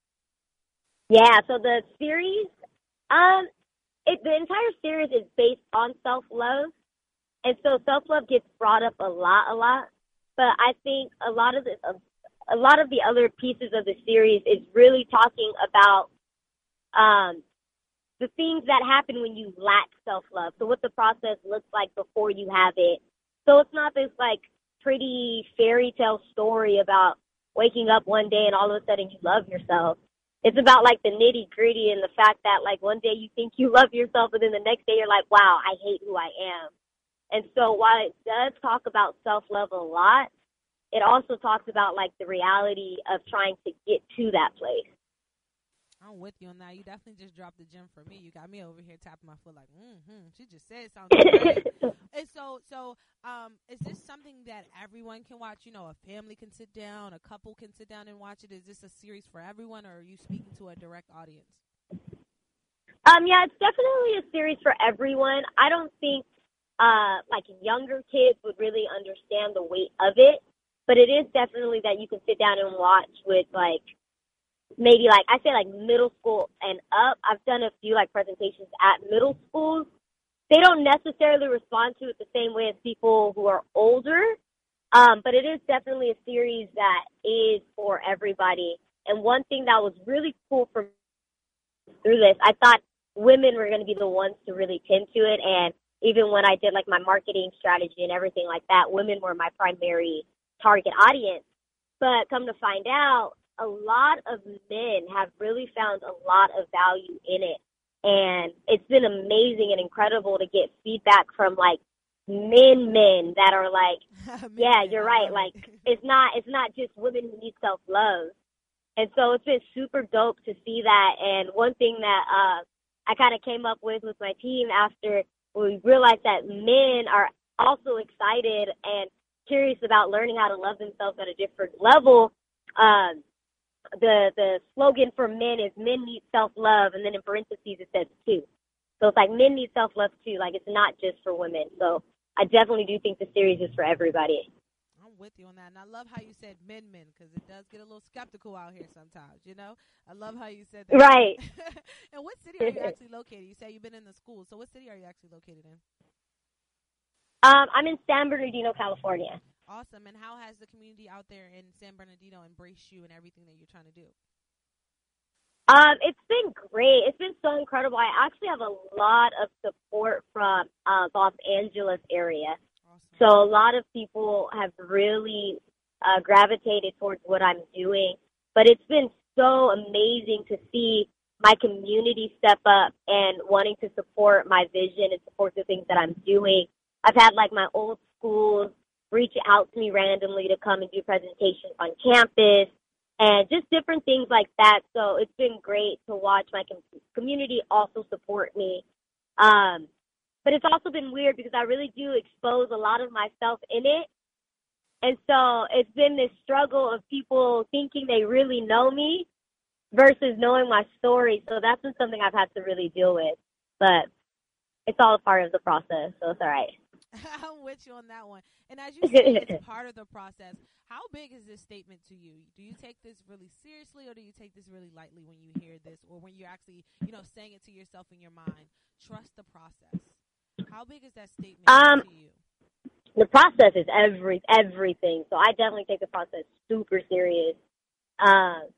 Yeah. So the series, um, it, the entire series is based on self-love, and so self-love gets brought up a lot, a lot. But I think a lot of the a lot of the other pieces of the series is really talking about um, the things that happen when you lack self-love. So what the process looks like before you have it. So it's not this like pretty fairy tale story about waking up one day and all of a sudden you love yourself. It's about like the nitty gritty and the fact that like one day you think you love yourself and then the next day you're like, wow, I hate who I am. And so while it does talk about self-love a lot, it also talks about, like, the reality of trying to get to that place. I'm with you on that. You definitely just dropped the gem for me. You got me over here tapping my foot like, mm-hmm. She just said something great. And so, so um, is this something that everyone can watch? You know, a family can sit down, a couple can sit down and watch it. Is this a series for everyone, or are you speaking to a direct audience? Um, yeah, it's definitely a series for everyone. I don't think Uh, like younger kids would really understand the weight of it, but it is definitely that you can sit down and watch with like maybe like I say like middle school and up. I've done a few like presentations at middle schools. They don't necessarily respond to it the same way as people who are older, um, but it is definitely a series that is for everybody. And one thing that was really cool for me through this, I thought women were going to be the ones to really tend to it, and even when I did like my marketing strategy and everything like that, women were my primary target audience. But come to find out, a lot of men have really found a lot of value in it. And it's been amazing and incredible to get feedback from like men, men that are like, yeah, you're right. Like it's not, it's not just women who need self-love. And so it's been super dope to see that. And one thing that uh, I kind of came up with with my team after we realized that men are also excited and curious about learning how to love themselves at a different level. Um, the the slogan for men is men need self-love, and then in parentheses it says too. So it's like men need self-love too. Like it's not just for women. So I definitely do think the series is for everybody. I'm with you on that. And I love how you said men, men, because it does get a little skeptical out here sometimes, you know? I love how you said that. Right. And what city are you actually located? You say you've been in the school. So what city are you actually located in? Um, I'm in San Bernardino, California. Awesome. And how has the community out there in San Bernardino embraced you and everything that you're trying to do? Um, it's been great. It's been so incredible. I actually have a lot of support from uh, Los Angeles area. Awesome. So a lot of people have really uh, gravitated towards what I'm doing. But it's been so amazing to see my community step up and wanting to support my vision and support the things that I'm doing. I've had like my old schools reach out to me randomly to come and do presentations on campus and just different things like that. So it's been great to watch my com- community also support me. Um, but it's also been weird because I really do expose a lot of myself in it. And so it's been this struggle of people thinking they really know me versus knowing my story. So that's been something I've had to really deal with. But it's all a part of the process, so it's all right. I'm with you on that one. And as you said, it's part of the process. How big is this statement to you? Do you take this really seriously, or do you take this really lightly when you hear this, or when you're actually, you know, saying it to yourself in your mind? Trust the process. How big is that statement um, to you? The process is every everything. So I definitely take the process super serious. Um,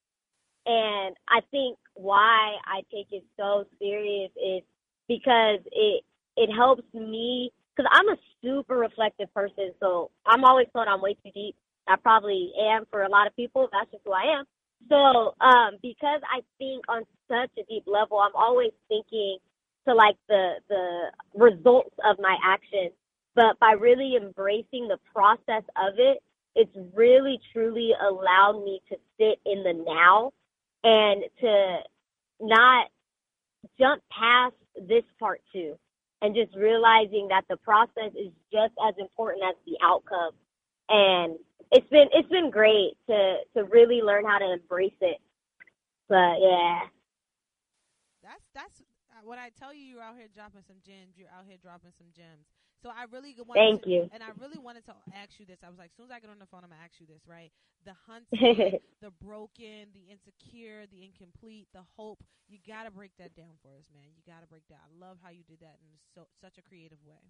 and I think why I take it so serious is because it it helps me. Because I'm a super reflective person, so I'm always told I'm way too deep. I probably am for a lot of people. That's just who I am. So um, because I think on such a deep level, I'm always thinking to, like, the the results of my actions. But by really embracing the process of it, it's really, truly allowed me to sit in the now and to not jump past this part too. And just realizing that the process is just as important as the outcome. And it's been it's been great to, to really learn how to embrace it. But yeah. That's that's when I tell you you're out here dropping some gems, you're out here dropping some gems. So I really wanted Thank to, you. and I really wanted to ask you this. I was like, as soon as I get on the phone, I'm gonna ask you this, right? The hunted, the broken, the insecure, the incomplete, the hope. You gotta break that down for us, man. You gotta break that. I love how you did that in so such a creative way.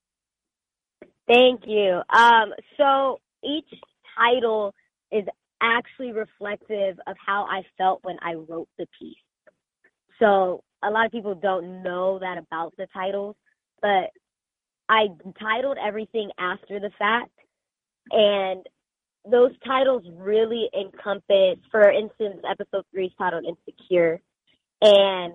Thank you. Um, so each title is actually reflective of how I felt when I wrote the piece. So a lot of people don't know that about the titles, but I titled everything after the fact, and those titles really encompass, for instance, episode three is titled Insecure. And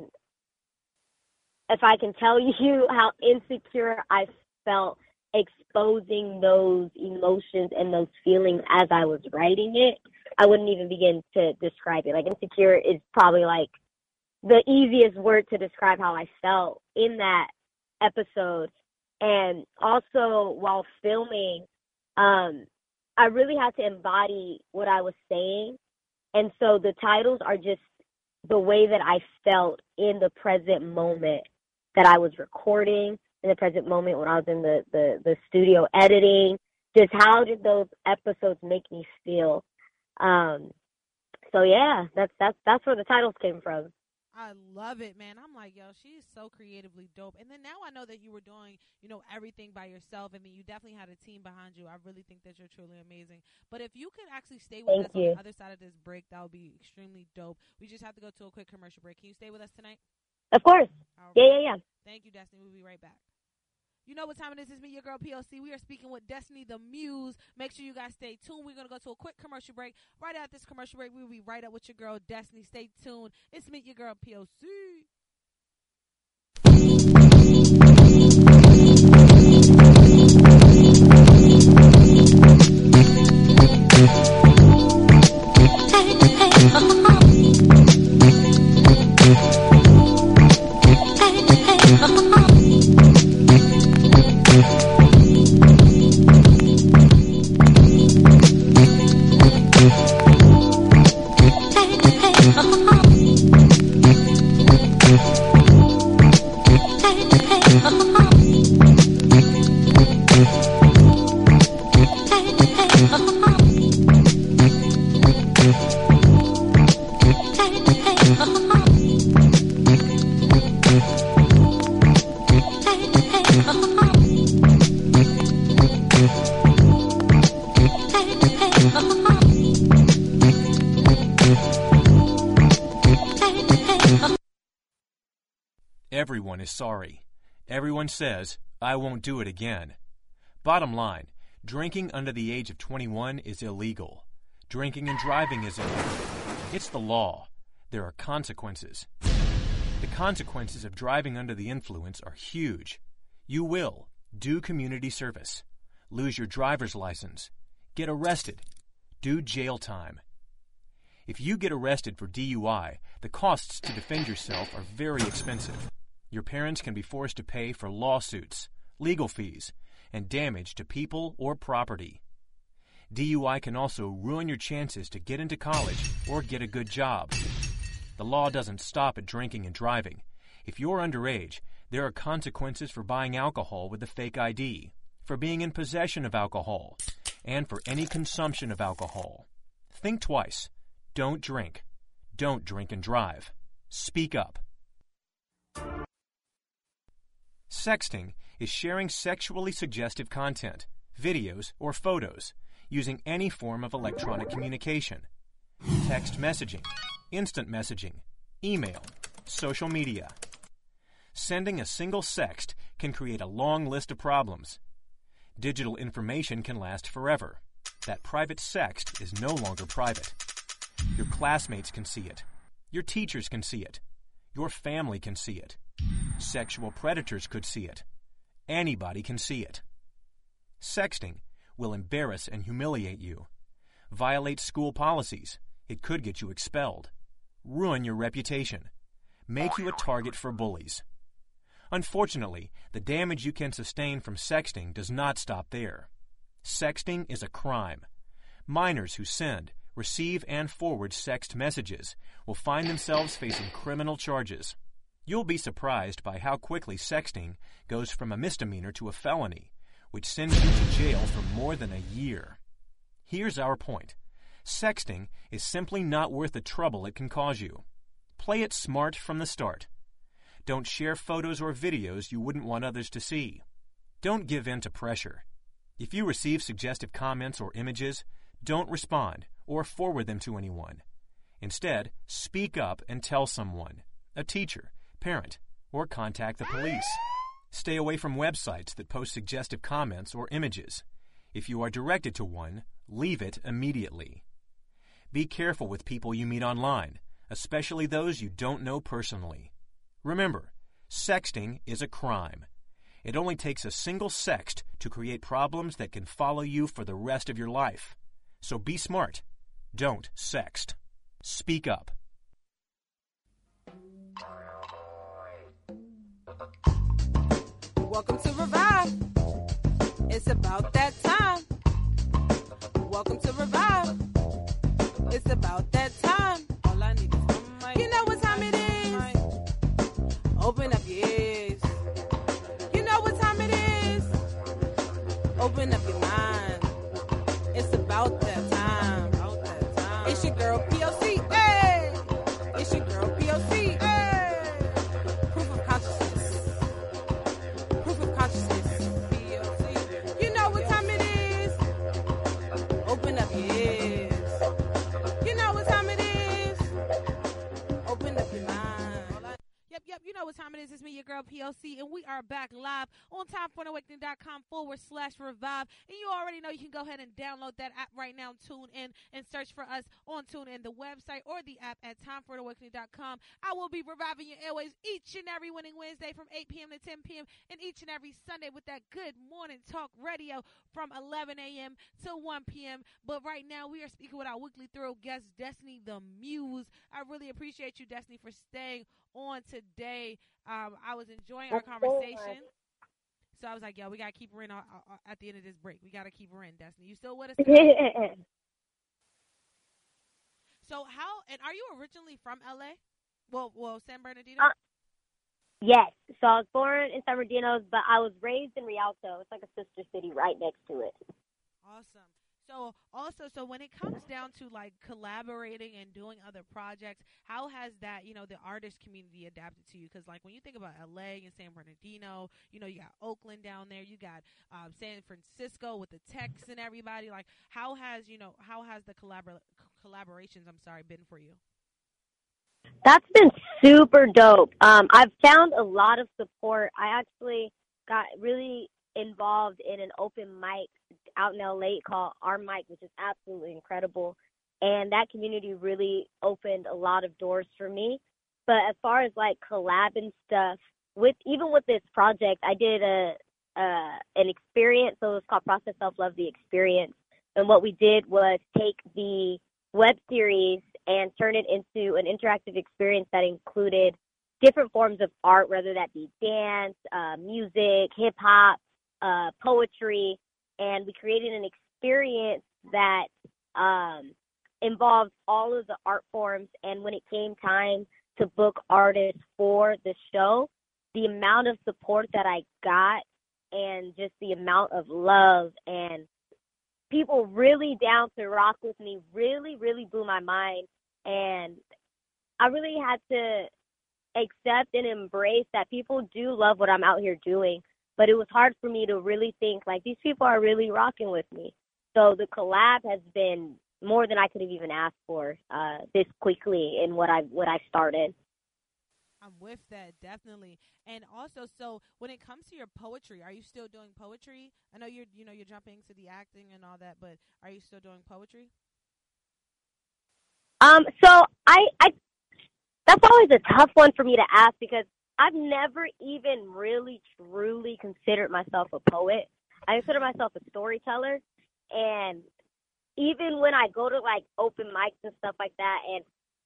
if I can tell you how insecure I felt exposing those emotions and those feelings as I was writing it, I wouldn't even begin to describe it. Like, insecure is probably like the easiest word to describe how I felt in that episode. And also while filming, um, I really had to embody what I was saying. And so the titles are just the way that I felt in the present moment that I was recording, in the present moment when I was in the, the, the studio editing. Just how did those episodes make me feel? Um, so yeah, that's that's that's where the titles came from. I love it, man. I'm like, yo, she's so creatively dope. And then now I know that you were doing, you know, everything by yourself. I mean, you definitely had a team behind you. I really think that you're truly amazing. But if you could actually stay with Thank us you. on the other side of this break, that would be extremely dope. We just have to go to a quick commercial break. Can you stay with us tonight? Of course. All right. Yeah, yeah, yeah. Thank you, Destiny. We'll be right back. You know what time it is. It's me, your girl, P O C. We are speaking with Destiny the Muse. Make sure you guys stay tuned. We're going to go to a quick commercial break. Right after this commercial break, we'll be right up with your girl, Destiny. Stay tuned. It's me, your girl, P O C. Everyone is sorry. Everyone says, I won't do it again. Bottom line, drinking under the age of twenty-one is illegal. Drinking and driving is illegal. It's the law. There are consequences. The consequences of driving under the influence are huge. You will do community service, lose your driver's license, get arrested, do jail time. If you get arrested for D U I, the costs to defend yourself are very expensive. Your parents can be forced to pay for lawsuits, legal fees, and damage to people or property. D U I can also ruin your chances to get into college or get a good job. The law doesn't stop at drinking and driving. If you're underage, there are consequences for buying alcohol with a fake I D, for being in possession of alcohol, and for any consumption of alcohol. Think twice. Don't drink. Don't drink and drive. Speak up. Sexting is sharing sexually suggestive content, videos, or photos using any form of electronic communication. Text messaging, instant messaging, email, social media. Sending a single sext can create a long list of problems. Digital information can last forever. That private sext is no longer private. Your classmates can see it. Your teachers can see it. Your family can see it. Sexual predators could see it. Anybody can see it. Sexting will embarrass and humiliate you. Violate school policies. It could get you expelled. Ruin your reputation. Make you a target for bullies. Unfortunately, the damage you can sustain from sexting does not stop there. Sexting is a crime. Minors who send, receive, and forward sext messages will find themselves facing criminal charges. You'll be surprised by how quickly sexting goes from a misdemeanor to a felony, which sends you to jail for more than a year. Here's our point. Sexting is simply not worth the trouble it can cause you. Play it smart from the start. Don't share photos or videos you wouldn't want others to see. Don't give in to pressure. If you receive suggestive comments or images, don't respond or forward them to anyone. Instead, speak up and tell someone, a teacher, parent, or contact the police. Stay away from websites that post suggestive comments or images. If you are directed to one, leave it immediately. Be careful with people you meet online, especially those you don't know personally. Remember, sexting is a crime. It only takes a single sext to create problems that can follow you for the rest of your life. So be smart. Don't sext. Speak up. Welcome to Revive. It's about that time. Welcome to Revive. It's about that time. All I need is one mic. You know what time it is. Open up your ears. You know what time it is. Open up your mind. It's about that time. About that time. It's your girl P O C. Hey! It's your girl P O C. Hey! Proof of consciousness. Proof of consciousness. P O C. You know what time it is. Open up your ears. You know what time it is. is? It's me, your girl P O C, and we are back live on timeforanawakening.com forward slash revive. And you already know you can go ahead and download that app right now, tune in, and search for us on TuneIn, the website, or the app at time for an awakening dot com. I will be reviving your airways each and every winning Wednesday from eight p.m. to ten p.m. and each and every Sunday with that good morning talk radio from eleven a.m. to one p.m. But right now we are speaking with our weekly thrill guest, Destiny the Muse. I really appreciate you, Destiny, for staying on today. Um, I was enjoying our conversation. So I was like, yo, we got to keep her in uh, uh, at the end of this break. We got to keep her in, Destiny. You still with us? So how, and are you originally from L A? Well, well, San Bernardino? Uh, yes. So I was born in San Bernardino, but I was raised in Rialto. It's like a sister city right next to it. Awesome. So also, so when it comes down to like collaborating and doing other projects, how has that, you know, the artist community adapted to you? Because like when you think about L A and San Bernardino, you know, you got Oakland down there, you got um, San Francisco with the techs and everybody. Like how has, you know, how has the collabor- collaborations, I'm sorry, been for you? That's been super dope. Um, I've found a lot of support. I actually got really involved in an open mic out in L A called Our Mic, which is absolutely incredible. And that community really opened a lot of doors for me. But as far as like collab and stuff, with even with this project, I did a uh, an experience. So it was called Process Self Love, the Experience. And what we did was take the web series and turn it into an interactive experience that included different forms of art, whether that be dance, uh, music, hip hop, uh, poetry, and we created an experience that um, involved all of the art forms. And when it came time to book artists for the show, the amount of support that I got and just the amount of love and people really down to rock with me really, really blew my mind. And I really had to accept and embrace that people do love what I'm out here doing. But it was hard for me to really think, like, these people are really rocking with me. So the collab has been more than I could have even asked for uh, this quickly in what I what I started. I'm with that, definitely. And also, so when it comes to your poetry, are you still doing poetry? I know you're, you know, you're jumping to the acting and all that, but are you still doing poetry? Um, so I, I, that's always a tough one for me to ask because I've never even really truly considered myself a poet. I consider myself a storyteller. And even when I go to like open mics and stuff like that, and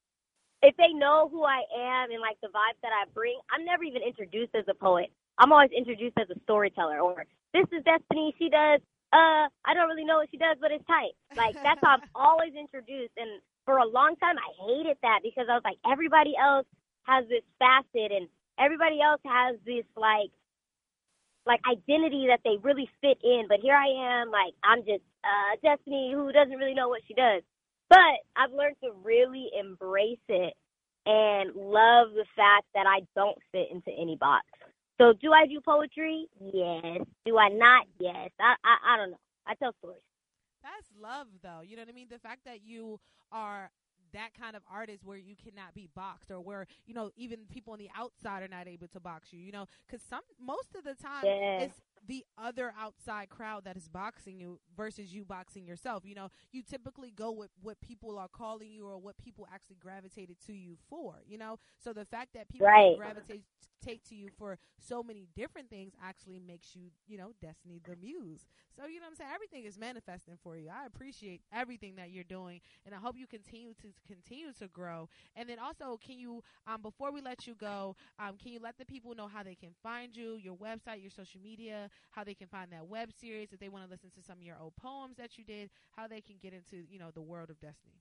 if they know who I am and like the vibes that I bring, I'm never even introduced as a poet. I'm always introduced as a storyteller, or this is Destiny. She does, uh, I don't really know what she does, but it's tight. Like that's how I'm always introduced. And for a long time, I hated that because I was like, everybody else has this facet and everybody else has this like like identity that they really fit in, but here I am, like I'm just uh, Destiny who doesn't really know what she does. But I've learned to really embrace it and love the fact that I don't fit into any box. So do I do poetry? Yes. Do I not? Yes. I I, I don't know. I tell stories. That's love, though. You know what I mean? The fact that you are that kind of artist where you cannot be boxed, or where, you know, even people on the outside are not able to box you, you know, because some most of the time yeah. it's the other outside crowd that is boxing you versus you boxing yourself. You know, you typically go with what people are calling you or what people actually gravitated to you for, you know. So the fact that people right. gravitate take to you for so many different things actually makes you, you know, Destiny the Muse. So, you know what I'm saying? Everything is manifesting for you. I appreciate everything that you're doing, and I hope you continue to continue to grow. And then also, can you, um, before we let you go, um, can you let the people know how they can find you, your website, your social media, how they can find that web series, if they want to listen to some of your old poems that you did, how they can get into, you know, the world of Destiny?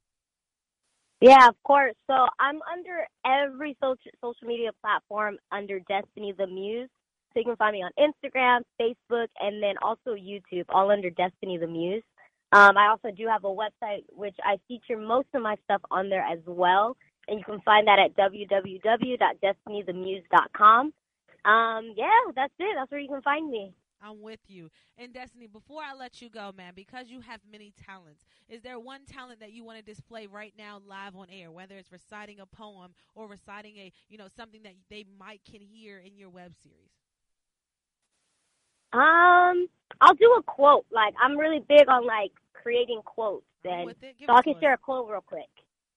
Yeah, of course. So I'm under every social social media platform under Destiny the Muse. So you can find me on Instagram, Facebook, and then also YouTube, all under Destiny the Muse. Um, I also do have a website which I feature most of my stuff on there as well, and you can find that at w w w dot destiny the muse dot com. Um, yeah, that's it. That's where you can find me. I'm with you. And Destiny, before I let you go, man, because you have many talents, is there one talent that you want to display right now live on air, whether it's reciting a poem or reciting a, you know, something that they might can hear in your web series? Um, I'll do a quote. Like, I'm really big on, like, creating quotes. And so I can share a quote real quick.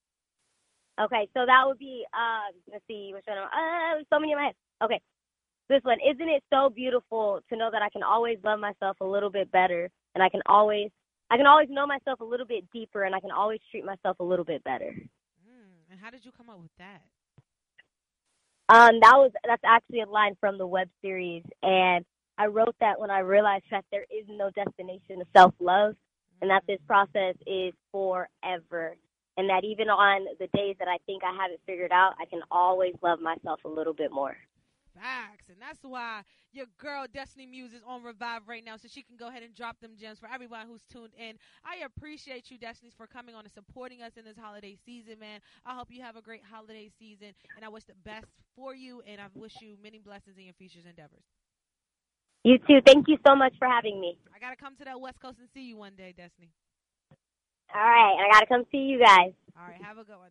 Okay, so that would be, um, let's see, which one? Uh, so many in my head. Okay, this one. Isn't it so beautiful to know that I can always love myself a little bit better, and I can always, I can always know myself a little bit deeper, and I can always treat myself a little bit better. Mm, and how did you come up with that? Um, that was that's actually a line from the web series, and I wrote that when I realized that there is no destination to self-love, mm-hmm. and that this process is forever. And that even on the days that I think I haven't figured out, I can always love myself a little bit more. Facts. And that's why your girl Destiny Muse is on Revive right now, so she can go ahead and drop them gems for everyone who's tuned in. I appreciate you, Destiny, for coming on and supporting us in this holiday season, man. I hope you have a great holiday season, and I wish the best for you, and I wish you many blessings in your future endeavors. You too. Thank you so much for having me. I got to come to that West Coast and see you one day, Destiny. All right. I got to come see you guys. All right. Have a good one.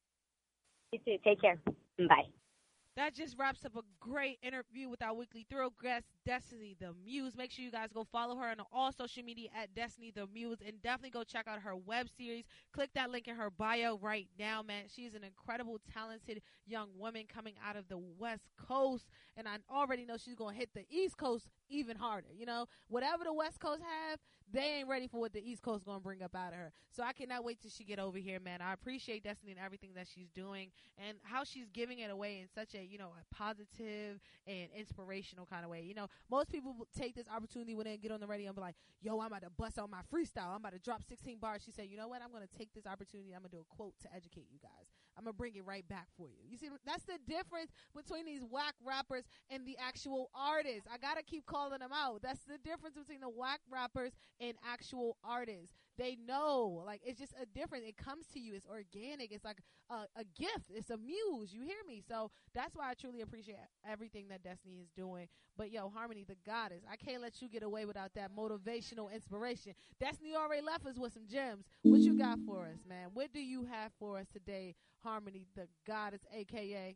You too. Take care. Bye. That just wraps up a great interview with our weekly thrill guest, Destiny the Muse. Make sure you guys go follow her on all social media at Destiny the Muse, and definitely go check out her web series. Click that link in her bio right now, man. She's an incredible, talented young woman coming out of the West Coast, and I already know she's going to hit the East Coast even harder. You know, whatever the West Coast have, they ain't ready for what the East Coast going to bring up out of her. So I cannot wait till she get over here, man. I appreciate Destiny and everything that she's doing and how she's giving it away in such a, you know, a positive and inspirational kind of way. You know, most people take this opportunity when they get on the radio and be like, yo, I'm about to bust out my freestyle. I'm about to drop sixteen bars. She said, you know what? I'm going to take this opportunity. I'm going to do a quote to educate you guys. I'm going to bring it right back for you. You see, that's the difference between these whack rappers and the actual artists. I got to keep calling them out. That's the difference between the whack rappers and actual artists. They know, like, it's just a difference. It comes to you. It's organic. It's like a, a gift. It's a muse. You hear me? So that's why I truly appreciate everything that Destiny is doing. But, yo, Harmony, the goddess, I can't let you get away without that motivational inspiration. Destiny already left us with some gems. What you got for us, man? What do you have for us today, Harmony, the goddess, a k a?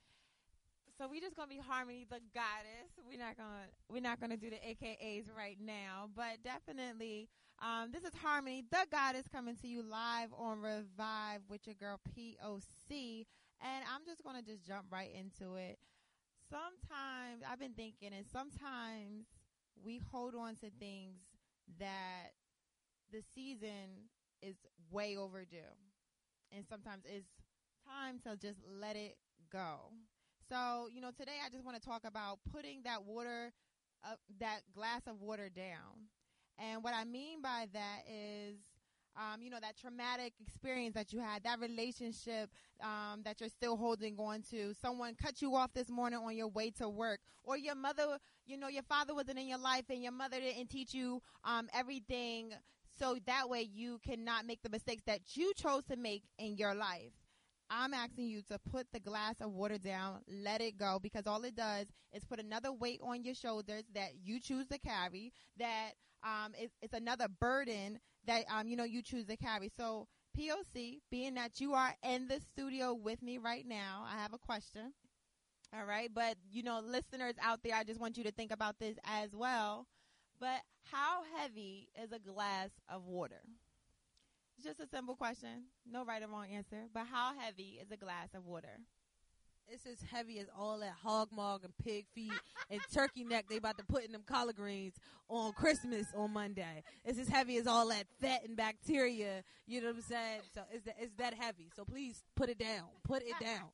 So we just gonna be Harmony, the goddess. We're not gonna we're not gonna do the A K As right now, but definitely, um, this is Harmony, the goddess, coming to you live on Revive with your girl P O C, and I'm just gonna just jump right into it. Sometimes I've been thinking, and sometimes we hold on to things that the season is way overdue, and sometimes it's time to just let it go. So, you know, today I just want to talk about putting that water, uh, that glass of water down. And what I mean by that is, um, you know, that traumatic experience that you had, that relationship um, that you're still holding on to. Someone cut you off this morning on your way to work, or your mother, you know, your father wasn't in your life and your mother didn't teach you um, everything, so that way you cannot make the mistakes that you chose to make in your life. I'm asking you to put the glass of water down, let it go, because all it does is put another weight on your shoulders that you choose to carry, that um, it's, it's another burden that, um, you know, you choose to carry. So, P O C, being that you are in the studio with me right now, I have a question. All right. But, you know, listeners out there, I just want you to think about this as well. But how heavy is a glass of water? It's just a simple question. No right or wrong answer. But how heavy is a glass of water? It's as heavy as all that hog maw and pig feet and turkey neck they about to put in them collard greens on Christmas on Monday. It's as heavy as all that fat and bacteria. You know what I'm saying? So it's that, it's that heavy. So please put it down. Put it down.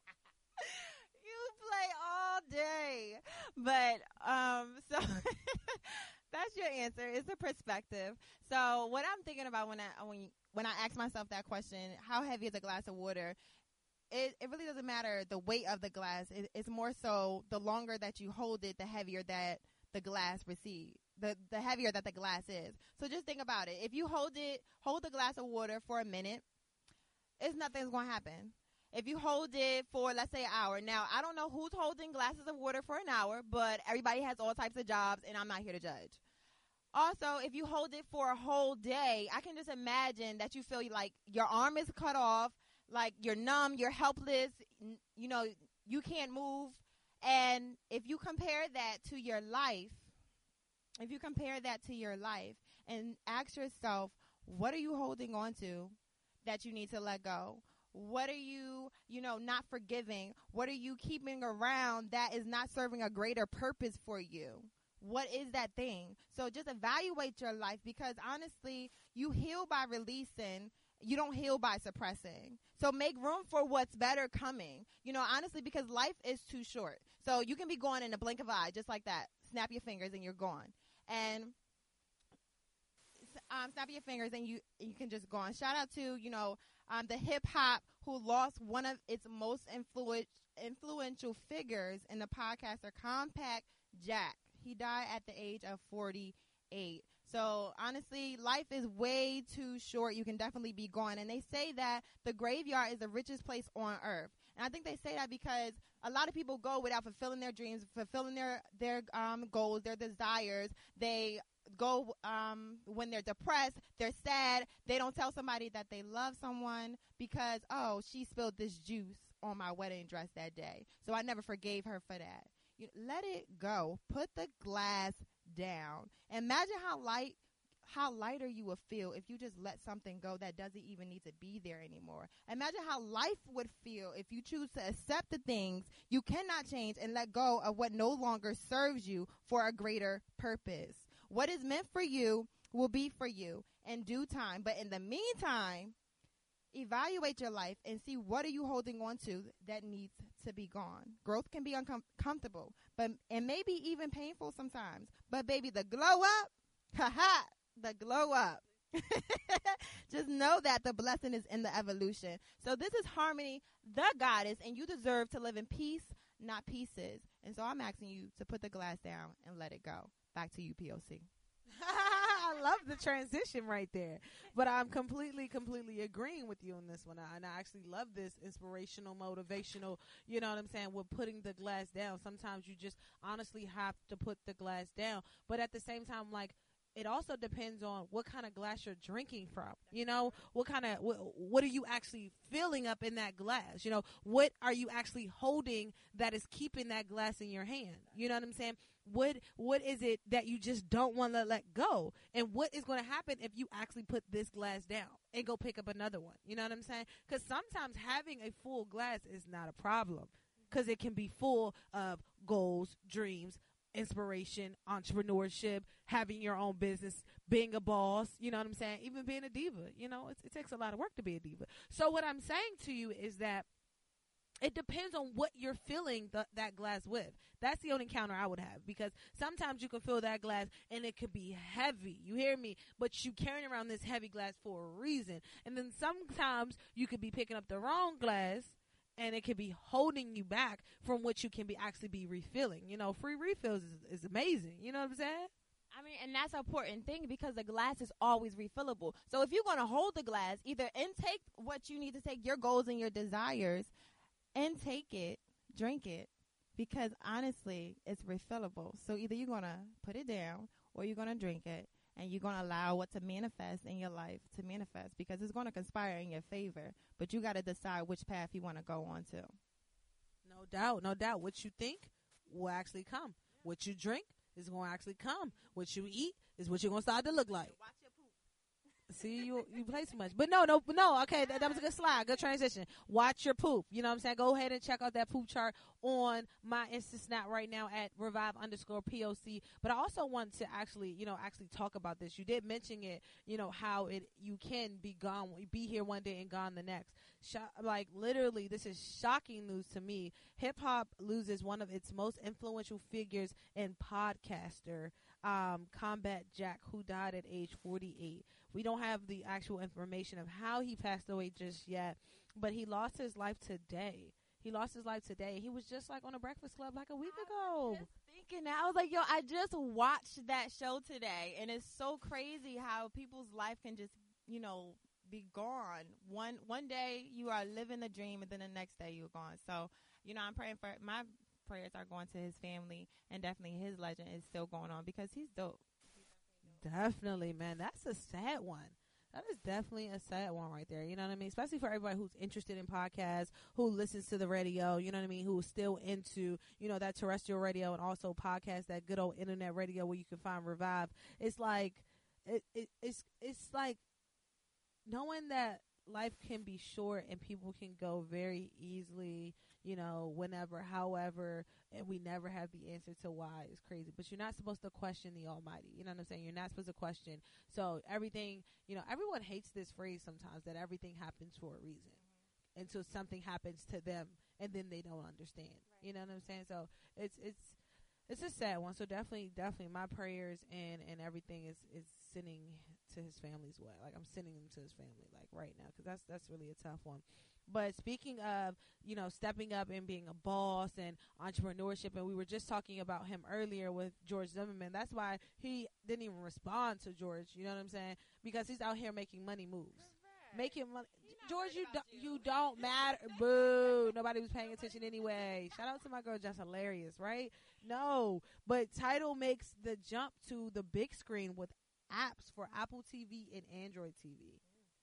You play all day. But, um, so... That's your answer. It's a perspective. So what I'm thinking about when I when when I ask myself that question, how heavy is a glass of water? It it really doesn't matter the weight of the glass. It, it's more so the longer that you hold it, the heavier that the glass receives. The the heavier that the glass is. So just think about it. If you hold it, hold the glass of water for a minute, it's nothing's going to happen. if you hold it for, let's say, an hour. Now, I don't know who's holding glasses of water for an hour, but everybody has all types of jobs, and I'm not here to judge. Also, if you hold it for a whole day, I can just imagine that you feel like your arm is cut off, like you're numb, you're helpless, you know, you can't move. And if you compare that to your life, if you compare that to your life and ask yourself, what are you holding on to that you need to let go? What are you, you know, not forgiving? What are you keeping around that is not serving a greater purpose for you? What is that thing? So just evaluate your life, because honestly, you heal by releasing. You don't heal by suppressing. So make room for what's better coming. You know, honestly, because life is too short. So you can be gone in a blink of an eye, just like that. Snap your fingers and you're gone. And um, snap your fingers and you you can just go on. Shout out to, you know, um, the hip hop who lost one of its most influ- influential figures in the podcaster, Compact Jack. He died at the age of forty-eight. So, honestly, life is way too short. You can definitely be gone. And they say that the graveyard is the richest place on earth. And I think they say that because a lot of people go without fulfilling their dreams, fulfilling their, their um, goals, their desires. They go um, when they're depressed, they're sad. They don't tell somebody that they love someone because, oh, she spilled this juice on my wedding dress that day, so I never forgave her for that. You let it go. Put the glass down. Imagine how light, how lighter you would feel if you just let something go that doesn't even need to be there anymore. Imagine how life would feel if you choose to accept the things you cannot change and let go of what no longer serves you for a greater purpose. What is meant for you will be for you in due time. But in the meantime, evaluate your life and see what are you holding on to that needs to be gone. Growth can be uncomfortable, but and maybe even painful sometimes. But baby, the glow up, haha, the glow up. Just know that the blessing is in the evolution. So this is Harmony, the goddess, and you deserve to live in peace, not pieces. And so I'm asking you to put the glass down and let it go. Back to you, P O C. I love the transition right there. But I'm completely, completely agreeing with you on this one. I, and I actually love this inspirational, motivational, you know what I'm saying, with putting the glass down. Sometimes you just honestly have to put the glass down. But at the same time, like, it also depends on what kind of glass you're drinking from. You know, what kind of, what, what are you actually filling up in that glass? You know, what are you actually holding that is keeping that glass in your hand? You know what I'm saying? What what is it that you just don't want to let go? And what is going to happen if you actually put this glass down and go pick up another one? You know what I'm saying? Because sometimes having a full glass is not a problem, because it can be full of goals, dreams, inspiration, entrepreneurship, having your own business, being a boss, you know what I'm saying? Even being a diva, you know, it, it takes a lot of work to be a diva. So what I'm saying to you is that it depends on what you're filling the, that glass with. That's the only counter I would have, because sometimes you can fill that glass and it could be heavy. You hear me? But you carrying around this heavy glass for a reason. And then sometimes you could be picking up the wrong glass and it could be holding you back from what you can be actually be refilling. You know, free refills is, is amazing. You know what I'm saying? I mean, and that's an important thing, because the glass is always refillable. So if you're going to hold the glass, either intake what you need to take, your goals and your desires, and take it, drink it, because honestly, it's refillable. So either you're going to put it down or you're going to drink it, and you're going to allow what to manifest in your life to manifest, because it's going to conspire in your favor. But you got to decide which path you want to go on to. No doubt, no doubt. What you think will actually come. What you drink is going to actually come. What you eat is what you're going to start to look like. Watch your poop. See, you you play too much. But no, no, no. Okay, that, that was a good slide. Good transition. Watch your poop. You know what I'm saying? Go ahead and check out that poop chart on my Insta Snap right now at revive underscore P O C. But I also want to actually, you know, actually talk about this. You did mention it, you know, how it you can be gone, be here one day and gone the next. Sh- like, literally, this is shocking news to me. Hip-hop loses one of its most influential figures and podcaster, um, Compact Jack, who died at age forty-eight. We don't have the actual information of how he passed away just yet, but he lost his life today. He lost his life today. He was just like on a Breakfast Club like a week ago. Just thinking that, I was like, yo, I just watched that show today, and it's so crazy how people's life can just, you know, be gone. One one day you are living a dream, and then the next day you're gone. So, you know, I'm praying for my prayers are going to his family, and definitely his legend is still going on because he's dope. Definitely, man. That's a sad one. That is definitely a sad one right there. You know what I mean? Especially for everybody who's interested in podcasts, who listens to the radio, you know what I mean? Who's still into, you know, that terrestrial radio and also podcasts, that good old internet radio where you can find Revive. It's like, it, it it's, it's like knowing that life can be short and people can go very easily, you know, whenever, however, and we never have the answer to why is crazy. But you're not supposed to question the Almighty. You know what I'm saying? You're not supposed to question. So everything, you know, everyone hates this phrase sometimes, that everything happens for a reason until something happens to them and then they don't understand. Right. You know what I'm saying? So it's it's it's a sad one. So definitely, definitely my prayers and, and everything is, is sending to his family's way. Like, I'm sending them to his family, like, right now, because that's, that's really a tough one. But speaking of, you know, stepping up and being a boss and entrepreneurship, and we were just talking about him earlier with George Zimmerman. That's why he didn't even respond to George, you know what I'm saying? Because he's out here making money moves. Right. Making money. George, you, do, you don't matter. Boo. Nobody was paying attention anyway. Shout out to my girl, just hilarious, right? No. But Tidal makes the jump to the big screen with apps for Apple T V and Android T V.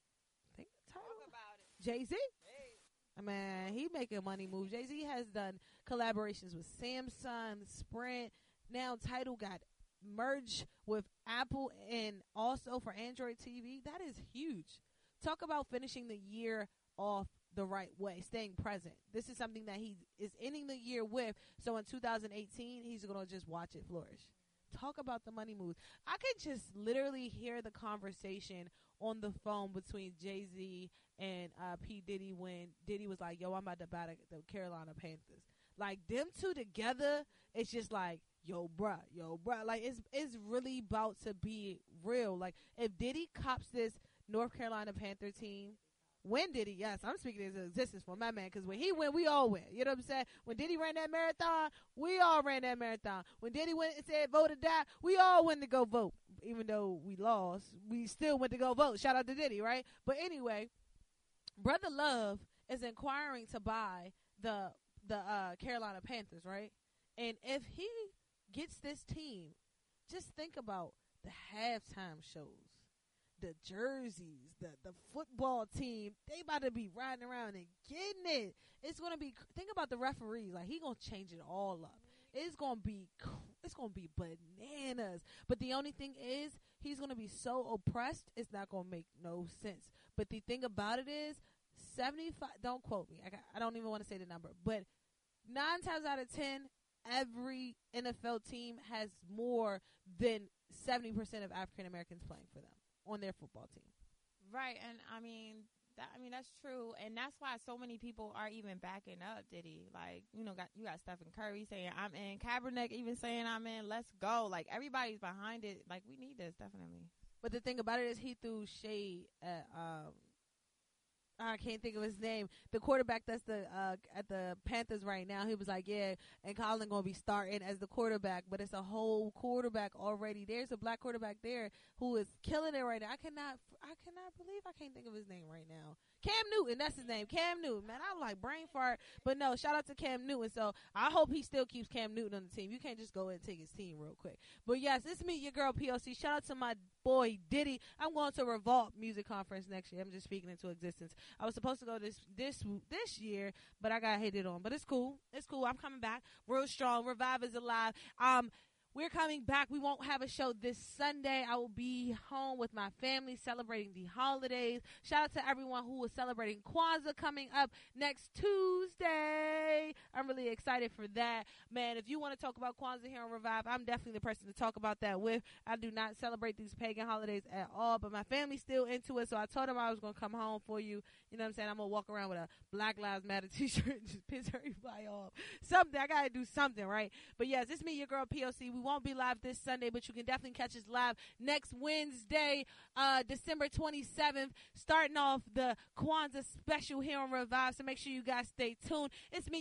Think Tidal about it. Jay-Z? Hey. Man, he making money moves. Jay-Z has done collaborations with Samsung, Sprint. Now Tidal got merged with Apple and also for Android T V. That is huge. Talk about finishing the year off the right way, staying present. This is something that he is ending the year with. So in two thousand eighteen, he's going to just watch it flourish. Talk about the money moves. I could just literally hear the conversation on the phone between Jay-Z and uh, P. Diddy when Diddy was like, yo, I'm about to buy the, the Carolina Panthers. Like, them two together, it's just like, yo, bruh, yo, bruh. Like, it's, it's really about to be real. Like, if Diddy cops this North Carolina Panther team, when Diddy, yes, I'm speaking into existence for my man, because when he went, we all went. You know what I'm saying? When Diddy ran that marathon, we all ran that marathon. When Diddy went and said vote or die, we all went to go vote. Even though we lost, we still went to go vote. Shout out to Diddy, right? But anyway, Brother Love is inquiring to buy the the uh, Carolina Panthers, right? And if he gets this team, just think about the halftime shows. The jerseys, the, the football team, they about to be riding around and getting it. It's going to be, think about the referees. Like, he going to change it all up. It's going to be, it's going to be bananas. But the only thing is, he's going to be so oppressed, it's not going to make no sense. But the thing about it is, seventy-five, don't quote me. I, got, I don't even want to say the number. But nine times out of ten, every N F L team has more than seventy percent of African Americans playing for them on their football team. Right, and I mean, that, I mean that's true, and that's why so many people are even backing up Diddy. Like, you know, got you got Stephen Curry saying I'm in, Kaepernick even saying I'm in. Let's go. Like, everybody's behind it. Like, we need this definitely. But the thing about it is, he threw shade at um. I can't think of his name. The quarterback that's the uh, at the Panthers right now. He was like, yeah, and Colin gonna be starting as the quarterback, but it's a whole quarterback already. There's a black quarterback there who is killing it right now. I cannot, I cannot believe I can't think of his name right now. Cam Newton, that's his name. Cam Newton, man. I'm like brain fart, but no. Shout out to Cam Newton. So I hope he still keeps Cam Newton on the team. You can't just go and take his team real quick. But yes, it's me, your girl P O C. Shout out to my boy Diddy. I'm going to Revolt Music Conference next year. I'm just speaking into existence. I was supposed to go this this this year, but I got hated on. But it's cool. It's cool. I'm coming back real strong. Revive is alive. Um, we're coming back. We won't have a show this Sunday. I will be home with my family celebrating the holidays. Shout out to everyone who is celebrating Kwanzaa coming up next Tuesday. I'm really excited for that. Man, if you want to talk about Kwanzaa here on Revive, I'm definitely the person to talk about that with. I do not celebrate these pagan holidays at all, but my family's still into it, so I told them I was going to come home for you. You know what I'm saying? I'm going to walk around with a Black Lives Matter t-shirt and just piss everybody off. Something. I got to do something, right? But yes, it's me, your girl P O C. We won't be live this Sunday, but you can definitely catch us live next Wednesday, uh, December twenty-seventh, starting off the Kwanzaa special here on Revive, so make sure you guys stay tuned. It's me, your girl P O C.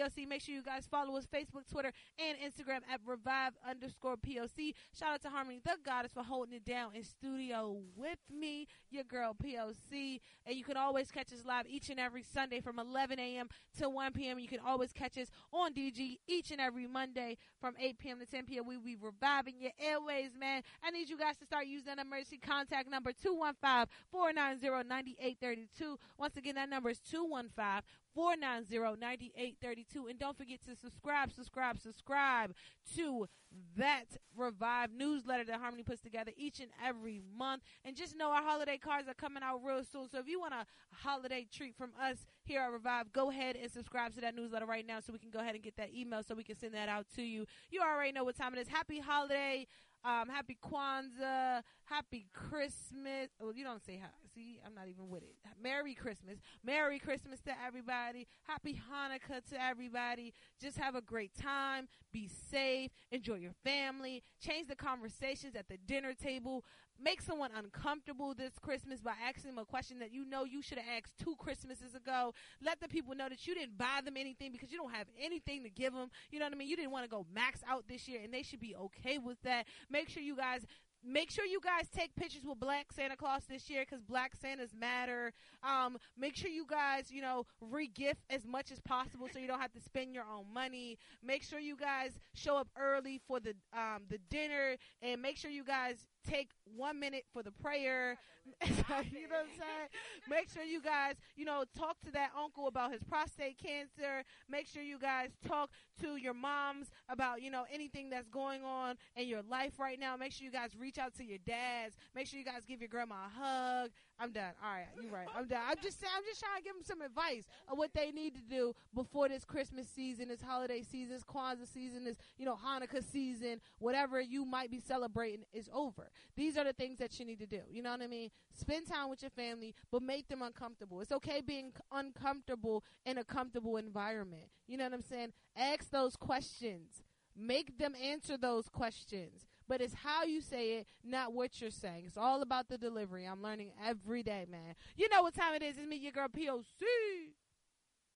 P O C. Make sure you guys follow us Facebook, Twitter, and Instagram at Revive underscore P O C. Shout out to Harmony the Goddess for holding it down in studio with me, your girl P O C. And you can always catch us live each and every Sunday from eleven a.m. to one p.m. You can always catch us on D G each and every Monday from eight p.m. to ten p.m. We be reviving your airways, man. I need you guys to start using that emergency contact number two one five, four nine zero, nine eight three two. Once again, that number is two one five, four nine zero, nine eight three two. And don't forget to subscribe, subscribe, subscribe to that Revive newsletter that Harmony puts together each and every month. And just know our holiday cards are coming out real soon. So if you want a holiday treat from us here at Revive, go ahead and subscribe to that newsletter right now so we can go ahead and get that email so we can send that out to you. You already know what time it is. Happy holiday. Um, happy Kwanzaa, happy Christmas. Well, you don't say hi. See, I'm not even with it. Merry Christmas. Merry Christmas to everybody. Happy Hanukkah to everybody. Just have a great time. Be safe. Enjoy your family. Change the conversations at the dinner table. Make someone uncomfortable this Christmas by asking them a question that you know you should have asked two Christmases ago. Let the people know that you didn't buy them anything because you don't have anything to give them. You know what I mean? You didn't want to go max out this year, and they should be okay with that. Make sure you guys Make sure you guys take pictures with Black Santa Claus this year because Black Santas matter. Um, make sure you guys, you know, re-gift as much as possible so you don't have to spend your own money. Make sure you guys show up early for the um, the dinner, and make sure you guys take one minute for the prayer. You know what I'm saying? Make sure you guys, you know, talk to that uncle about his prostate cancer. Make sure you guys talk to your moms about, you know, anything that's going on in your life right now. Make sure you guys reach out to your dads. Make sure you guys give your grandma a hug. I'm done. All right, you're right. I'm done. I'm just saying, I'm just trying to give them some advice of what they need to do before this Christmas season, this holiday season, this Kwanzaa season, this, you know, Hanukkah season, whatever you might be celebrating is over. These are the things that you need to do. You know what I mean? Spend time with your family, but make them uncomfortable. It's okay being uncomfortable in a comfortable environment. You know what I'm saying? Ask those questions. Make them answer those questions. But it's how you say it, not what you're saying. It's all about the delivery. I'm learning every day, man. You know what time it is. It's me, your girl, P O C.